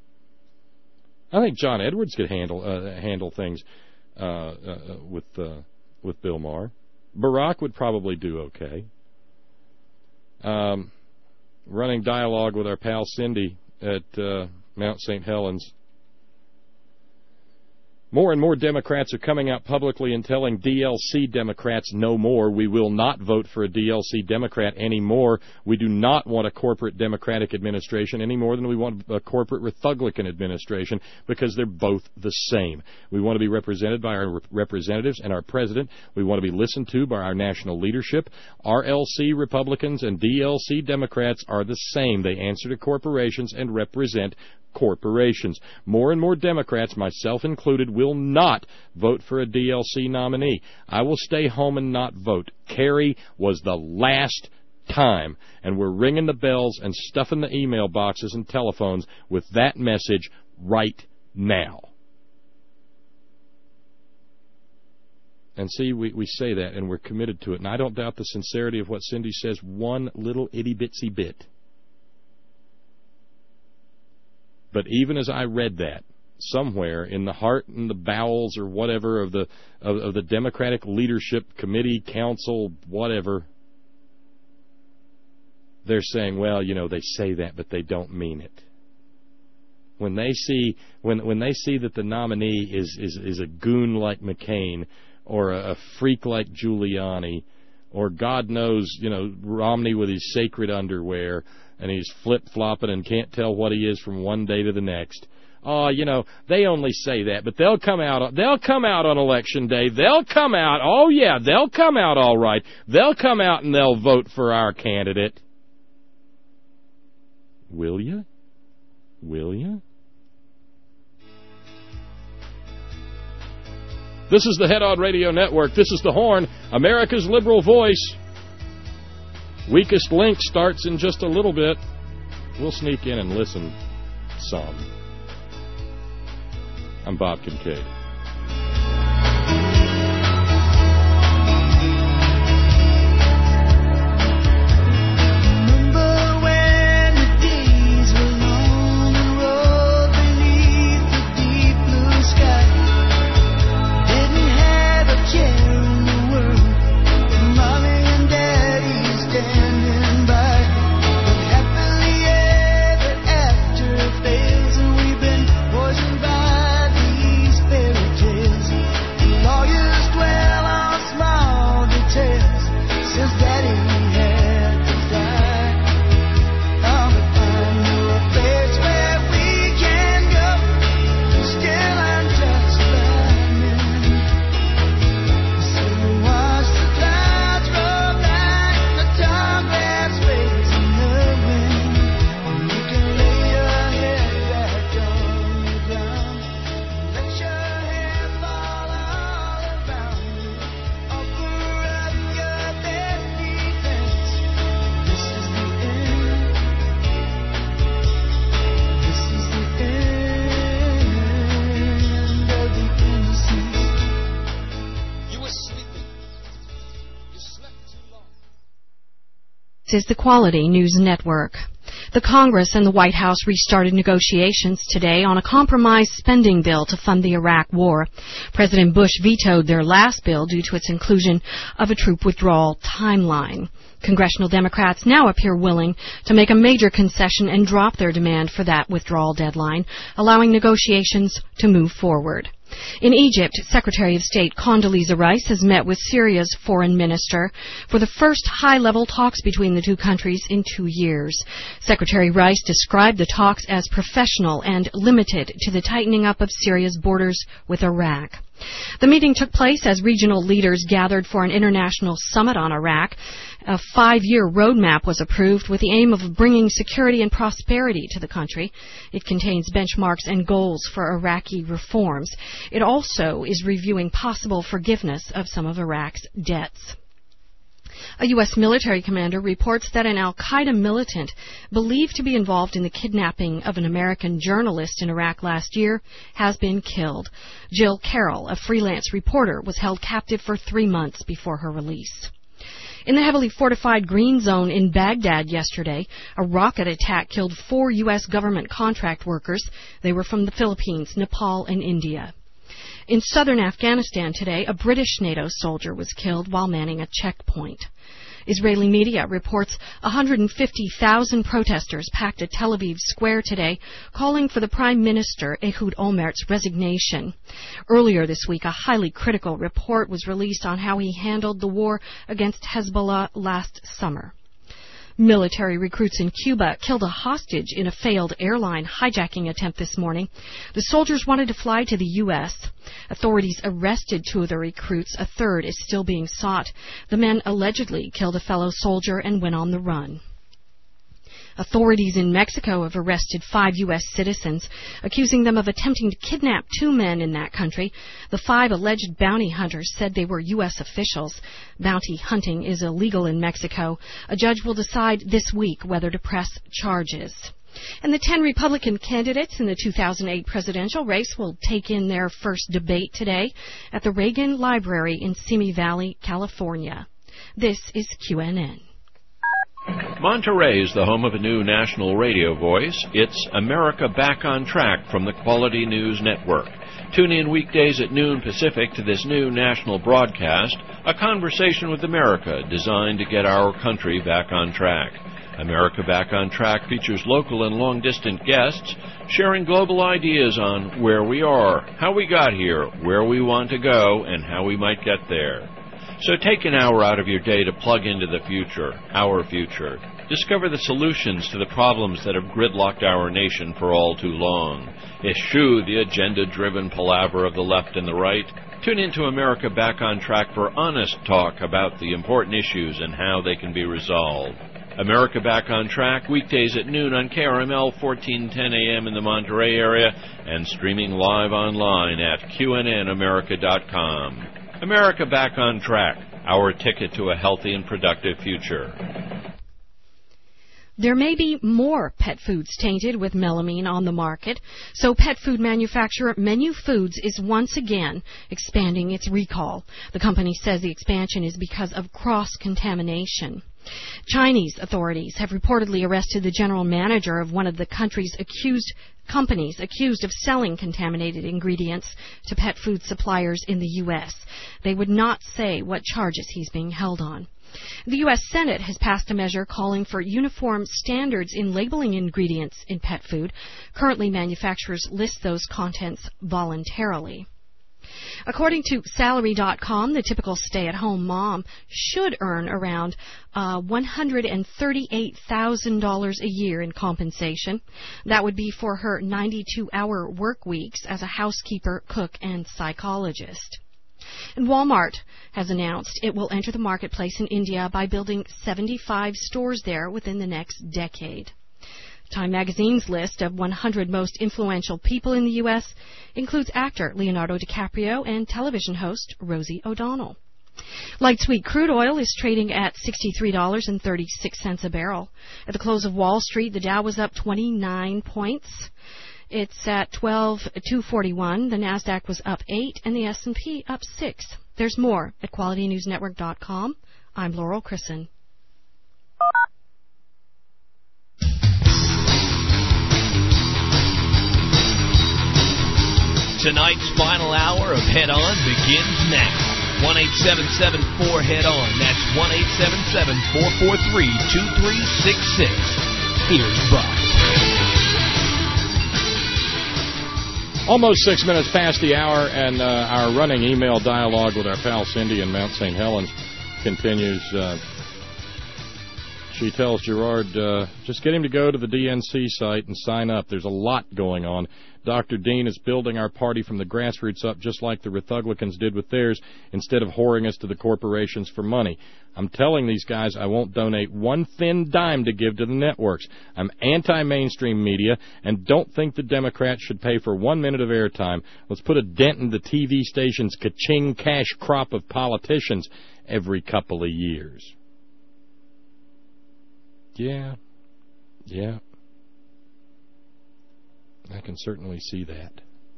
I think John Edwards could handle uh, handle things uh, uh, with uh, with Bill Maher. Barack would probably do okay. Um, running dialogue with our pal Cindy at uh, Mount Saint Helens. More and more Democrats are coming out publicly and telling D L C Democrats no more. We will not vote for a D L C Democrat anymore. We do not want a corporate Democratic administration any more than we want a corporate Republican administration because they're both the same. We want to be represented by our representatives and our president. We want to be listened to by our national leadership. R L C Republicans and D L C Democrats are the same. They answer to corporations and represent corporations. More and more Democrats, myself included, will not vote for a D L C nominee. I will stay home and not vote. Kerry was the last time, and we're ringing the bells and stuffing the email boxes and telephones with that message right now. And see, we, we say that, and we're committed to it. And I don't doubt the sincerity of what Cindy says one little itty-bitsy bit. But even as I read that, somewhere in the heart and the bowels or whatever of the of, of the Democratic leadership committee, council, whatever, they're saying, well, you know, they say that, but they don't mean it. When they see when when they see that the nominee is is, is a goon like McCain or a, a freak like Giuliani or God knows, you know, Romney with his sacred underwear, and he's flip-flopping and can't tell what he is from one day to the next, oh, you know, they only say that, but they'll come out. They'll come out on election day. They'll come out. Oh yeah, they'll come out all right. They'll come out and they'll vote for our candidate. Will you? Will you? This is the Head On Radio Network. This is the Horn, America's liberal voice. Weakest Link starts in just a little bit. We'll sneak in and listen some. I'm Bob Kincaid. Is the Quality News Network. The Congress and the White House restarted negotiations today on a compromise spending bill to fund the Iraq War. President Bush vetoed their last bill due to its inclusion of a troop withdrawal timeline. Congressional Democrats now appear willing to make a major concession and drop their demand for that withdrawal deadline, allowing negotiations to move forward. In Egypt, Secretary of State Condoleezza Rice has met with Syria's foreign minister for the first high-level talks between the two countries in two years. Secretary Rice described the talks as professional and limited to the tightening up of Syria's borders with Iraq. The meeting took place as regional leaders gathered for an international summit on Iraq. A five-year roadmap was approved with the aim of bringing security and prosperity to the country. It contains benchmarks and goals for Iraqi reforms. It also is reviewing possible forgiveness of some of Iraq's debts. A U S military commander reports that an al-Qaeda militant believed to be involved in the kidnapping of an American journalist in Iraq last year has been killed. Jill Carroll, a freelance reporter, was held captive for three months before her release. In the heavily fortified Green Zone in Baghdad yesterday, a rocket attack killed four U S government contract workers. They were from the Philippines, Nepal, and India. In southern Afghanistan today, a British NATO soldier was killed while manning a checkpoint. Israeli media reports one hundred fifty thousand protesters packed a Tel Aviv square today, calling for the Prime Minister Ehud Olmert's resignation. Earlier this week, a highly critical report was released on how he handled the war against Hezbollah last summer. Military recruits in Cuba killed a hostage in a failed airline hijacking attempt this morning. The soldiers wanted to fly to the U S Authorities arrested two of the recruits. A third is still being sought. The men allegedly killed a fellow soldier and went on the run. Authorities in Mexico have arrested five U S citizens, accusing them of attempting to kidnap two men in that country. The five alleged bounty hunters said they were U S officials. Bounty hunting is illegal in Mexico. A judge will decide this week whether to press charges. And the ten Republican candidates in the two thousand eight presidential race will take in their first debate today at the Reagan Library in Simi Valley, California. This is Q N N. Monterey is the home of a new national radio voice. It's America Back on Track from the Quality News Network. Tune in weekdays at noon Pacific to this new national broadcast, a conversation with America designed to get our country back on track. America Back on Track features local and long-distance guests sharing global ideas on where we are, how we got here, where we want to go, and how we might get there. So take an hour out of your day to plug into the future, our future. Discover the solutions to the problems that have gridlocked our nation for all too long. Eschew the agenda-driven palaver of the left and the right. Tune into America Back on Track for honest talk about the important issues and how they can be resolved. America Back on Track, weekdays at noon on K R M L fourteen ten A M in the Monterey area and streaming live online at Q N N America dot com. America Back on Track, our ticket to a healthy and productive future. There may be more pet foods tainted with melamine on the market, so pet food manufacturer Menu Foods is once again expanding its recall. The company says the expansion is because of cross-contamination. Chinese authorities have reportedly arrested the general manager of one of the country's accused companies accused of selling contaminated ingredients to pet food suppliers in the U S. They would not say what charges he's being held on. The U S Senate has passed a measure calling for uniform standards in labeling ingredients in pet food. Currently, manufacturers list those contents voluntarily. According to Salary dot com, the typical stay-at-home mom should earn around uh, one hundred thirty-eight thousand dollars a year in compensation. That would be for her ninety-two hour work weeks as a housekeeper, cook, and psychologist. And Walmart has announced it will enter the marketplace in India by building seventy-five stores there within the next decade. Time magazine's list of one hundred most influential people in the U S includes actor Leonardo DiCaprio and television host Rosie O'Donnell. Light sweet crude oil is trading at sixty-three dollars and thirty-six cents a barrel. At the close of Wall Street, the Dow was up twenty-nine points. It's at twelve two forty-one. The Nasdaq was up eight, and the S and P up six. There's more at quality news network dot com. I'm Laurel Chrisson. Tonight's final hour of Head On begins now. one eight seven seven four head on. That's one eight seven seven four four three two three six six. Here's Buck. Almost six minutes past the hour, and uh, our running email dialogue with our pal Cindy in Mount Saint Helens continues. Uh, she tells Gerard, uh, just get him to go to the D N C site and sign up. There's a lot going on. Doctor Dean is building our party from the grassroots up just like the Republicans did with theirs instead of whoring us to the corporations for money. I'm telling these guys I won't donate one thin dime to give to the networks. I'm anti-mainstream media and don't think the Democrats should pay for one minute of airtime. Let's put a dent in the T V station's ka-ching cash crop of politicians every couple of years. Yeah. Yeah. I can certainly see that.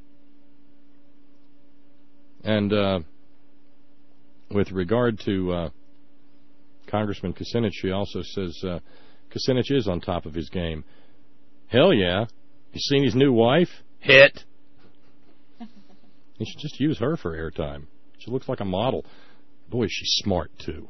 And uh, with regard to uh, Congressman Kucinich, she also says uh, Kucinich is on top of his game. Hell yeah. You seen his new wife? Hit. You should just use her for airtime. She looks like a model. Boy, she's smart, too.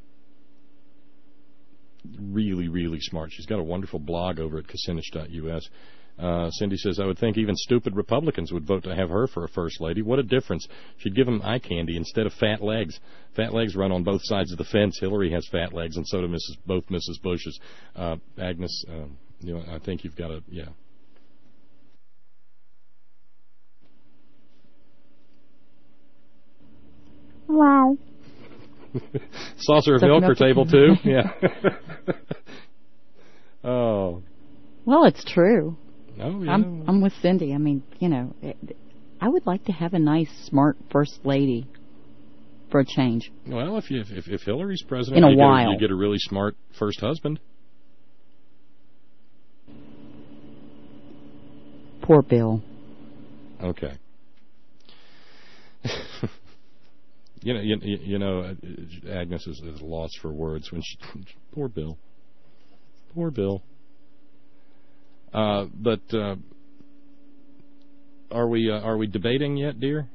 Really, really smart. She's got a wonderful blog over at Kucinich dot U S. Uh, Cindy says, I would think even stupid Republicans would vote to have her for a first lady. What a difference. She'd give them eye candy instead of fat legs. Fat legs run on both sides of the fence. Hillary has fat legs, and so do Missus both Missus Bush's. Uh, Agnes, uh, you know, I think you've got to, yeah. Wow. Saucer of milk or table two? Yeah. Oh. Well, it's true. Oh, yeah. I'm I'm with Cindy. I mean, you know, it, I would like to have a nice, smart first lady for a change. Well, if you if, if Hillary's president, in a you, while. Get a, you get a really smart first husband. Poor Bill. Okay. you know, you, you know, Agnes is, is lost for words when she. Poor Bill. Poor Bill. Uh, but uh, are we uh, are we debating yet, dear?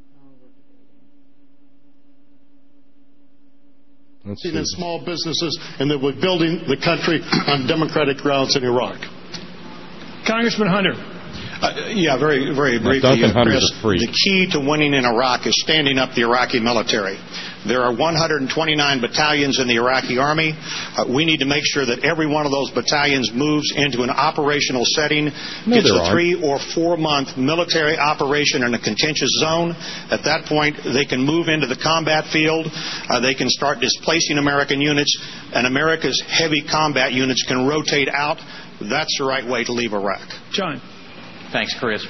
Let's see. In small businesses, and that we're building the country on democratic grounds in Iraq. Congressman Hunter, Uh, yeah, very, very briefly, uh, Chris. The key to winning in Iraq is standing up the Iraqi military. There are one hundred twenty-nine battalions in the Iraqi army. Uh, we need to make sure that every one of those battalions moves into an operational setting. No, it's a aren't. three or four month military operation in a contentious zone. At that point, they can move into the combat field. Uh, they can start displacing American units, and America's heavy combat units can rotate out. That's the right way to leave Iraq. John. Thanks, Chris.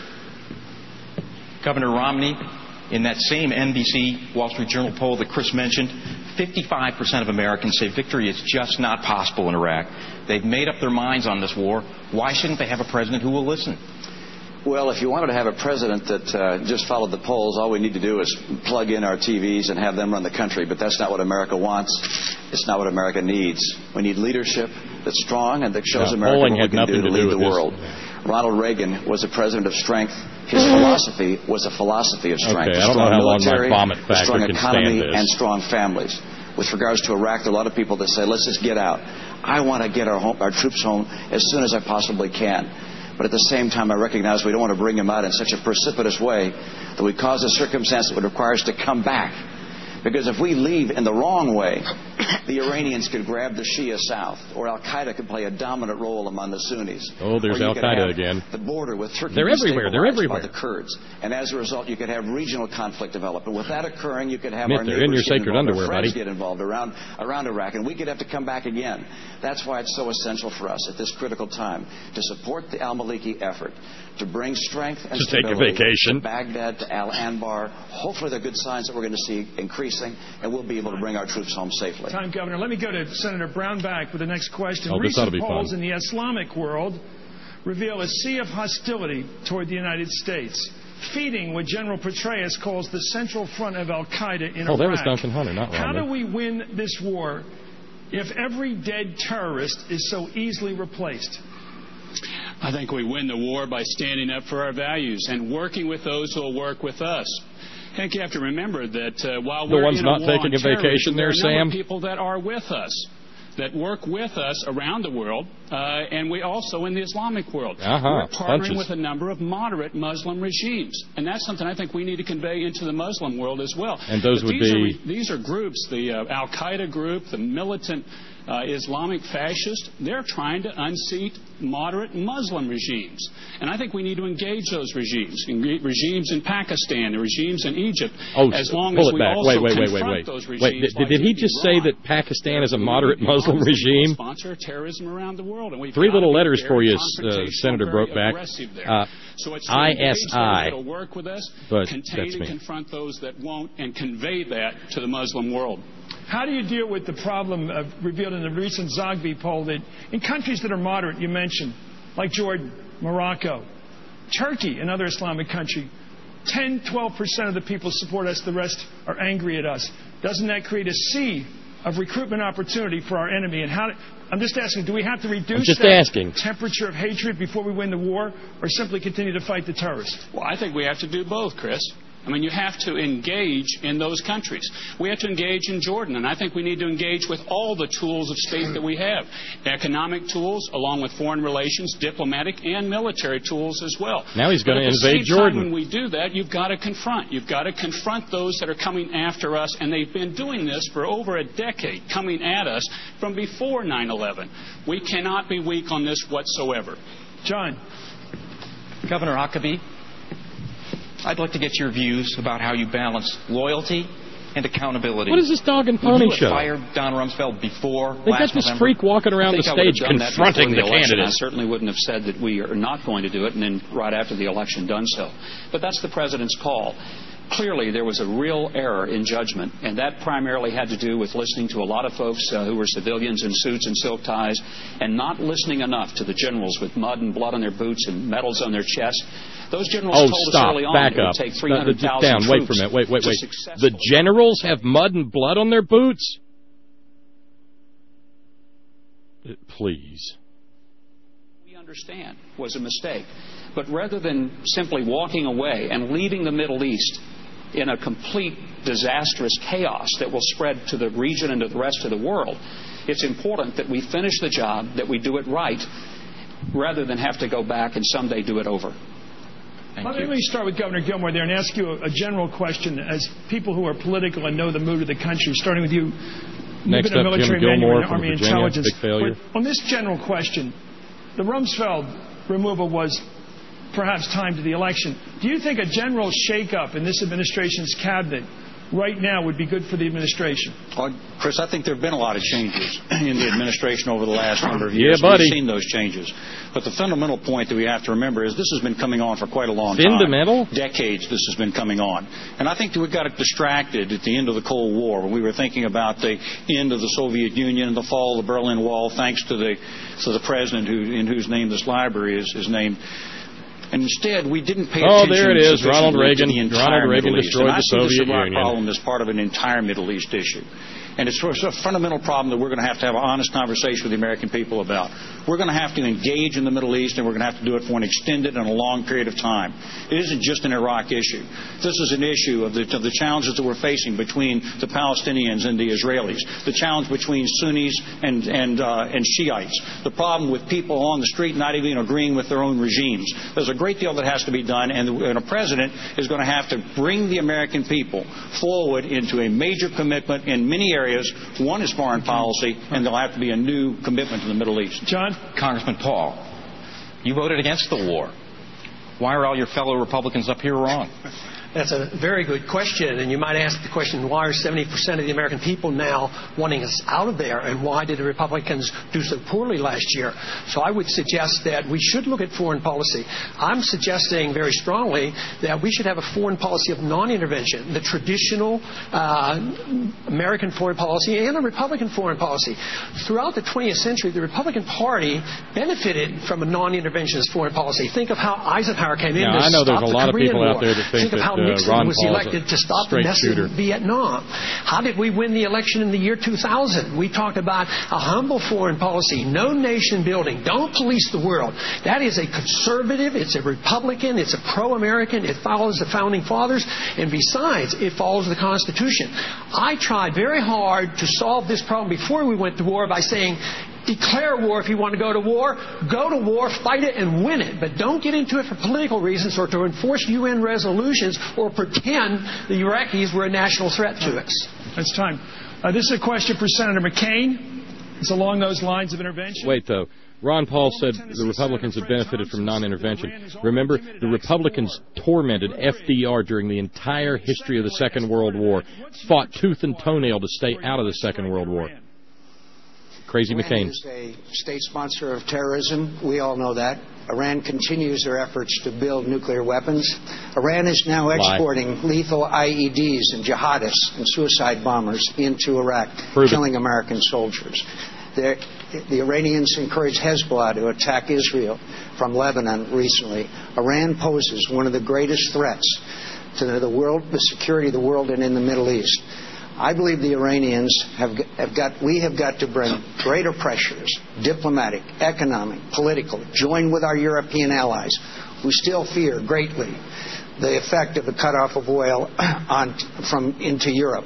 Governor Romney, in that same N B C Wall Street Journal poll that Chris mentioned, fifty-five percent of Americans say victory is just not possible in Iraq. They've made up their minds on this war. Why shouldn't they have a president who will listen? Well, if you wanted to have a president that uh, just followed the polls, all we need to do is plug in our T Vs and have them run the country. But that's not what America wants. It's not what America needs. We need leadership that's strong and that shows yeah, America what we can do to, to lead do the world. This. Ronald Reagan was a president of strength. His philosophy was a philosophy of strength. Okay, a I don't strong know how long military, my vomit a factor strong can economy, stand this. and strong families. With regards to Iraq, there are a lot of people that say, let's just get out. I want to get our, home, our troops home as soon as I possibly can. But at the same time, I recognize we don't want to bring them out in such a precipitous way that we cause a circumstance that would require us to come back. Because if we leave in the wrong way, the Iranians could grab the Shia South, or Al-Qaeda could play a dominant role among the Sunnis. Oh, there's Al-Qaeda again. The border with Turkey They're everywhere. They're everywhere. by the Kurds. And as a result, you could have regional conflict develop. And with that occurring, you could have Admit our they're neighbors in your get sacred involved, underwear, our friends buddy. get involved around, around Iraq, and we could have to come back again. That's why it's so essential for us at this critical time to support the al-Maliki effort, to bring strength and to take a stability vacation. to Baghdad, to Al-Anbar. Hopefully there are good signs that we're going to see increasing, and we'll be able to bring our troops home safely. Time, Governor. Let me go to Senator Brownback with the next question. Oh, this ought to Recent be polls fun. in the Islamic world reveal a sea of hostility toward the United States, feeding what General Petraeus calls the central front of Al-Qaeda in Oh, Iraq. that was Duncan Hunter, not Romney. How do we win this war if every dead terrorist is so easily replaced? I think we win the war by standing up for our values and working with those who will work with us. I think you have to remember that uh, while The we're one's in not a war taking on a vacation terrorism, there, there are a number Sam? of people that are with us, that work with us around the world, uh, and we also in the Islamic world. Uh-huh. We're partnering Punches. with a number of moderate Muslim regimes, and that's something I think we need to convey into the Muslim world as well. And those But would these be- Are, these are groups, the uh, Al-Qaeda group, the militant uh, Islamic fascists. They're trying to unseat moderate Muslim regimes, and I think we need to engage those regimes, Engage regimes in Pakistan, the regimes in Egypt. Oh, as long pull as it we back. also Wait, wait, wait, confront wait, wait. those Wait, regimes. did, did he just say that Pakistan is a moderate Muslim regime? Sponsor terrorism around the world, and we've Three got little to be letters very for you, uh, confrontational, Senator very Brokeback. aggressive there. Uh, so it's I engage S I. those that'll work with us, But contain that's and me. confront those that won't, and convey that to the Muslim world. How do you deal with the problem of, revealed in the recent Zogby poll that in countries that are moderate, you mentioned, like Jordan, Morocco, Turkey, another Islamic country, ten, twelve percent of the people support us, the rest are angry at us. Doesn't that create a sea of recruitment opportunity for our enemy? And how? I'm just asking, do we have to reduce I'm just that asking. temperature of hatred before we win the war, or simply continue to fight the terrorists? Well, I think we have to do both, Chris. I mean, you have to engage in those countries. We have to engage in Jordan, and I think we need to engage with all the tools of state that we have. Economic tools, along with foreign relations, diplomatic, and military tools as well. Now he's going to But at the invade same Jordan. time, when we do that, you've got to confront. You've got to confront those that are coming after us, and they've been doing this for over a decade, coming at us from before nine eleven. We cannot be weak on this whatsoever. John. Governor Huckabee, I'd like to get your views about how you balance loyalty and accountability. What is this dog and pony Would you have show? fired Don Rumsfeld before They last got this November? freak walking around I the think I would stage have done that confronting before the election. candidates. I certainly wouldn't have said that we are not going to do it and then right after the election done so. But that's the president's call. Clearly, there was a real error in judgment, and that primarily had to do with listening to a lot of folks uh, who were civilians in suits and silk ties and not listening enough to the generals with mud and blood on their boots and medals on their chests. Those generals Oh, told stop. us early on Back it would up. take No, three hundred thousand down. Wait for a minute. Wait, wait, wait. The generals have mud and blood on their boots? Uh, Please. We understand was a mistake. But rather than simply walking away and leaving the Middle East in a complete disastrous chaos that will spread to the region and to the rest of the world, it's important that we finish the job, that we do it right, rather than have to go back and someday do it over. Let me, let me start with Governor Gilmore there and ask you a, a general question as people who are political and know the mood of the country, starting with you. Next up, military Jim Gilmore and from Army Virginia, intelligence. big failure. But on this general question, the Rumsfeld removal was perhaps timed to the election. Do you think a general shakeup in this administration's cabinet right now would be good for the administration? Well, Chris, I think there have been a lot of changes in the administration over the last number of years. Yeah, buddy. We've seen those changes. But the fundamental point that we have to remember is this has been coming on for quite a long fundamental? time. Decades this has been coming on. And I think that we got it distracted at the end of the Cold War when we were thinking about the end of the Soviet Union and the fall of the Berlin Wall, thanks to the, to the president who, in whose name this library is, is named. And instead, we didn't pay oh, attention there it is. Ronald Reagan. to the entire Ronald Reagan Middle East. destroyed and the I see Soviet this Iraq Union. problem as part of an entire Middle East issue. And it's a fundamental problem that we're going to have to have an honest conversation with the American people about. We're going to have to engage in the Middle East, and we're going to have to do it for an extended and a long period of time. It isn't just an Iraq issue. This is an issue of the, of the challenges that we're facing between the Palestinians and the Israelis, the challenge between Sunnis and, and, uh, and Shiites, the problem with people on the street not even agreeing with their own regimes. There's a great deal that has to be done, and, the, and a president is going to have to bring the American people forward into a major commitment in many areas. One is foreign policy, and there'll have to be a new commitment to the Middle East. John? Congressman Paul, you voted against the war. Why are all your fellow Republicans up here wrong? That's a very good question, and you might ask the question, why are seventy percent of the American people now wanting us out of there, and why did the Republicans do so poorly last year? So I would suggest that we should look at foreign policy. I'm suggesting very strongly that we should have a foreign policy of non-intervention, the traditional uh, American foreign policy and a Republican foreign policy. Throughout the twentieth century, the Republican Party benefited from a non-interventionist foreign policy. Think of how Eisenhower came in now, to I know stop there's a the lot Korean of people War. out there that think, think of that how uh, Nixon Ron was Paul's elected to stop the straight mess shooter. in Vietnam. How did we win the election in the year two thousand? We talked about a humble foreign policy, no nation building, don't police the world. That is a conservative, it's a Republican, it's a pro-American, it follows the Founding Fathers, and besides, it follows the Constitution. I tried very hard to solve this problem before we went to war by saying, declare war if you want to go to war. Go to war, fight it, and win it. But don't get into it for political reasons or to enforce U N resolutions or pretend the Iraqis were a national threat to us. It's time. Uh, this is a question for Senator McCain. It's along those lines of intervention. Wait, though. Ron Paul said the Republicans have benefited from non-intervention. Remember, the Republicans tormented F D R during the entire history of the Second World War, fought tooth and toenail to stay out of the Second World War. Crazy Iran McCain. is a state sponsor of terrorism. We all know that. Iran continues their efforts to build nuclear weapons. Iran is now exporting Lie. lethal I E Ds and jihadists and suicide bombers into Iraq, Prove killing it. American soldiers. They're, the Iranians encouraged Hezbollah to attack Israel from Lebanon recently. Iran poses one of the greatest threats to the world, the security of the world, and in the Middle East. I believe the Iranians have, have got, we have got to bring greater pressures, diplomatic, economic, political, join with our European allies who still fear greatly the effect of the cutoff of oil on, from, into Europe.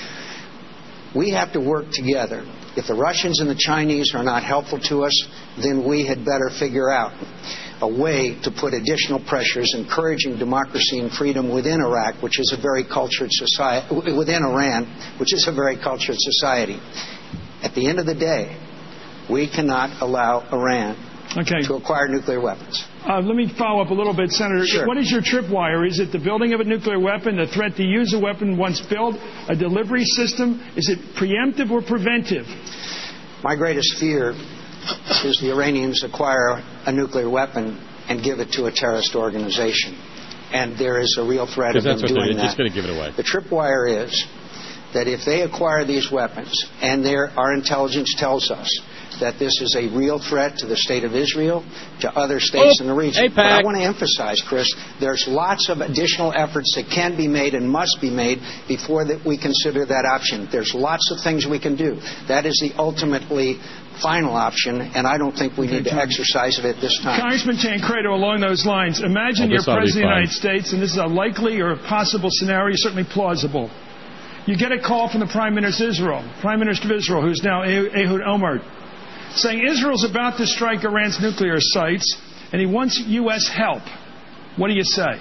We have to work together. If the Russians and the Chinese are not helpful to us, then we had better figure out a way to put additional pressures encouraging democracy and freedom within Iraq, which is a very cultured society, within Iran, which is a very cultured society. At the end of the day, we cannot allow Iran okay. to acquire nuclear weapons. Uh, let me follow up a little bit, Senator. Sure. What is your tripwire? Is it the building of a nuclear weapon, the threat to use a weapon once built, a delivery system? Is it preemptive or preventive? My greatest fear is the Iranians acquire a nuclear weapon and give it to a terrorist organization. And there is a real threat of them that's doing what they're that. just going to give it away. The tripwire is that if they acquire these weapons, and their, our intelligence tells us that this is a real threat to the state of Israel, to other states oh, in the region. A PAC. But I want to emphasize, Chris, there's lots of additional efforts that can be made and must be made before that we consider that option. There's lots of things we can do. That is the ultimately final option, and I don't think we need to exercise it at this time. Congressman Tancredo, along those lines, imagine Oh, you're this ought to be President of the fun. United States, and this is a likely or a possible scenario, certainly plausible. You get a call from the Prime Minister of Israel, Prime Minister of Israel, who's now Ehud Olmert, saying Israel's about to strike Iran's nuclear sites, and he wants U S help. What do you say?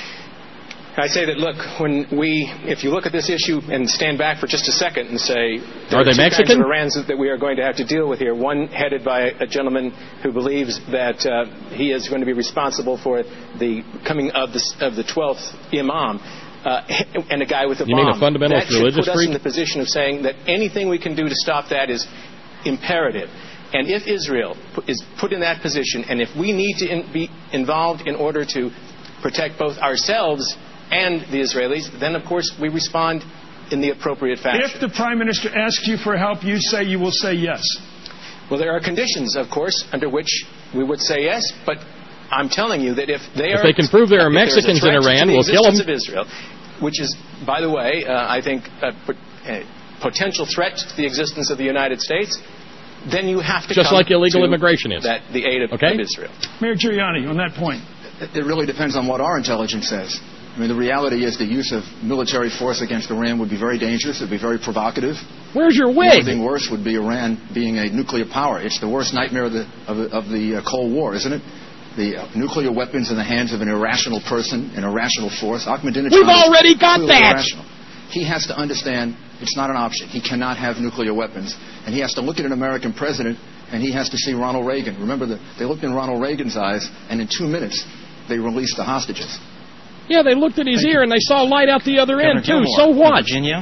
I say that, look, when we, if you look at this issue and stand back for just a second and say, there are, are they two Mexican? kinds of Irans that we are going to have to deal with here. One headed by a gentleman who believes that uh, he is going to be responsible for the coming of the, of the twelfth Imam. Uh, and a guy with a you bomb. You mean a fundamentalist that should religious put us freak? in the position of saying that anything we can do to stop that is imperative. And if Israel is put in that position, and if we need to in, be involved in order to protect both ourselves and the Israelis, then of course we respond in the appropriate fashion. If the Prime Minister asks you for help, you say you will say yes. Well, there are conditions, of course, under which we would say yes, but I'm telling you that if they if are... they can prove there are Mexicans in Iran, we'll kill them. Of Israel, which is, by the way, uh, I think a, a potential threat to the existence of the United States, then you have to Just come like illegal to immigration is. That, the aid of, okay? of Israel. Mayor Giuliani, on that point. It really depends on what our intelligence says. I mean, the reality is the use of military force against Iran would be very dangerous. It would be very provocative. Where's your wig? The only thing worse would be Iran being a nuclear power. It's the worst nightmare of the, of the, of the uh, Cold War, isn't it? The uh, nuclear weapons in the hands of an irrational person, an irrational force. Ahmadinejad We've already got that! Irrational. He has to understand it's not an option. He cannot have nuclear weapons. And he has to look at an American president, and he has to see Ronald Reagan. Remember, the, they looked in Ronald Reagan's eyes, and in two minutes, they released the hostages. Yeah, they looked at his Thank ear you. and they saw light out the other Governor end, too. Gilmore, So what? Virginia,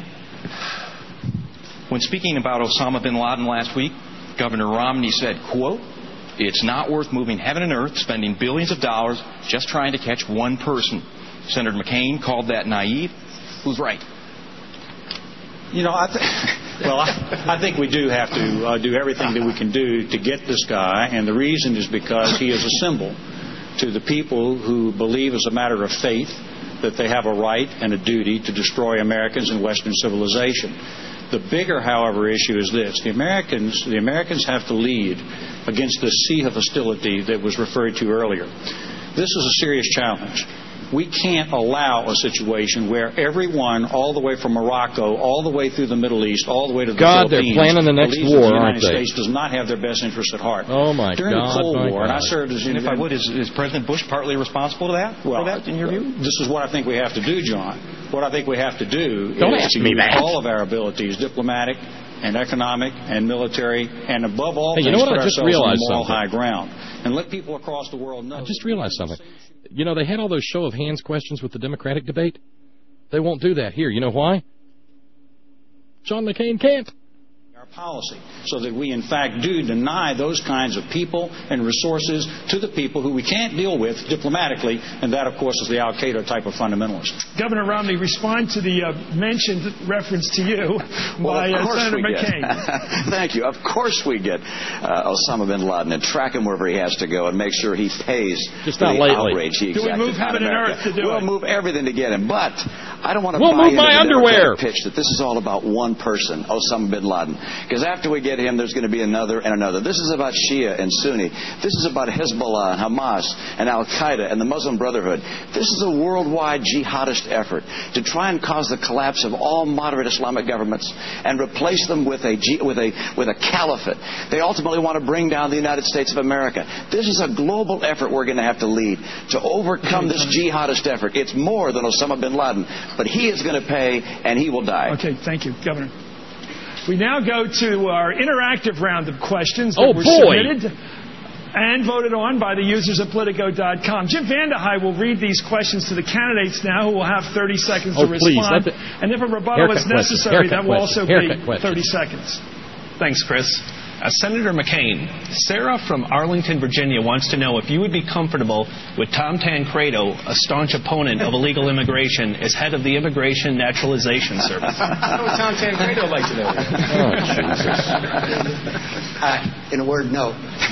when speaking about Osama bin Laden last week, Governor Romney said, quote, "It's not worth moving heaven and earth, spending billions of dollars just trying to catch one person." Senator McCain called that naive. Who's right? You know, I th- well, I, I think we do have to uh, do everything that we can do to get this guy, and the reason is because he is a symbol to the people who believe, as a matter of faith, that they have a right and a duty to destroy Americans and Western civilization. The bigger, however, issue is this: the Americans, the Americans have to lead against the sea of hostility that was referred to earlier. This is a serious challenge. We can't allow a situation where everyone, all the way from Morocco, all the way through the Middle East, all the way to the God, Philippines, they're planning the next believes war, that the aren't United they? States does not have their best interests at heart. Oh, my During God, the Cold my War, and I God. served as... And if I would, is, is President Bush partly responsible to that? Well, for that, in your view? This is what I think we have to do, John. What I think we have to do Don't is ask to me use that. all of our abilities, diplomatic and economic and military, and above all Hey, you things, know what? put I just ourselves on realized the moral something. high ground and let people across the world know. I just realized something. You know, they had all those show of hands questions with the Democratic debate. They won't do that here. You know why? John McCain can't. Our policy, so that we in fact do deny those kinds of people and resources to the people who we can't deal with diplomatically, and that, of course, is the Al-Qaeda type of fundamentalist. Governor Romney, respond to the uh, mentioned reference to you well, by of uh, course Senator we McCain. Get. Thank you. Of course we get uh, Osama bin Laden and track him wherever he has to go and make sure he pays Just for not the lately. outrage he Do we exacted move on heaven and America. earth to do we'll it? move everything to get him, but I don't want to We'll buy move into my the underwear. Democratic pitch that this is all about one person, Osama bin Laden. Because after we get him, there's going to be another and another. This is about Shia and Sunni. This is about Hezbollah and Hamas and Al-Qaeda and the Muslim Brotherhood. This is a worldwide jihadist effort to try and cause the collapse of all moderate Islamic governments and replace them with a, with a, with a caliphate. They ultimately want to bring down the United States of America. This is a global effort we're going to have to lead to overcome this jihadist effort. It's more than Osama bin Laden, but he is going to pay and he will die. Okay, thank you, Governor. We now go to our interactive round of questions that Oh, were boy. submitted and voted on by the users of Politico dot com. Jim Vandehei will read these questions to the candidates now, who will have thirty seconds Oh, to please, respond. let the- And if a rebuttal Haircut is question, necessary, haircut that will question, also haircut be question. thirty seconds. Thanks, Chris. Uh, Senator McCain, Sarah from Arlington, Virginia wants to know if you would be comfortable with Tom Tancredo, a staunch opponent of illegal immigration, as head of the Immigration Naturalization Service. What would Tom Tancredo like to know? Oh, Jesus. Uh, in a word, no.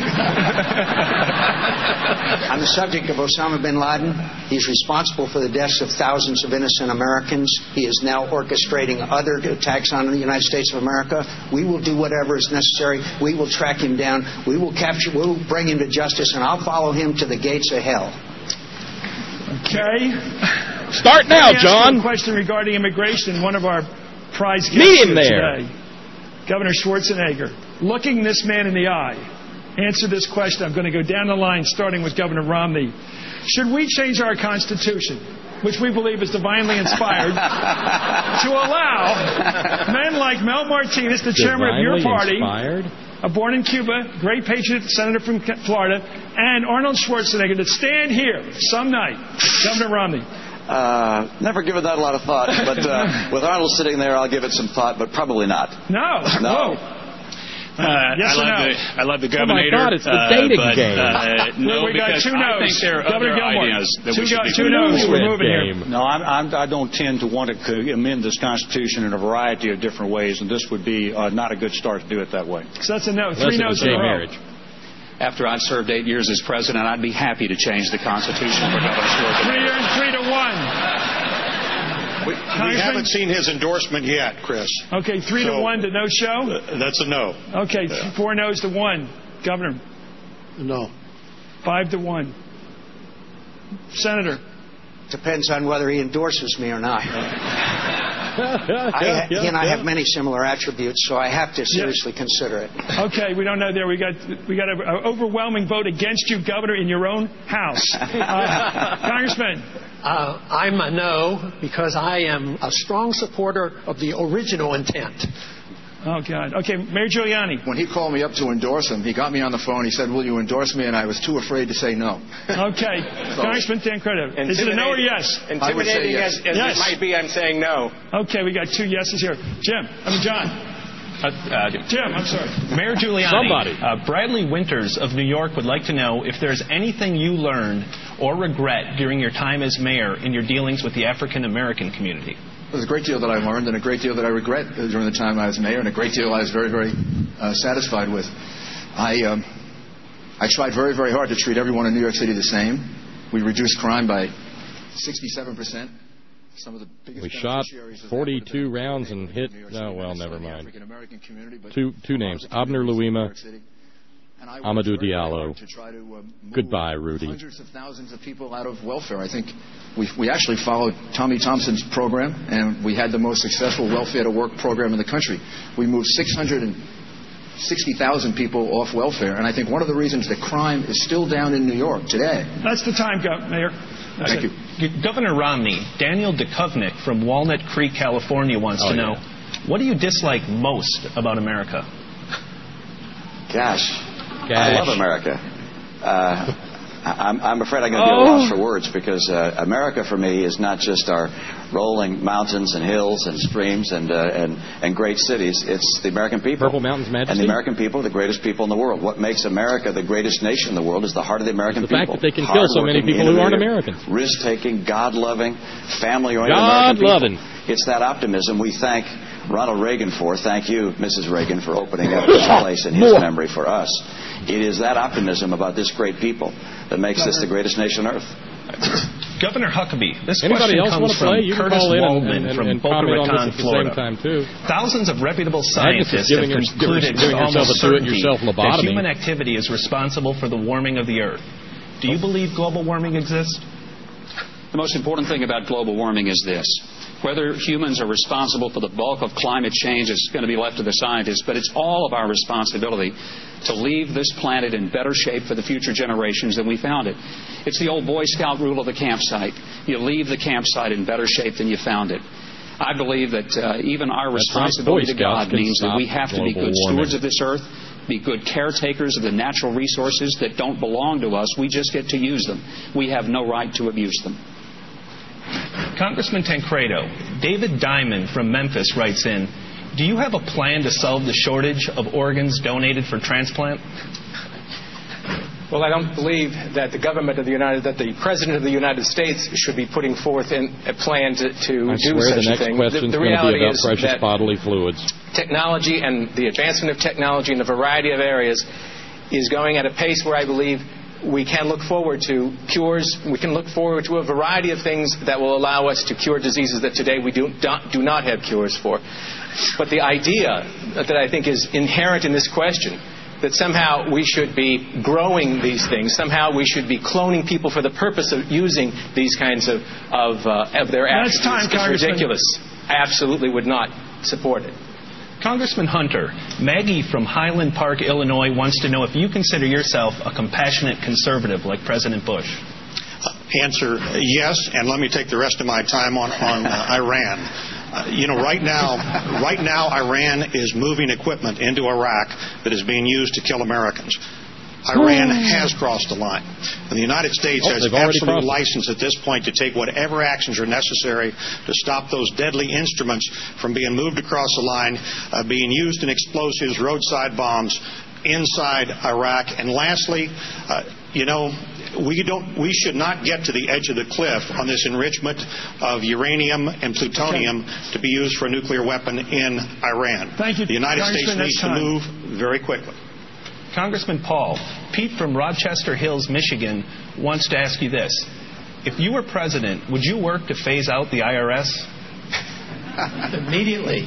On the subject of Osama bin Laden, he's responsible for the deaths of thousands of innocent Americans. He is now orchestrating other attacks on the United States of America. We will do whatever is necessary. We will track him down. We will capture, we will bring him to justice, and I'll follow him to the gates of hell. Okay. Start now, Let me ask you John. a question regarding immigration. One of our prize guests Meet him here there. today, Governor Schwarzenegger, looking this man in the eye, answer this question. I'm going to go down the line, starting with Governor Romney. Should we change our Constitution, which we believe is divinely inspired, to allow men like Mel Martinez, the chairman of your party, inspired? Uh, born in Cuba, great patriot, senator from Florida, and Arnold Schwarzenegger to stand here some night? Governor Romney. Uh, never given that a lot of thought, but uh, with Arnold sitting there, I'll give it some thought, but probably not. No. No. Whoa. Uh, yes I love or no? the I love the Oh my governor. God, it's the uh, dating but, game. Uh, no, we got because two I no's. think there are Governor other Gilmore. ideas that Two we should go- be two no's. We're moving here. No, I'm, I'm, I don't tend to want to amend this Constitution in a variety of different ways, and this would be uh, not a good start to do it that way. So that's a no. Three no's in a row. marriage. After I've served eight years as president, I'd be happy to change the Constitution for Governor Schwarzenegger. Three years, three to one. We, we haven't seen his endorsement yet, Chris. Okay, three So, to one to no show? Uh, that's a no. Okay, Yeah. four no's to one. Governor. No. Five to one. Senator. Depends on whether he endorses me or not. I, he and I have many similar attributes, so I have to seriously consider it. Okay, we don't know there. We got we got an overwhelming vote against you, Governor, in your own house. Uh, Congressman. Uh, I'm a no because I am a strong supporter of the original intent. Oh, God. Okay, Mayor Giuliani. When he called me up to endorse him, he got me on the phone. He said, will you endorse me? And I was too afraid to say no. Okay. Congressman Tancredo. Is it a no or yes? Intimidating yes. as, as Yes. it might be, I'm saying no. Okay, we got two yeses here. Jim. I mean, John. Uh, uh, Jim, I'm sorry. Mayor Giuliani. Somebody. Uh, Bradley Winters of New York would like to know if there's anything you learned or regret during your time as mayor in your dealings with the African American community. There's a great deal that I learned and a great deal that I regret during the time I was mayor, and a great deal I was very, very uh, satisfied with. I um, I tried very, very hard to treat everyone in New York City the same. We reduced crime by sixty-seven percent. Some of the biggest We shot forty-two rounds and hit. Oh well, never mind. Two two names: Abner Louima, Amadou Diallo. Goodbye, Rudy. Hundreds of thousands of people out of welfare. I think we we actually followed Tommy Thompson's program, and we had the most successful welfare to work program in the country. We moved six hundred sixty thousand people off welfare, and I think one of the reasons that crime is still down in New York today. That's the time, Go- Mayor. That's Thank it. you. Governor Romney, Daniel Duchovny from Walnut Creek, California, wants Oh, to know, yeah. what do you dislike most about America? Gosh, Gosh. I love America. Uh, I'm, I'm afraid I'm going to be Oh. at a loss for words because uh, America for me is not just our rolling mountains and hills and streams and uh, and and great cities. It's the American people. Purple Mountains Majesty. And the American people are the greatest people in the world. What makes America the greatest nation in the world is the heart of the American The fact people. that they can kill so many Hardworking, people who aren't innovative, Americans. Risk-taking, God-loving, family-oriented God American loving. people. It's that optimism we thank Ronald Reagan for. Thank you, Missus Reagan, for opening up this place in his More. memory for us. It is that optimism about this great people that makes this the greatest nation on earth. Governor Huckabee, this Anybody question else want comes to play? from You can Curtis call in and, Waldman and, from and Boca comment on this Raton, at the Florida. same time too. Thousands of reputable Agnes is scientists giving have her- concluded giving with herself almost a do-it-yourself certainty that lobotomy. human activity is responsible for the warming of the Earth. Do you believe global warming exists? The most important thing about global warming is this. Whether humans are responsible for the bulk of climate change is going to be left to the scientists, but it's all of our responsibility to leave this planet in better shape for the future generations than we found it. It's the old Boy Scout rule of the campsite. You leave the campsite in better shape than you found it. I believe that uh, even our That's right. responsibility Boy to Scouts God can means that stop we have to be global good warming. stewards of this earth, be good caretakers of the natural resources that don't belong to us. We just get to use them. We have no right to abuse them. Congressman Tancredo, David Diamond from Memphis writes in, do you have a plan to solve the shortage of organs donated for transplant? Well, I don't believe that the government of the United, that the President of the United States should be putting forth in a plan to, to I do swear such the a next thing. question The, is the going to reality be about is precious that bodily fluids. technology and the advancement of technology in a variety of areas is going at a pace where I believe we can look forward to cures. We can look forward to a variety of things that will allow us to cure diseases that today we do not, do not have cures for. But the idea that I think is inherent in this question, that somehow we should be growing these things, somehow we should be cloning people for the purpose of using these kinds of, of, uh, of their That's attributes time, is Congressman. ridiculous. I absolutely would not support it. Congressman Hunter, Maggie from Highland Park, Illinois, wants to know if you consider yourself a compassionate conservative like President Bush. Uh, answer, yes, and let me take the rest of my time on, on uh, Iran. Uh, you know, right now, right now, Iran is moving equipment into Iraq that is being used to kill Americans. Iran has crossed the line. And the United States oh, has absolute license at this point to take whatever actions are necessary to stop those deadly instruments from being moved across the line, uh, being used in explosives, roadside bombs inside Iraq. And lastly, uh, you know, we don't. We should not get to the edge of the cliff on this enrichment of uranium and plutonium to be used for a nuclear weapon in Iran. Thank you. The United Congressman, States needs to move very quickly. Congressman Paul, Pete from Rochester Hills, Michigan, wants to ask you this. If you were president, would you work to phase out the I R S? Immediately.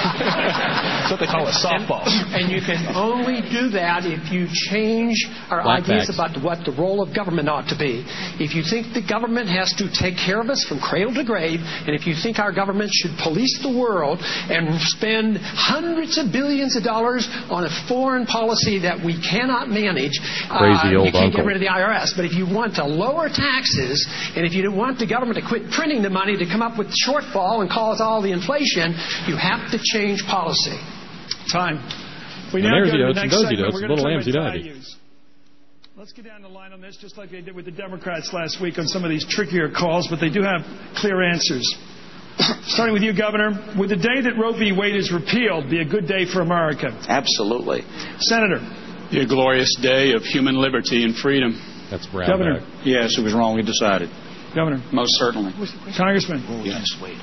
That's what they call a softball. And, and you can only do that if you change our Black ideas bags. about what the role of government ought to be. If you think the government has to take care of us from cradle to grave, and if you think our government should police the world and spend hundreds of billions of dollars on a foreign policy that we cannot manage, Crazy uh, old you can't uncle. get rid of the I R S. But if you want to lower taxes, and if you don't want the government to quit printing the money to come up with shortfall and cause all the inflation, you have to change policy. Time. We And now there's go the to oats the and next dozy segment. dots, We're going to little talk lambsy about dotty. values. Let's get down the line on this, just like they did with the Democrats last week on some of these trickier calls, but they do have clear answers. Starting with you, Governor, would the day that Roe v. Wade is repealed be a good day for America? Absolutely. Senator. Be a glorious day of human liberty and freedom. That's brown. Governor. Back. Yes, it was wrongly decided. Governor. Most certainly. Congressman. Yes.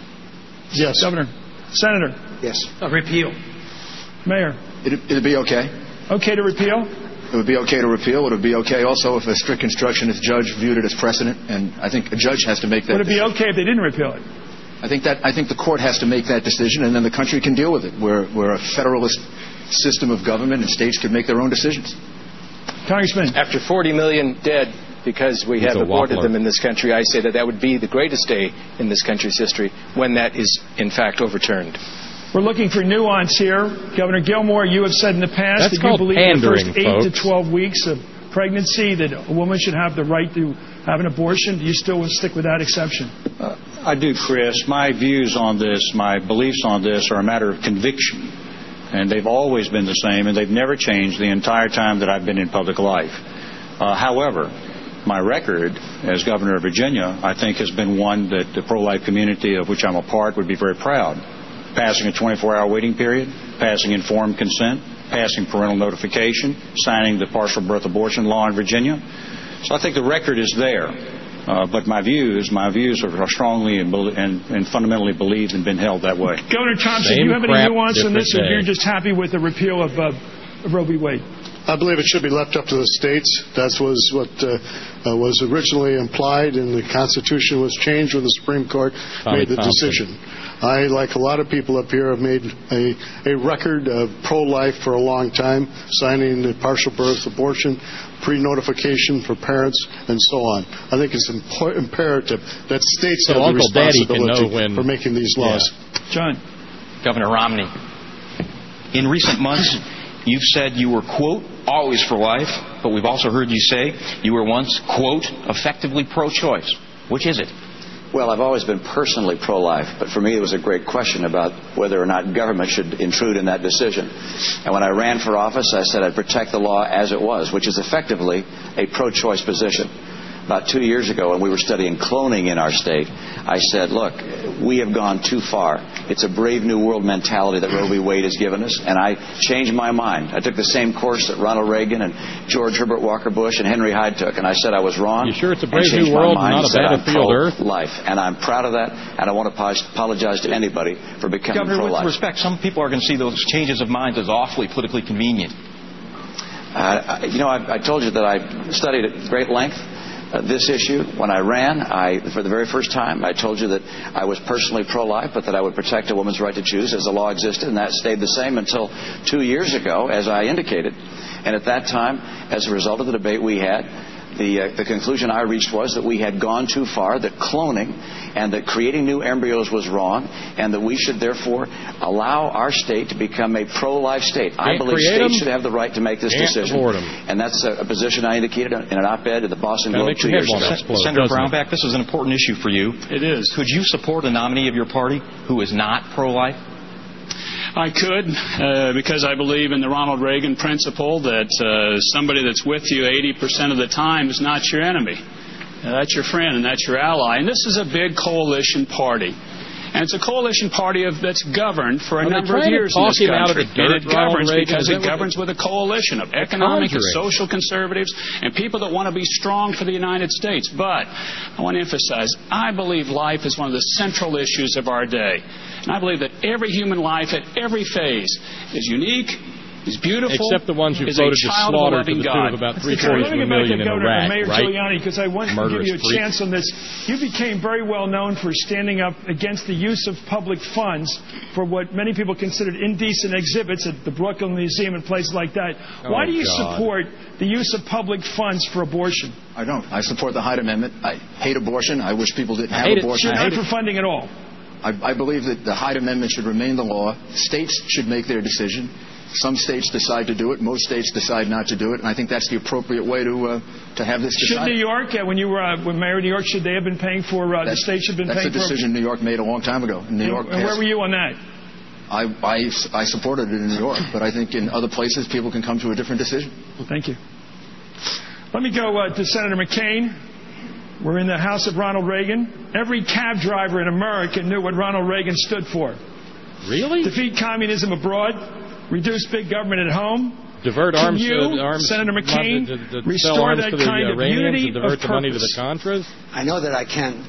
Yes. Governor. Senator. Yes. A repeal. Mayor. It'd, it'd be okay. Okay to repeal? It would be okay to repeal. It would be okay also if a strict constructionist judge viewed it as precedent. And I think a judge has to make that Would it be decision. okay if they didn't repeal it? I think that I think the court has to make that decision, and then the country can deal with it. We're we're a federalist system of government, and states can make their own decisions. Congressman. After forty million dead because we He's have a aborted waffler. them in this country, I say that that would be the greatest day in this country's history when that is, in fact, overturned. We're looking for nuance here. Governor Gilmore, you have said in the past That's that you called believe pandering, the first eight folks. to twelve weeks of pregnancy that a woman should have the right to have an abortion. Do you still stick with that exception? Uh, I do, Chris. My views on this, my beliefs on this are a matter of conviction. And they've always been the same, and they've never changed the entire time that I've been in public life. Uh, however, my record as governor of Virginia, I think, has been one that the pro-life community of which I'm a part would be very proud. Passing a twenty-four hour waiting period, passing informed consent, passing parental notification, signing the partial birth abortion law in Virginia. So I think the record is there. Uh, but my views, my views are strongly and, and, and fundamentally believed and been held that way. Governor Thompson, Same do you have any crap, nuance on this, or different you're day. just happy with the repeal of uh, Roe v. Wade? I believe it should be left up to the states. That was what uh, uh, was originally implied, and the Constitution was changed when the Supreme Court Tommy made the Thompson. decision. I, like a lot of people up here, have made a, a record of pro-life for a long time, signing the partial birth abortion, pre-notification for parents, and so on. I think it's impo- imperative that states So have Uncle the Daddy can responsibility know when- for making these laws. John. Governor Romney, in recent months, you've said you were, quote, always for life, but we've also heard you say you were once, quote, effectively pro-choice. Which is it? Well, I've always been personally pro-life, but for me it was a great question about whether or not government should intrude in that decision. And when I ran for office, I said I'd protect the law as it was, which is effectively a pro-choice position. About two years ago, when we were studying cloning in our state, I said, look, we have gone too far. It's a brave new world mentality that Roe v. Wade has given us, and I changed my mind. I took the same course that Ronald Reagan and George Herbert Walker Bush and Henry Hyde took, and I said I was wrong. You sure it's a brave and changed new world my mind and not a said I'm battlefield Earth? pro-life, and I'm proud of that, and I want to apologize to anybody for becoming Governor, with pro-life. respect, some people are going to see those changes of mind as awfully politically convenient. Uh, you know, I, I told you that I studied at great length uh, this issue. When I ran, I, for the very first time, I told you that I was personally pro-life, but that I would protect a woman's right to choose as the law existed, and that stayed the same until two years ago, as I indicated. And at that time, as a result of the debate we had, The, uh, the conclusion I reached was that we had gone too far, that cloning and that creating new embryos was wrong, and that we should therefore allow our state to become a pro-life state. Can't I believe states them. should should have the right to make this Can't decision. And that's a, a position I indicated in an op-ed in the Boston Globe two years ago. Explode, Senator Brownback, this is an important issue for you. It is. Could you support a nominee of your party who is not pro-life? I could, uh, because I believe in the Ronald Reagan principle that uh, somebody that's with you eighty percent of the time is not your enemy. Uh, that's your friend and that's your ally. And this is a big coalition party. And it's a coalition party of, that's governed for a Are number of years in this him out of country. the dirt, And it governs Reagan? because it Is that governs what with a coalition of economic and conjuring. social conservatives and people that want to be strong for the United States. But I want to emphasize, I believe life is one of the central issues of our day. And I believe that every human life at every phase is unique, is beautiful, Except the ones who is voted a to child slaughter of a to loving the tune God. of about Let three-quarters of me a get back million to in Governor Iraq, Mayor right? Giuliani, because I want to Murderous give you a freak. chance on this. You became very well known for standing up against the use of public funds for what many people considered indecent exhibits at the Brooklyn Museum and places like that. Oh, Why do you God. support the use of public funds for abortion? I don't. I support the Hyde Amendment. I hate abortion. I wish people didn't have I hate abortion. It. You're not for funding at all. I, I believe that the Hyde Amendment should remain the law. States should make their decision. Some states decide to do it. Most states decide not to do it. And I think that's the appropriate way to uh, to have this Should decided. New York, uh, when you were uh, when mayor of New York, should they have been paying for uh, the state should have been That's paying a decision for? New York made a long time ago. New York. And, and where passed- were you on that? I, I, I supported it in New York, but I think in other places people can come to a different decision. Thank you. Let me go uh, to Senator McCain. We're in the House of Ronald Reagan. Every cab driver in America knew what Ronald Reagan stood for. Really? Defeat communism abroad, reduce big government at home. Divert Can arms, you, uh, arms Senator McCain, to, to, to restore sell arms that to the kind of Iranians unity and divert of the money to the purpose? Contras? I know that I can.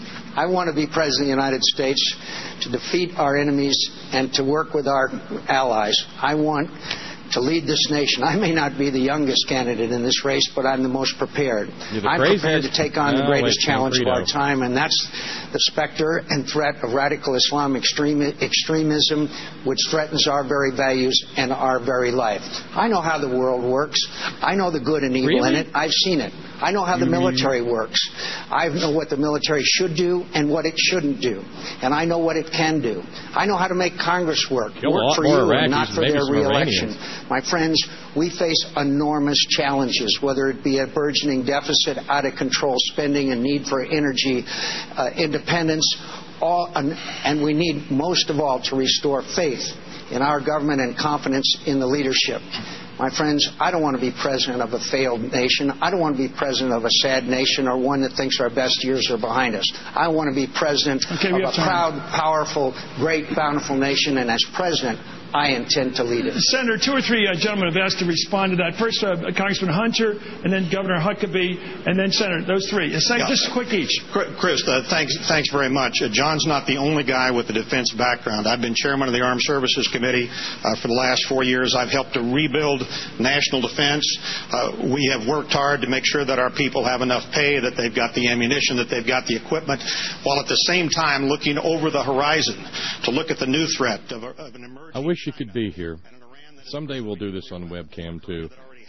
I want to be President of the United States to defeat our enemies and to work with our allies. I want to lead this nation. I may not be the youngest candidate in this race, but I'm the most prepared. You're the I'm craziest. prepared to take on No, the greatest wait, challenge of our Tancredo. time, and that's the specter and threat of radical Islam extreme, extremism, which threatens our very values and our very life. I know how the world works. I know the good and evil Really? in it. I've seen it. I know how the military works. I know what the military should do and what it shouldn't do. And I know what it can do. I know how to make Congress work. Kill a work lot for more you Iraqis and not and for maybe their some reelection. Iranians. My friends, we face enormous challenges, whether it be a burgeoning deficit, out of control spending, a need for energy uh, independence, all, and we need most of all to restore faith in our government and confidence in the leadership. My friends, I don't want to be president of a failed nation. I don't want to be president of a sad nation or one that thinks our best years are behind us. I want to be president Okay, we of have a time. proud, powerful, great, bountiful nation, and as president, I intend to lead it. Senator, two or three uh, gentlemen have asked to respond to that. First, uh, Congressman Hunter, and then Governor Huckabee, and then Senator. Those three. It's like Yeah. just quick each. Chris, uh, thanks, thanks very much. Uh, John's not the only guy with a defense background. I've been chairman of the Armed Services Committee uh, for the last four years. I've helped to rebuild national defense. Uh, we have worked hard to make sure that our people have enough pay, that they've got the ammunition, that they've got the equipment, while at the same time looking over the horizon to look at the new threat of, a, of an emerging. I wish you could be here. Someday we'll do this on webcam, too.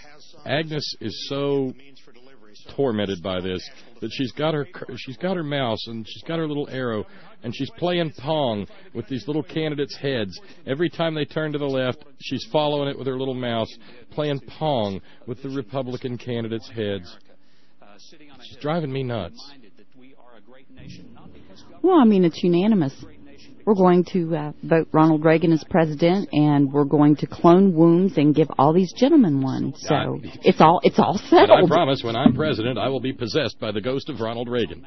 Agnes is so tormented by this that she's got her she's got her mouse and she's got her little arrow and she's playing Pong with these little candidates' heads. Every time they turn to the left, she's following it with her little mouse, playing Pong with the Republican candidates' heads. She's driving me nuts. Well, I mean, it's unanimous. We're going to uh, vote Ronald Reagan as president, and we're going to clone wombs and give all these gentlemen one. So I, it's all it's all But I settled. promise, when I'm president, I will be possessed by the ghost of Ronald Reagan.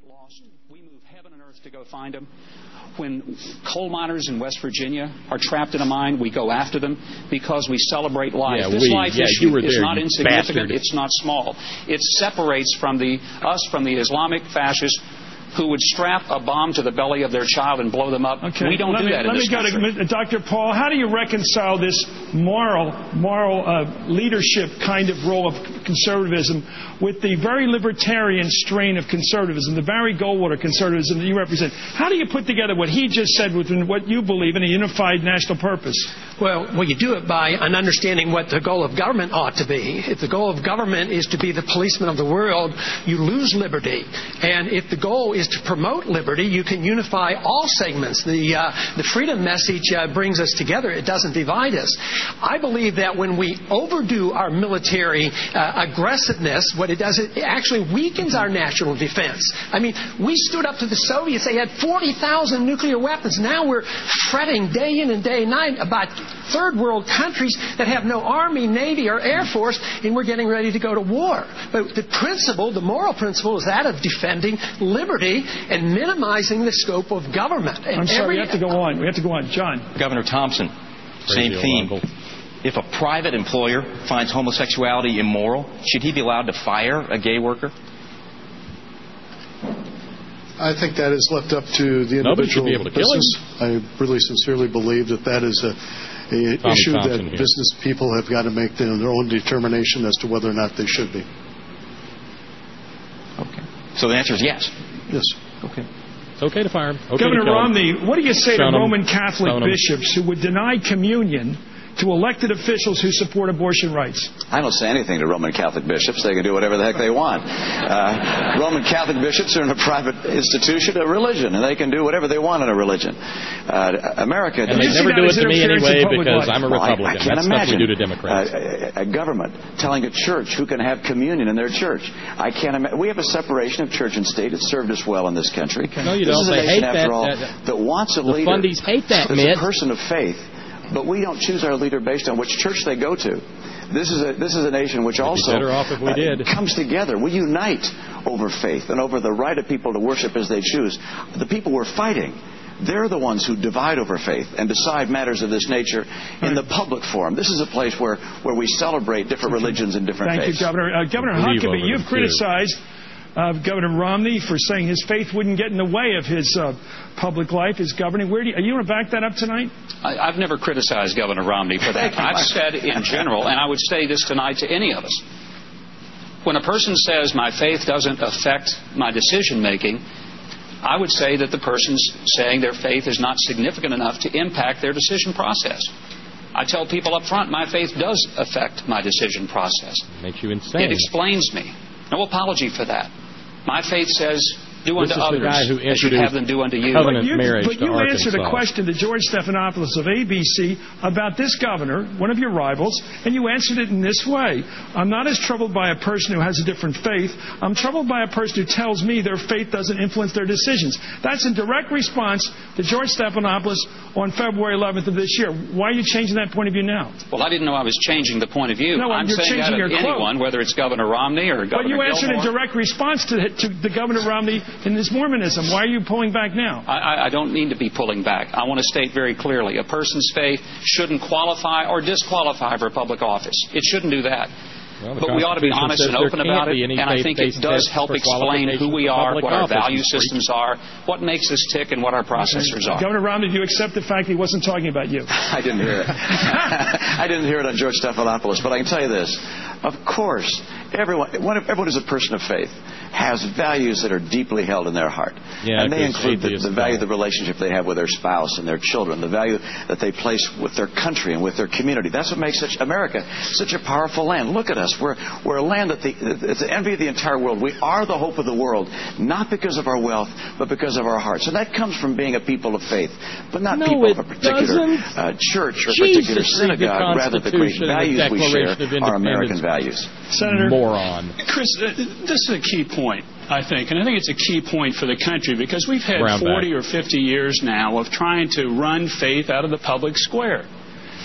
To go find them. When coal miners in West Virginia are trapped in a mine, we go after them because we celebrate life. Yeah, this we, life yeah, issue you were is there, not you insignificant. bastard. It's not small. It separates from the us from the Islamic fascist who would strap a bomb to the belly of their child and blow them up. Okay. We don't let do me, that in let this me go country. to Doctor Paul. How do you reconcile this moral, moral uh, leadership kind of role of conservatism with the very libertarian strain of conservatism, the Barry Goldwater conservatism that you represent? How do you put together what he just said with what you believe in a unified national purpose? Well, well, you do it by an understanding what the goal of government ought to be. If the goal of government is to be the policeman of the world, you lose liberty. And if the goal is to promote liberty, you can unify all segments. The uh, the freedom message uh, brings us together. It doesn't divide us. I believe that when we overdo our military uh, aggressiveness, what it does, it actually weakens our national defense. I mean, we stood up to the Soviets. They had forty thousand nuclear weapons. Now we're fretting day in and day night about third world countries that have no army, navy, or air force, and we're getting ready to go to war. But the principle, the moral principle, is that of defending liberty and minimizing the scope of government. And I'm sorry, every, we have to go on. We have to go on. John. Governor Thompson, same theme. If a private employer finds homosexuality immoral, should he be allowed to fire a gay worker? I think that is left up to the individual business. I really sincerely believe that that is a, a issue Thompson that here. business people have got to make their, their own determination as to whether or not they should be. Okay. So the answer is yes. Yes. Okay. It's okay to fire him. Okay Governor to kill him. Romney, what do you say Stone to 'em. Roman Catholic Stone 'em. bishops who would deny communion to elected officials who support abortion rights? I don't say anything to Roman Catholic bishops. They can do whatever the heck they want. Uh, Roman Catholic bishops are in a private institution, a religion, and they can do whatever they want in a religion. Uh, America... And they never do it to me anyway because I'm a Republican. Well, I, I can't That's imagine stuff we do to Democrats. Uh, a, a government telling a church who can have communion in their church. I can't imagine. We have a separation of church and state. It's served us well in this country. No, you this don't. is a They nation, hate after that, all, that- that wants a the leader. fundies hate that, There's Mitt. a person of faith. But we don't choose our leader based on which church they go to. This is a this is a nation which We'd be also better off if we uh, did. comes together. We unite over faith and over the right of people to worship as they choose. The people we're fighting, they're the ones who divide over faith and decide matters of this nature in the public forum. This is a place where, where we celebrate different religions and different Thank faiths. you, Governor. Uh, Governor Believe Huckabee, over you've them, too. criticized uh, Governor Romney for saying his faith wouldn't get in the way of his uh, public life, his governing. Where do you, are you going to back that up tonight? I, I've never criticized Governor Romney for that. I've said in general, and I would say this tonight to any of us, when a person says my faith doesn't affect my decision making, I would say that the person's saying their faith is not significant enough to impact their decision process. I tell people up front, my faith does affect my decision process. Makes you insane. It explains me. No apology for that. My faith says, do This unto is the others guy who as you'd have introduced them do unto you. covenant But you, marriage but to you answered a Arkansas. question to George Stephanopoulos of A B C about this governor, one of your rivals, and you answered it in this way. I'm not as troubled by a person who has a different faith. I'm troubled by a person who tells me their faith doesn't influence their decisions. That's in direct response to George Stephanopoulos on February eleventh of this year. Why are you changing that point of view now? Well, I didn't know I was changing the point of view. No, I'm you're saying that changing of your quote. anyone, whether it's Governor Romney or Governor But you answered in Gilmore. direct response to, to the Governor Romney in his Mormonism. Why are you pulling back now? I, I- I don't mean to be pulling back. I want to state very clearly, a person's faith shouldn't qualify or disqualify for public office. It shouldn't do that. Well, the But we ought to be Constitution honest says and there open can't about it, be any and I think it faith-based does tests help for explain who qualifications we for are, public what our office, value you freak. systems are, what makes us tick, and what our processors are. Governor Romney, do you accept the fact he wasn't talking about you? I didn't hear it. I didn't hear it on George Stephanopoulos, but I can tell you this. Of course, everyone, everyone who's a person of faith has values that are deeply held in their heart. Yeah, and they 'cause include the, atheists the value of don't. the relationship they have with their spouse and their children, the value that they place with their country and with their community. That's what makes such America such a powerful land. Look at us. We're, we're a land that the, it's the envy of the entire world. We are the hope of the world, not because of our wealth, but because of our hearts. And that comes from being a people of faith, but not No, people it of a particular uh, church or particular Jesus read the synagogue. Rather, the great Constitution and the values we share Declaration of are American Independence. values. Senator? Moron. Chris, uh, this is a key point, I think, and I think it's a key point for the country because we've had Brown forty back. or fifty years now of trying to run faith out of the public square.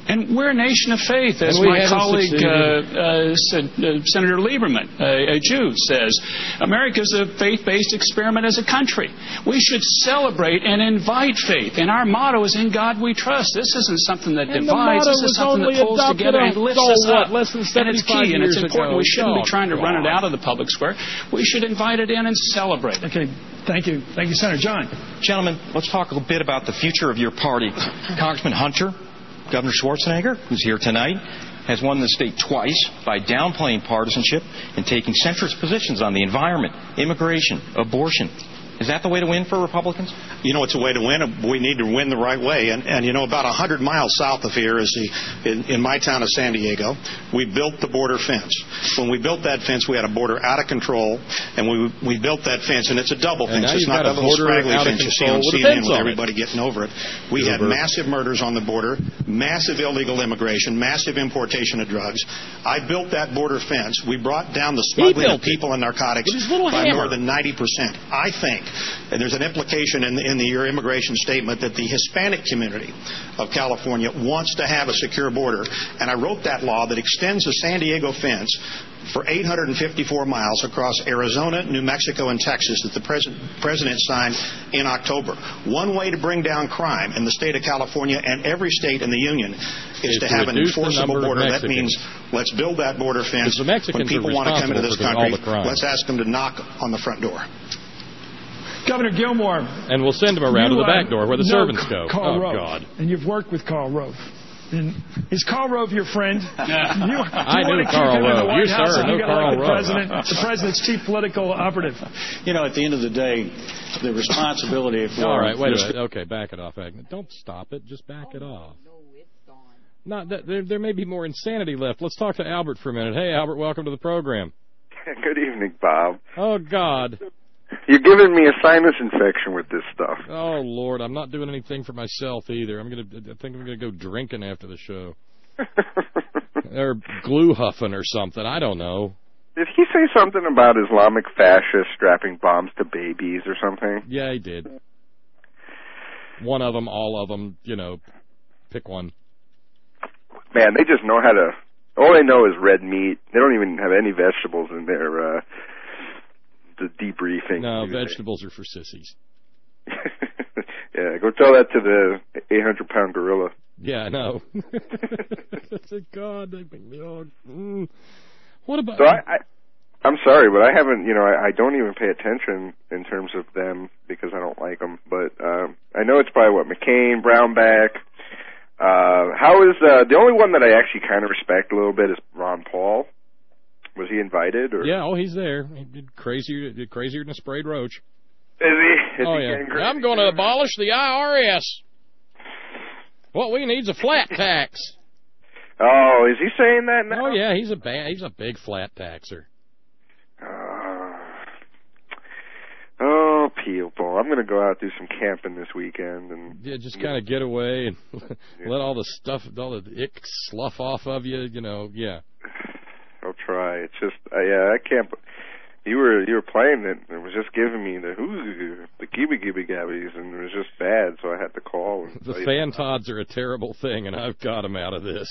And we're a nation of faith, as my colleague uh, uh, said, uh, Senator Lieberman, uh, a Jew, says. America is a faith-based experiment as a country. We should celebrate and invite faith. And our motto is, in God we trust. This isn't something that and divides. This is something that pulls together and lifts so us what? up. Less than and it's key, and it's important. Ago. We shouldn't oh, be trying to God. run it out of the public square. We should invite it in and celebrate. Okay, thank you. Thank you, Senator John. Gentlemen, let's talk a little bit about the future of your party. Congressman Hunter, Governor Schwarzenegger, who's here tonight, has won the state twice by downplaying partisanship and taking centrist positions on the environment, immigration, abortion. Is that the way to win for Republicans? You know, it's a way to win. We need to win the right way. And, and you know, about one hundred miles south of here is the, in, in my town of San Diego, we built the border fence. When we built that fence, we had a border out of control, and we we built that fence, and it's a double and fence. It's not a little scraggly fence you see on C N N with everybody getting over it. We had massive murders on the border, massive illegal immigration, massive importation of drugs. I built that border fence. We brought down the smuggling of people and narcotics by hammer. more than ninety percent. I think, and there's an implication in, in the, your immigration statement that the Hispanic community of California wants to have a secure border, and I wrote that law that extends the San Diego fence for eight hundred fifty-four miles across Arizona, New Mexico, and Texas that the president, president signed in October. One way to bring down crime in the state of California and every state in the union is, is to, to have an enforceable border. That means let's build that border fence. The Mexicans when people want to come into this country, let's ask them to knock on the front door. Governor Gilmore. And we'll send them around you, to the back uh, door where the know servants go. Karl oh, Rove, God. And you've worked with Karl Rove. And is Karl Rove your friend? you, you I knew want to Karl keep him in the Rove. White You, House, sir, and know you got Karl like the Rove. president, the president's chief political operative. You know, at the end of the day, the responsibility for... All right, wait a minute. Okay, back it off, Agnew. Don't stop it. Just back it off. Not that, there, there may be more insanity left. Let's talk to Albert for a minute. Hey, Albert, welcome to the program. Good evening, Bob. Oh, God. You're giving me a sinus infection with this stuff. Oh, Lord, I'm not doing anything for myself either. I'm gonna, I think I'm going to go drinking after the show. Or glue huffing or something. I don't know. Did he say something about Islamic fascists strapping bombs to babies or something? Yeah, he did. One of them, all of them, you know, pick one. Man, they just know how to... All they know is red meat. They don't even have any vegetables in their... Uh, the debriefing. No, vegetables are for sissies. Yeah, go tell that to the eight hundred pound gorilla. Yeah, I know. God, they make me all... Mm. What about... So I, I, I'm sorry, but I haven't, you know, I, I don't even pay attention in terms of them because I don't like them. But um, I know it's probably, what, McCain, Brownback. Uh, how is... Uh, the only one that I actually kind of respect a little bit is Ron Paul. Was he invited? Or? Yeah, oh, he's there. He did crazier, did crazier than a sprayed roach. Is he? Is oh, he yeah. I'm going to abolish the I R S. What we need is a flat tax. Oh, is he saying that now? Oh, yeah, he's a bad, he's a big flat taxer. Uh, oh, people. I'm going to go out and do some camping this weekend. And yeah, just kind of get away and yeah. let all the stuff, all the ick slough off of you, you know, yeah. I'll try. It's just, uh, yeah, I can't. You were you were playing it. It was just giving me the whoo, the gibby gibby gabbies, and it was just bad. So I had to call. And the Fantods are a terrible thing, and I've got them out of this.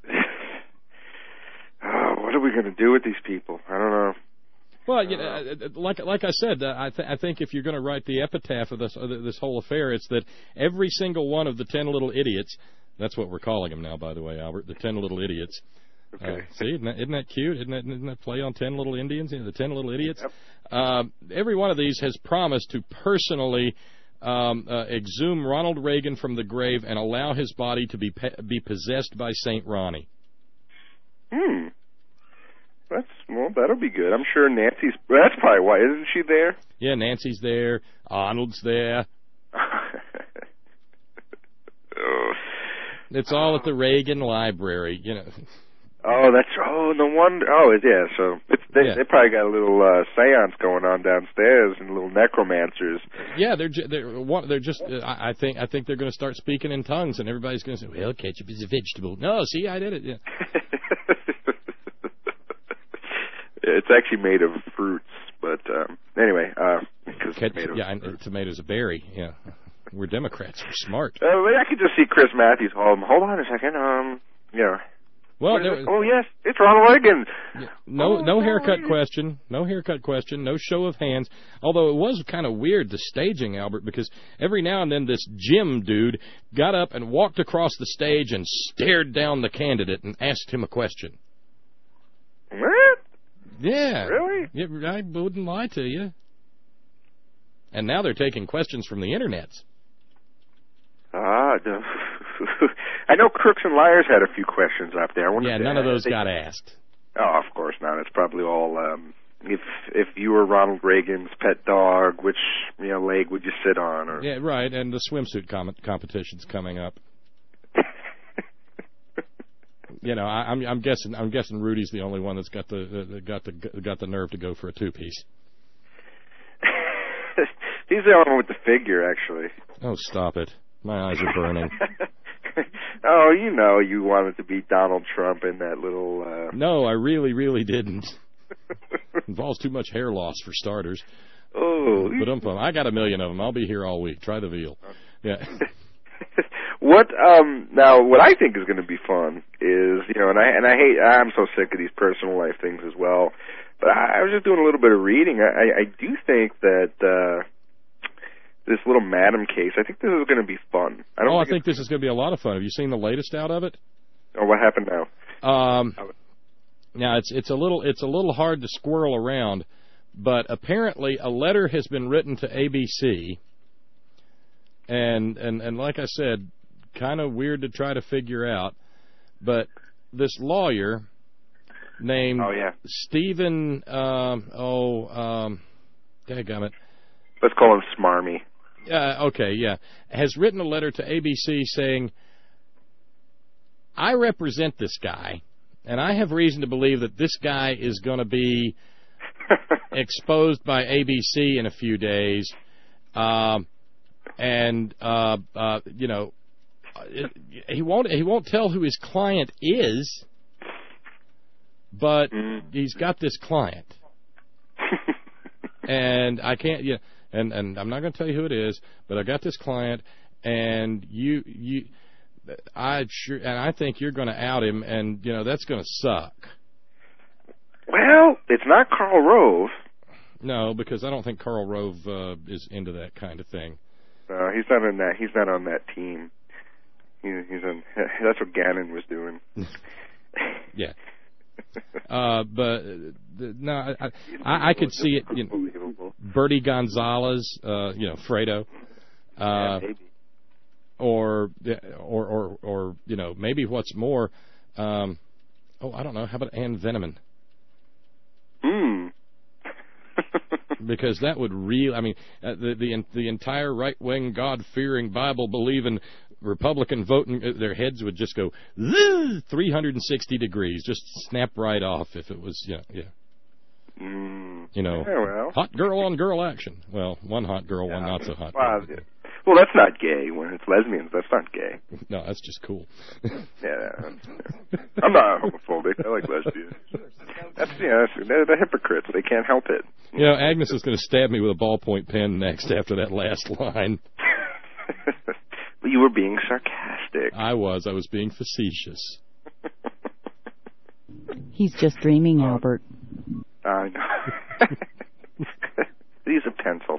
Oh, what are we going to do with these people? I don't know. Well, you know, like like I said, uh, I, th- I think if you're going to write the epitaph of this uh, this whole affair, it's that every single one of the ten little idiots. That's what we're calling them now, by the way, Albert. The ten little idiots. Okay. Uh, see, isn't that, isn't that cute? Isn't that, isn't that play on ten little Indians? You know, the ten little idiots. Yep. Uh, every one of these has promised to personally um, uh, exhume Ronald Reagan from the grave and allow his body to be pe- be possessed by Saint Ronnie. Hmm. That's well, that'll be good. I'm sure Nancy's. That's probably why. Isn't she there? Yeah, Nancy's there. Arnold's there. oh. It's all at the Reagan Library, you know. Oh, that's oh no wonder. Oh, yeah. So it's, they, yeah. they probably got a little uh, séance going on downstairs and little necromancers. Yeah, they're ju- they're one, they're just. Uh, I think I think they're going to start speaking in tongues, and everybody's going to say, "Well, ketchup is a vegetable." No, see, I did it. Yeah. It's actually made of fruits, but um, anyway, uh, because Ket- it's made of yeah, fruit. and tomatoes a berry. Yeah. We're Democrats. We're smart. Uh, I could just see Chris Matthews home. Hold on a second. Um, yeah. Well, there, oh yes, it's Ronald Reagan. No, oh, no haircut question. No haircut question. No show of hands. Although it was kind of weird, the staging, Albert, because every now and then this Jim dude got up and walked across the stage and stared down the candidate and asked him a question. What? Yeah. Really? Yeah, I wouldn't lie to you. And now they're taking questions from the internets. Ah, no. I know Crooks and Liars had a few questions up there. Yeah, none of those they, got asked. Oh, of course not. It's probably all, um, if if you were Ronald Reagan's pet dog, which you know leg would you sit on? Or yeah, right. And the swimsuit com- competition's coming up. You know, I, I'm I'm guessing I'm guessing Rudy's the only one that's got the uh, got the got the nerve to go for a two piece. He's the only one with the figure, actually. Oh, stop it! My eyes are burning. Oh, you know you wanted to be Donald Trump in that little... Uh... No, I really, really didn't. Involves too much hair loss, for starters. Oh. But um, I got a million of them. I'll be here all week. Try the veal. Yeah. What, um, now, what I think is going to be fun is, you know, and I, and I hate, I'm so sick of these personal life things as well, but I, I was just doing a little bit of reading. I, I do think that, uh, this little Madam case, I think this is going to be fun. I don't oh, think I think this is going to be a lot of fun. Have you seen the latest out of it? Oh, what happened now? Um, now it's it's a little it's a little hard to squirrel around, but apparently a letter has been written to A B C, and and and like I said, kind of weird to try to figure out, but this lawyer named oh, yeah. Stephen um, oh um, dadgummit. Let's call him Smarmy. Uh, okay, yeah, has written a letter to A B C saying, I represent this guy, and I have reason to believe that this guy is going to be exposed by A B C in a few days, um, and uh, uh, you know, it, he won't he won't tell who his client is, but mm. he's got this client, and I can't yeah. And and I'm not going to tell you who it is, but I got this client, and you you, I sure and I think you're going to out him, and you know that's going to suck. Well, it's not Karl Rove. No, because I don't think Karl Rove uh, is into that kind of thing. No, uh, he's not in that. He's not on that team. He, he's on. That's what Gannon was doing. Yeah. Uh, but the, no, I, I, I could see it. You know, Bertie Gonzalez, uh, you know, Fredo, uh, yeah, or or or or you know, maybe what's more, um, oh, I don't know. How about Ann Veneman? Hmm. Because that would really, I mean, uh, the the the entire right wing, God fearing, Bible believing Republican voting, uh, their heads would just go three hundred sixty degrees, just snap right off if it was, you know, yeah. Mm, you know, yeah, well. hot girl on girl action. Well, one hot girl, yeah, one not so hot well, girl. Well, that's not gay. When it's lesbians, that's not gay. No, that's just cool. Yeah, I'm not homophobic. I like lesbians. That's yeah, that's, they're the hypocrites. They can't help it. You know, Agnes is going to stab me with a ballpoint pen next after that last line. You were being sarcastic. I was. I was being facetious. He's just dreaming, uh, Albert. I know. Use a pencil.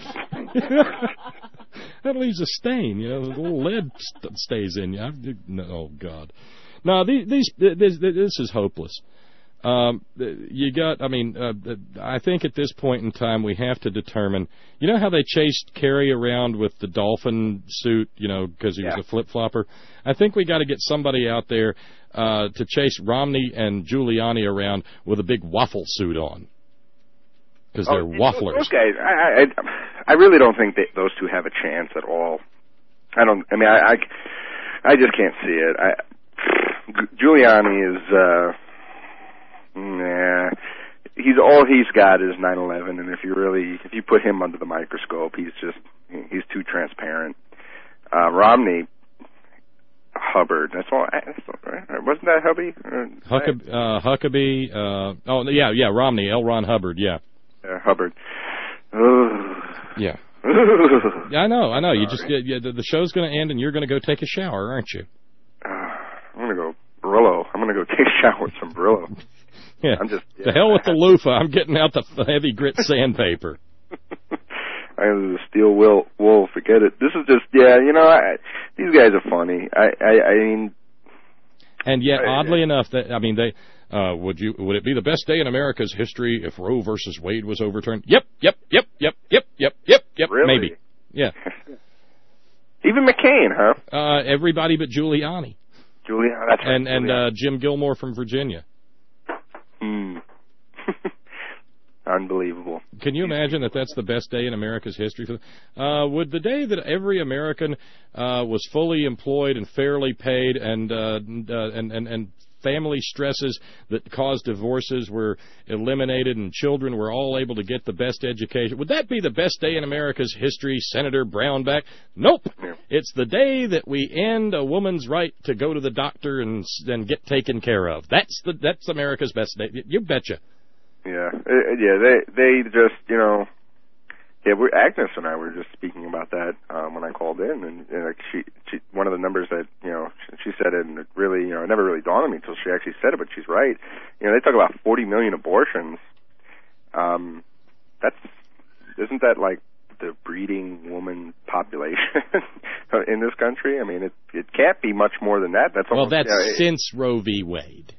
That leaves a stain, you know. A little lead st- stays in you. I, no, oh God, no. These, these, this, this is hopeless. Um, you got. I mean, uh, I think at this point in time we have to determine. You know how they chased Kerry around with the dolphin suit, you know, because he yeah. was a flip flopper. I think we got to get somebody out there uh, to chase Romney and Giuliani around with a big waffle suit on. Because they're oh, wafflers. Those guys, I, I, I really don't think that those two have a chance at all. I don't. I mean, I, I, I just can't see it. I, Giuliani is, uh, nah. He's all he's got is nine eleven, and if you really, if you put him under the microscope, he's just, he's too transparent. Uh, Romney, Hubbard. That's all. That's all right. Wasn't that Hubby? Huckabee. Uh, Huckabee. Uh, oh, yeah, yeah. Romney. L. Ron Hubbard. Yeah. Uh, Hubbard. Ugh. Yeah. Yeah, I know, I know. You just yeah, yeah, the, the show's going to end, and you're going to go take a shower, aren't you? Uh, I'm going to go Brillo. I'm going to go take a shower with some Brillo. Yeah. I'm just yeah. The hell with the loofah. I'm getting out the heavy grit sandpaper. I am the steel wool. Wool. Forget it. This is just yeah. You know, I, these guys are funny. I, I, I mean. And yet, I, oddly enough, that I mean, they uh, would you would it be the best day in America's history if Roe versus Wade was overturned? Yep, yep, yep, yep, yep, yep, yep, yep. Really? Maybe. Yeah. Even McCain, huh? Uh, everybody but Giuliani. Giuliani. That's right, and and Giuliani. Uh, Jim Gilmore from Virginia. Hmm. Unbelievable. Can you imagine that that's the best day in America's history? Uh, would the day that every American uh, was fully employed and fairly paid and, uh, uh, and, and, and family stresses that caused divorces were eliminated and children were all able to get the best education, would that be the best day in America's history, Senator Brownback? Nope. Yeah. It's the day that we end a woman's right to go to the doctor and, and get taken care of. That's the that's America's best day. You betcha. Yeah, uh, yeah. They they just you know, yeah. We Agnes and I were just speaking about that um, when I called in, and, and like she, she, one of the numbers that you know she said it, and it really you know it never really dawned on me until she actually said it, but she's right. You know, they talk about forty million abortions. Um, that's isn't that like the breeding woman population in this country? I mean, it it can't be much more than that. That's well, almost, that's yeah, it, since Roe v. Wade.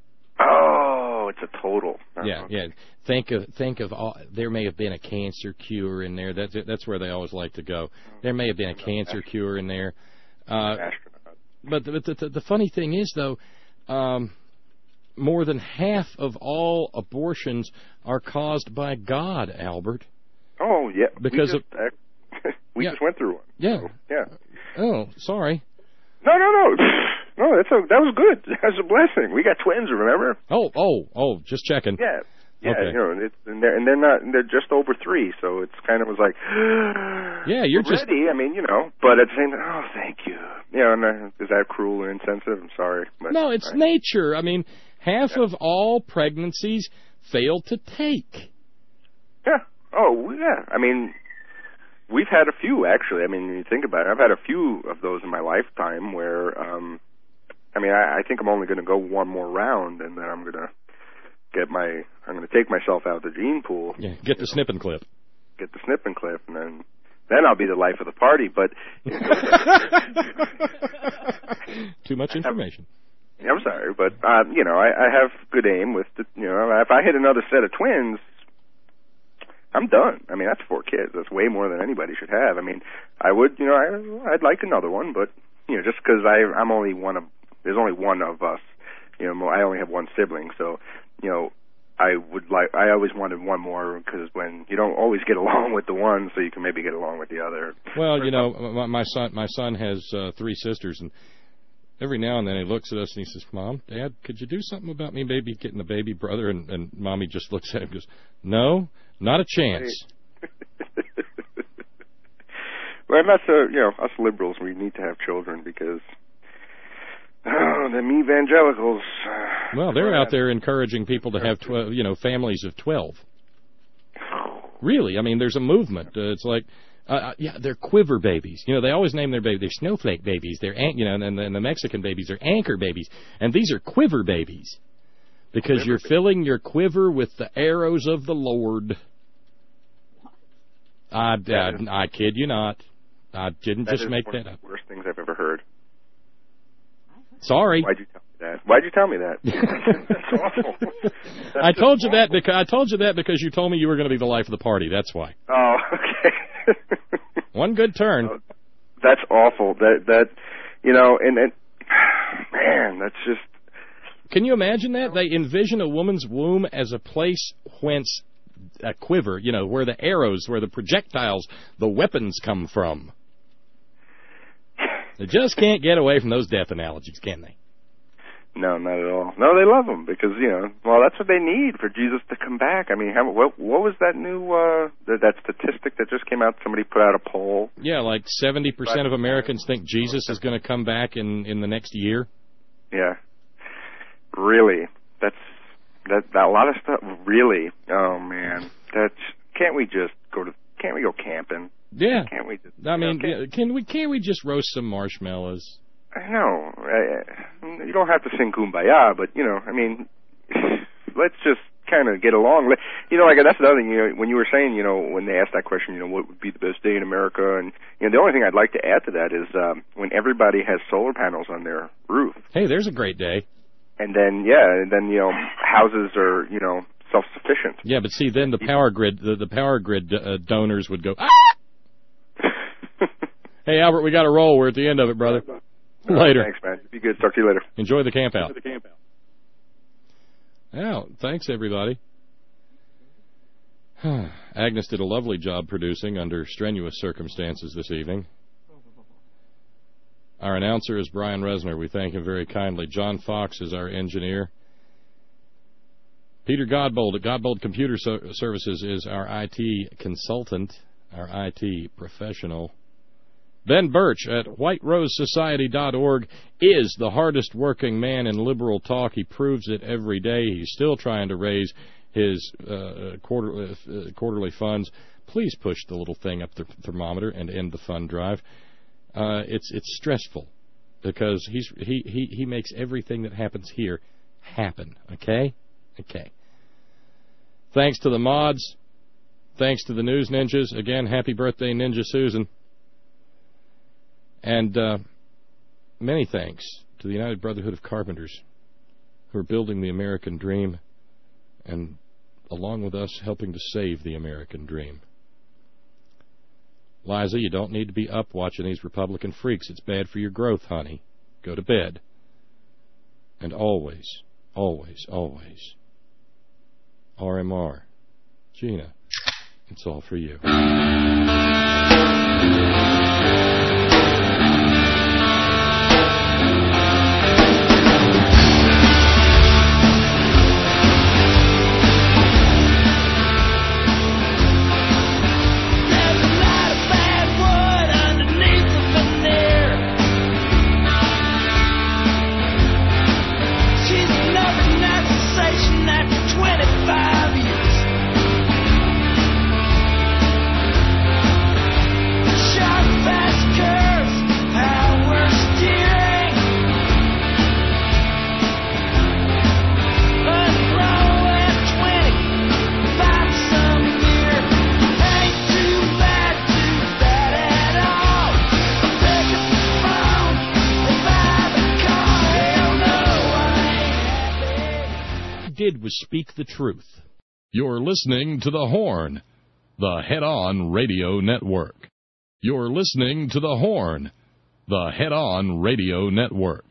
Oh, it's a total. Uh-huh. Yeah, yeah. Think of think of all. There may have been a cancer cure in there. That's that's where they always like to go. There may have been a cancer cure in there. Uh, but the, the the funny thing is though, um, more than half of all abortions are caused by God, Albert. Oh yeah, because we just, of uh, we yeah. just went through one. Yeah, so, yeah. Oh, sorry. No, no, no. No, that's a, that was good. That was a blessing. We got twins, remember? Oh, oh, oh, just checking. Yeah. Yeah, okay. you know, and, it's, and, they're, and they're not, and they're just over three, so it's kind of was like, yeah, you're ready. just ready. I mean, you know, but at the same time, oh, thank you. You know, and, uh, is that cruel and insensitive? I'm sorry. But, no, it's right. nature. I mean, half yeah. of all pregnancies fail to take. Yeah. Oh, yeah. I mean, we've had a few, actually. I mean, when you think about it, I've had a few of those in my lifetime where, um, I mean, I, I think I'm only going to go one more round, and then I'm going to get my, I'm going to take myself out of the gene pool. Yeah, get the know, snip and clip. Get the snip and clip, and then, then I'll be the life of the party. But too much information. I'm, I'm sorry, but uh, you know, I, I have good aim with the, you know, if I hit another set of twins, I'm done. I mean, that's four kids. That's way more than anybody should have. I mean, I would, you know, I, I'd like another one, but you know, just because I, I'm only one of, there's only one of us. You know, I only have one sibling, so you know, I would like. I always wanted one more because when you don't always get along with the one, so you can maybe get along with the other. Well, you know, my, my son, my son has uh, three sisters, and every now and then he looks at us and he says, "Mom, Dad, could you do something about me maybe getting a baby brother?" And, and Mommy just looks at him and goes, "No, not a chance." Well, that's uh, you know, us liberals, we need to have children because. Oh, them evangelicals. Well, they're out there encouraging people to have, tw- you know, families of twelve. Really, I mean, there's a movement. Uh, it's like, uh, yeah, they're quiver babies. You know, they always name their babies. They're snowflake babies. They're, an- you know, and, and the Mexican babies are anchor babies. And these are quiver babies because quiver you're baby. filling your quiver with the arrows of the Lord. I, I, I kid you not. I didn't that just make that up. That is one of the worst things I've ever heard. Sorry. Why'd you tell me that? Why'd you tell me that? That's awful. That's I told you awful. that because I told you that because you told me you were going to be the life of the party. That's why. Oh, okay. One good turn. Oh, that's awful. That that you know, and, and man, that's just. Can you imagine that? They envision a woman's womb as a place whence a quiver, you know, where the arrows, where the projectiles, the weapons come from. They just can't get away from those death analogies, can they? No, not at all. No, they love them because, you know, well, that's what they need for Jesus to come back. I mean, how, what, what was that new, uh, that, that statistic that just came out? Somebody put out a poll. Yeah, like seventy percent of Americans think Jesus is going to come back in, in the next year. Yeah. Really? That's, that, that, a lot of stuff, really? Oh, man. That's, can't we just go to, can't we go camping? Yeah. Can't we just, I mean, you know, can, can we can't we just roast some marshmallows? I know. I, you don't have to sing Kumbaya, but, you know, I mean, let's just kind of get along. You know, like, that's the other thing, you know, when you were saying, you know, when they asked that question, you know, what would be the best day in America, and, you know, the only thing I'd like to add to that is um, when everybody has solar panels on their roof. Hey, there's a great day. And then, yeah, and then, you know, houses are, you know, self-sufficient. Yeah, but see, then the power grid, the, the power grid uh, donors would go, ah! Hey, Albert, we got to roll. We're at the end of it, brother. Uh, later. Thanks, man. Be good. Talk to you later. Enjoy the camp out. Enjoy the camp out. Yeah, thanks, everybody. Agnes did a lovely job producing under strenuous circumstances this evening. Our announcer is Brian Resner. We thank him very kindly. John Fox is our engineer. Peter Godbold at Godbold Computer so- Services is our I T consultant, our I T professional. Ben Birch at white rose society dot org is the hardest working man in liberal talk. He proves it every day. He's still trying to raise his uh, quarter, uh, quarterly funds. Please push the little thing up the thermometer and end the fund drive. Uh, it's it's stressful because he's he, he, he makes everything that happens here happen. Okay? Okay. Thanks to the mods. Thanks to the News Ninjas. Again, happy birthday, Ninja Susan. And uh, many thanks to the United Brotherhood of Carpenters who are building the American dream and, along with us, helping to save the American dream. Liza, you don't need to be up watching these Republican freaks. It's bad for your growth, honey. Go to bed. And always, always, always, R M R. Gina, it's all for you. Did was speak the truth. You're listening to The Horn, the Head-On Radio Network. You're listening to The Horn, the Head-On Radio Network.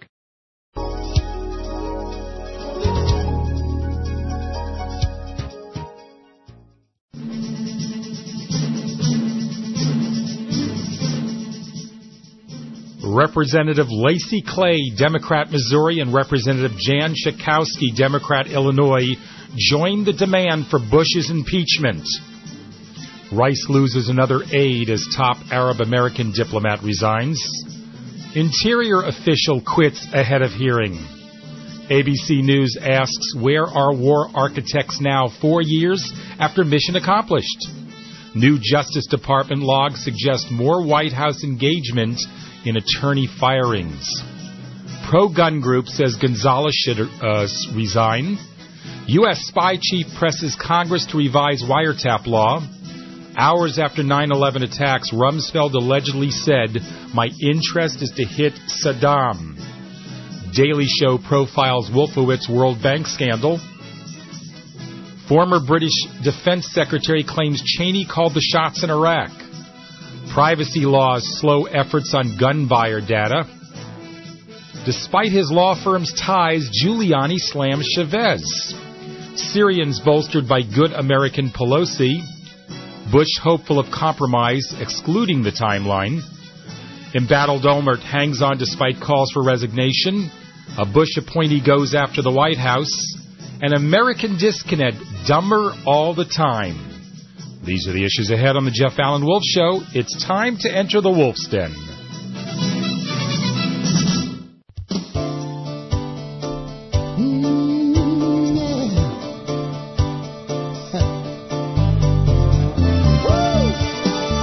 Representative Lacey Clay, Democrat, Missouri, and Representative Jan Schakowsky, Democrat, Illinois, joined the demand for Bush's impeachment. Rice loses another aide as top Arab-American diplomat resigns. Interior official quits ahead of hearing. A B C News asks, where are war architects now, four years after mission accomplished? New Justice Department logs suggest more White House engagement in attorney firings. Pro-gun group says Gonzalez should uh, resign. U S spy chief presses Congress to revise wiretap law. Hours after nine eleven attacks, Rumsfeld allegedly said, my interest is to hit Saddam. Daily Show profiles Wolfowitz World Bank scandal. Former British Defense Secretary claims Cheney called the shots in Iraq. Privacy laws slow efforts on gun buyer data. Despite his law firm's ties, Giuliani slams Chavez. Syrians bolstered by good American Pelosi. Bush hopeful of compromise, excluding the timeline. Embattled Olmert hangs on despite calls for resignation. A Bush appointee goes after the White House. An American disconnect, dumber all the time. These are the issues ahead on the Jeff Allen Wolf Show. It's time to enter the Wolf's Den.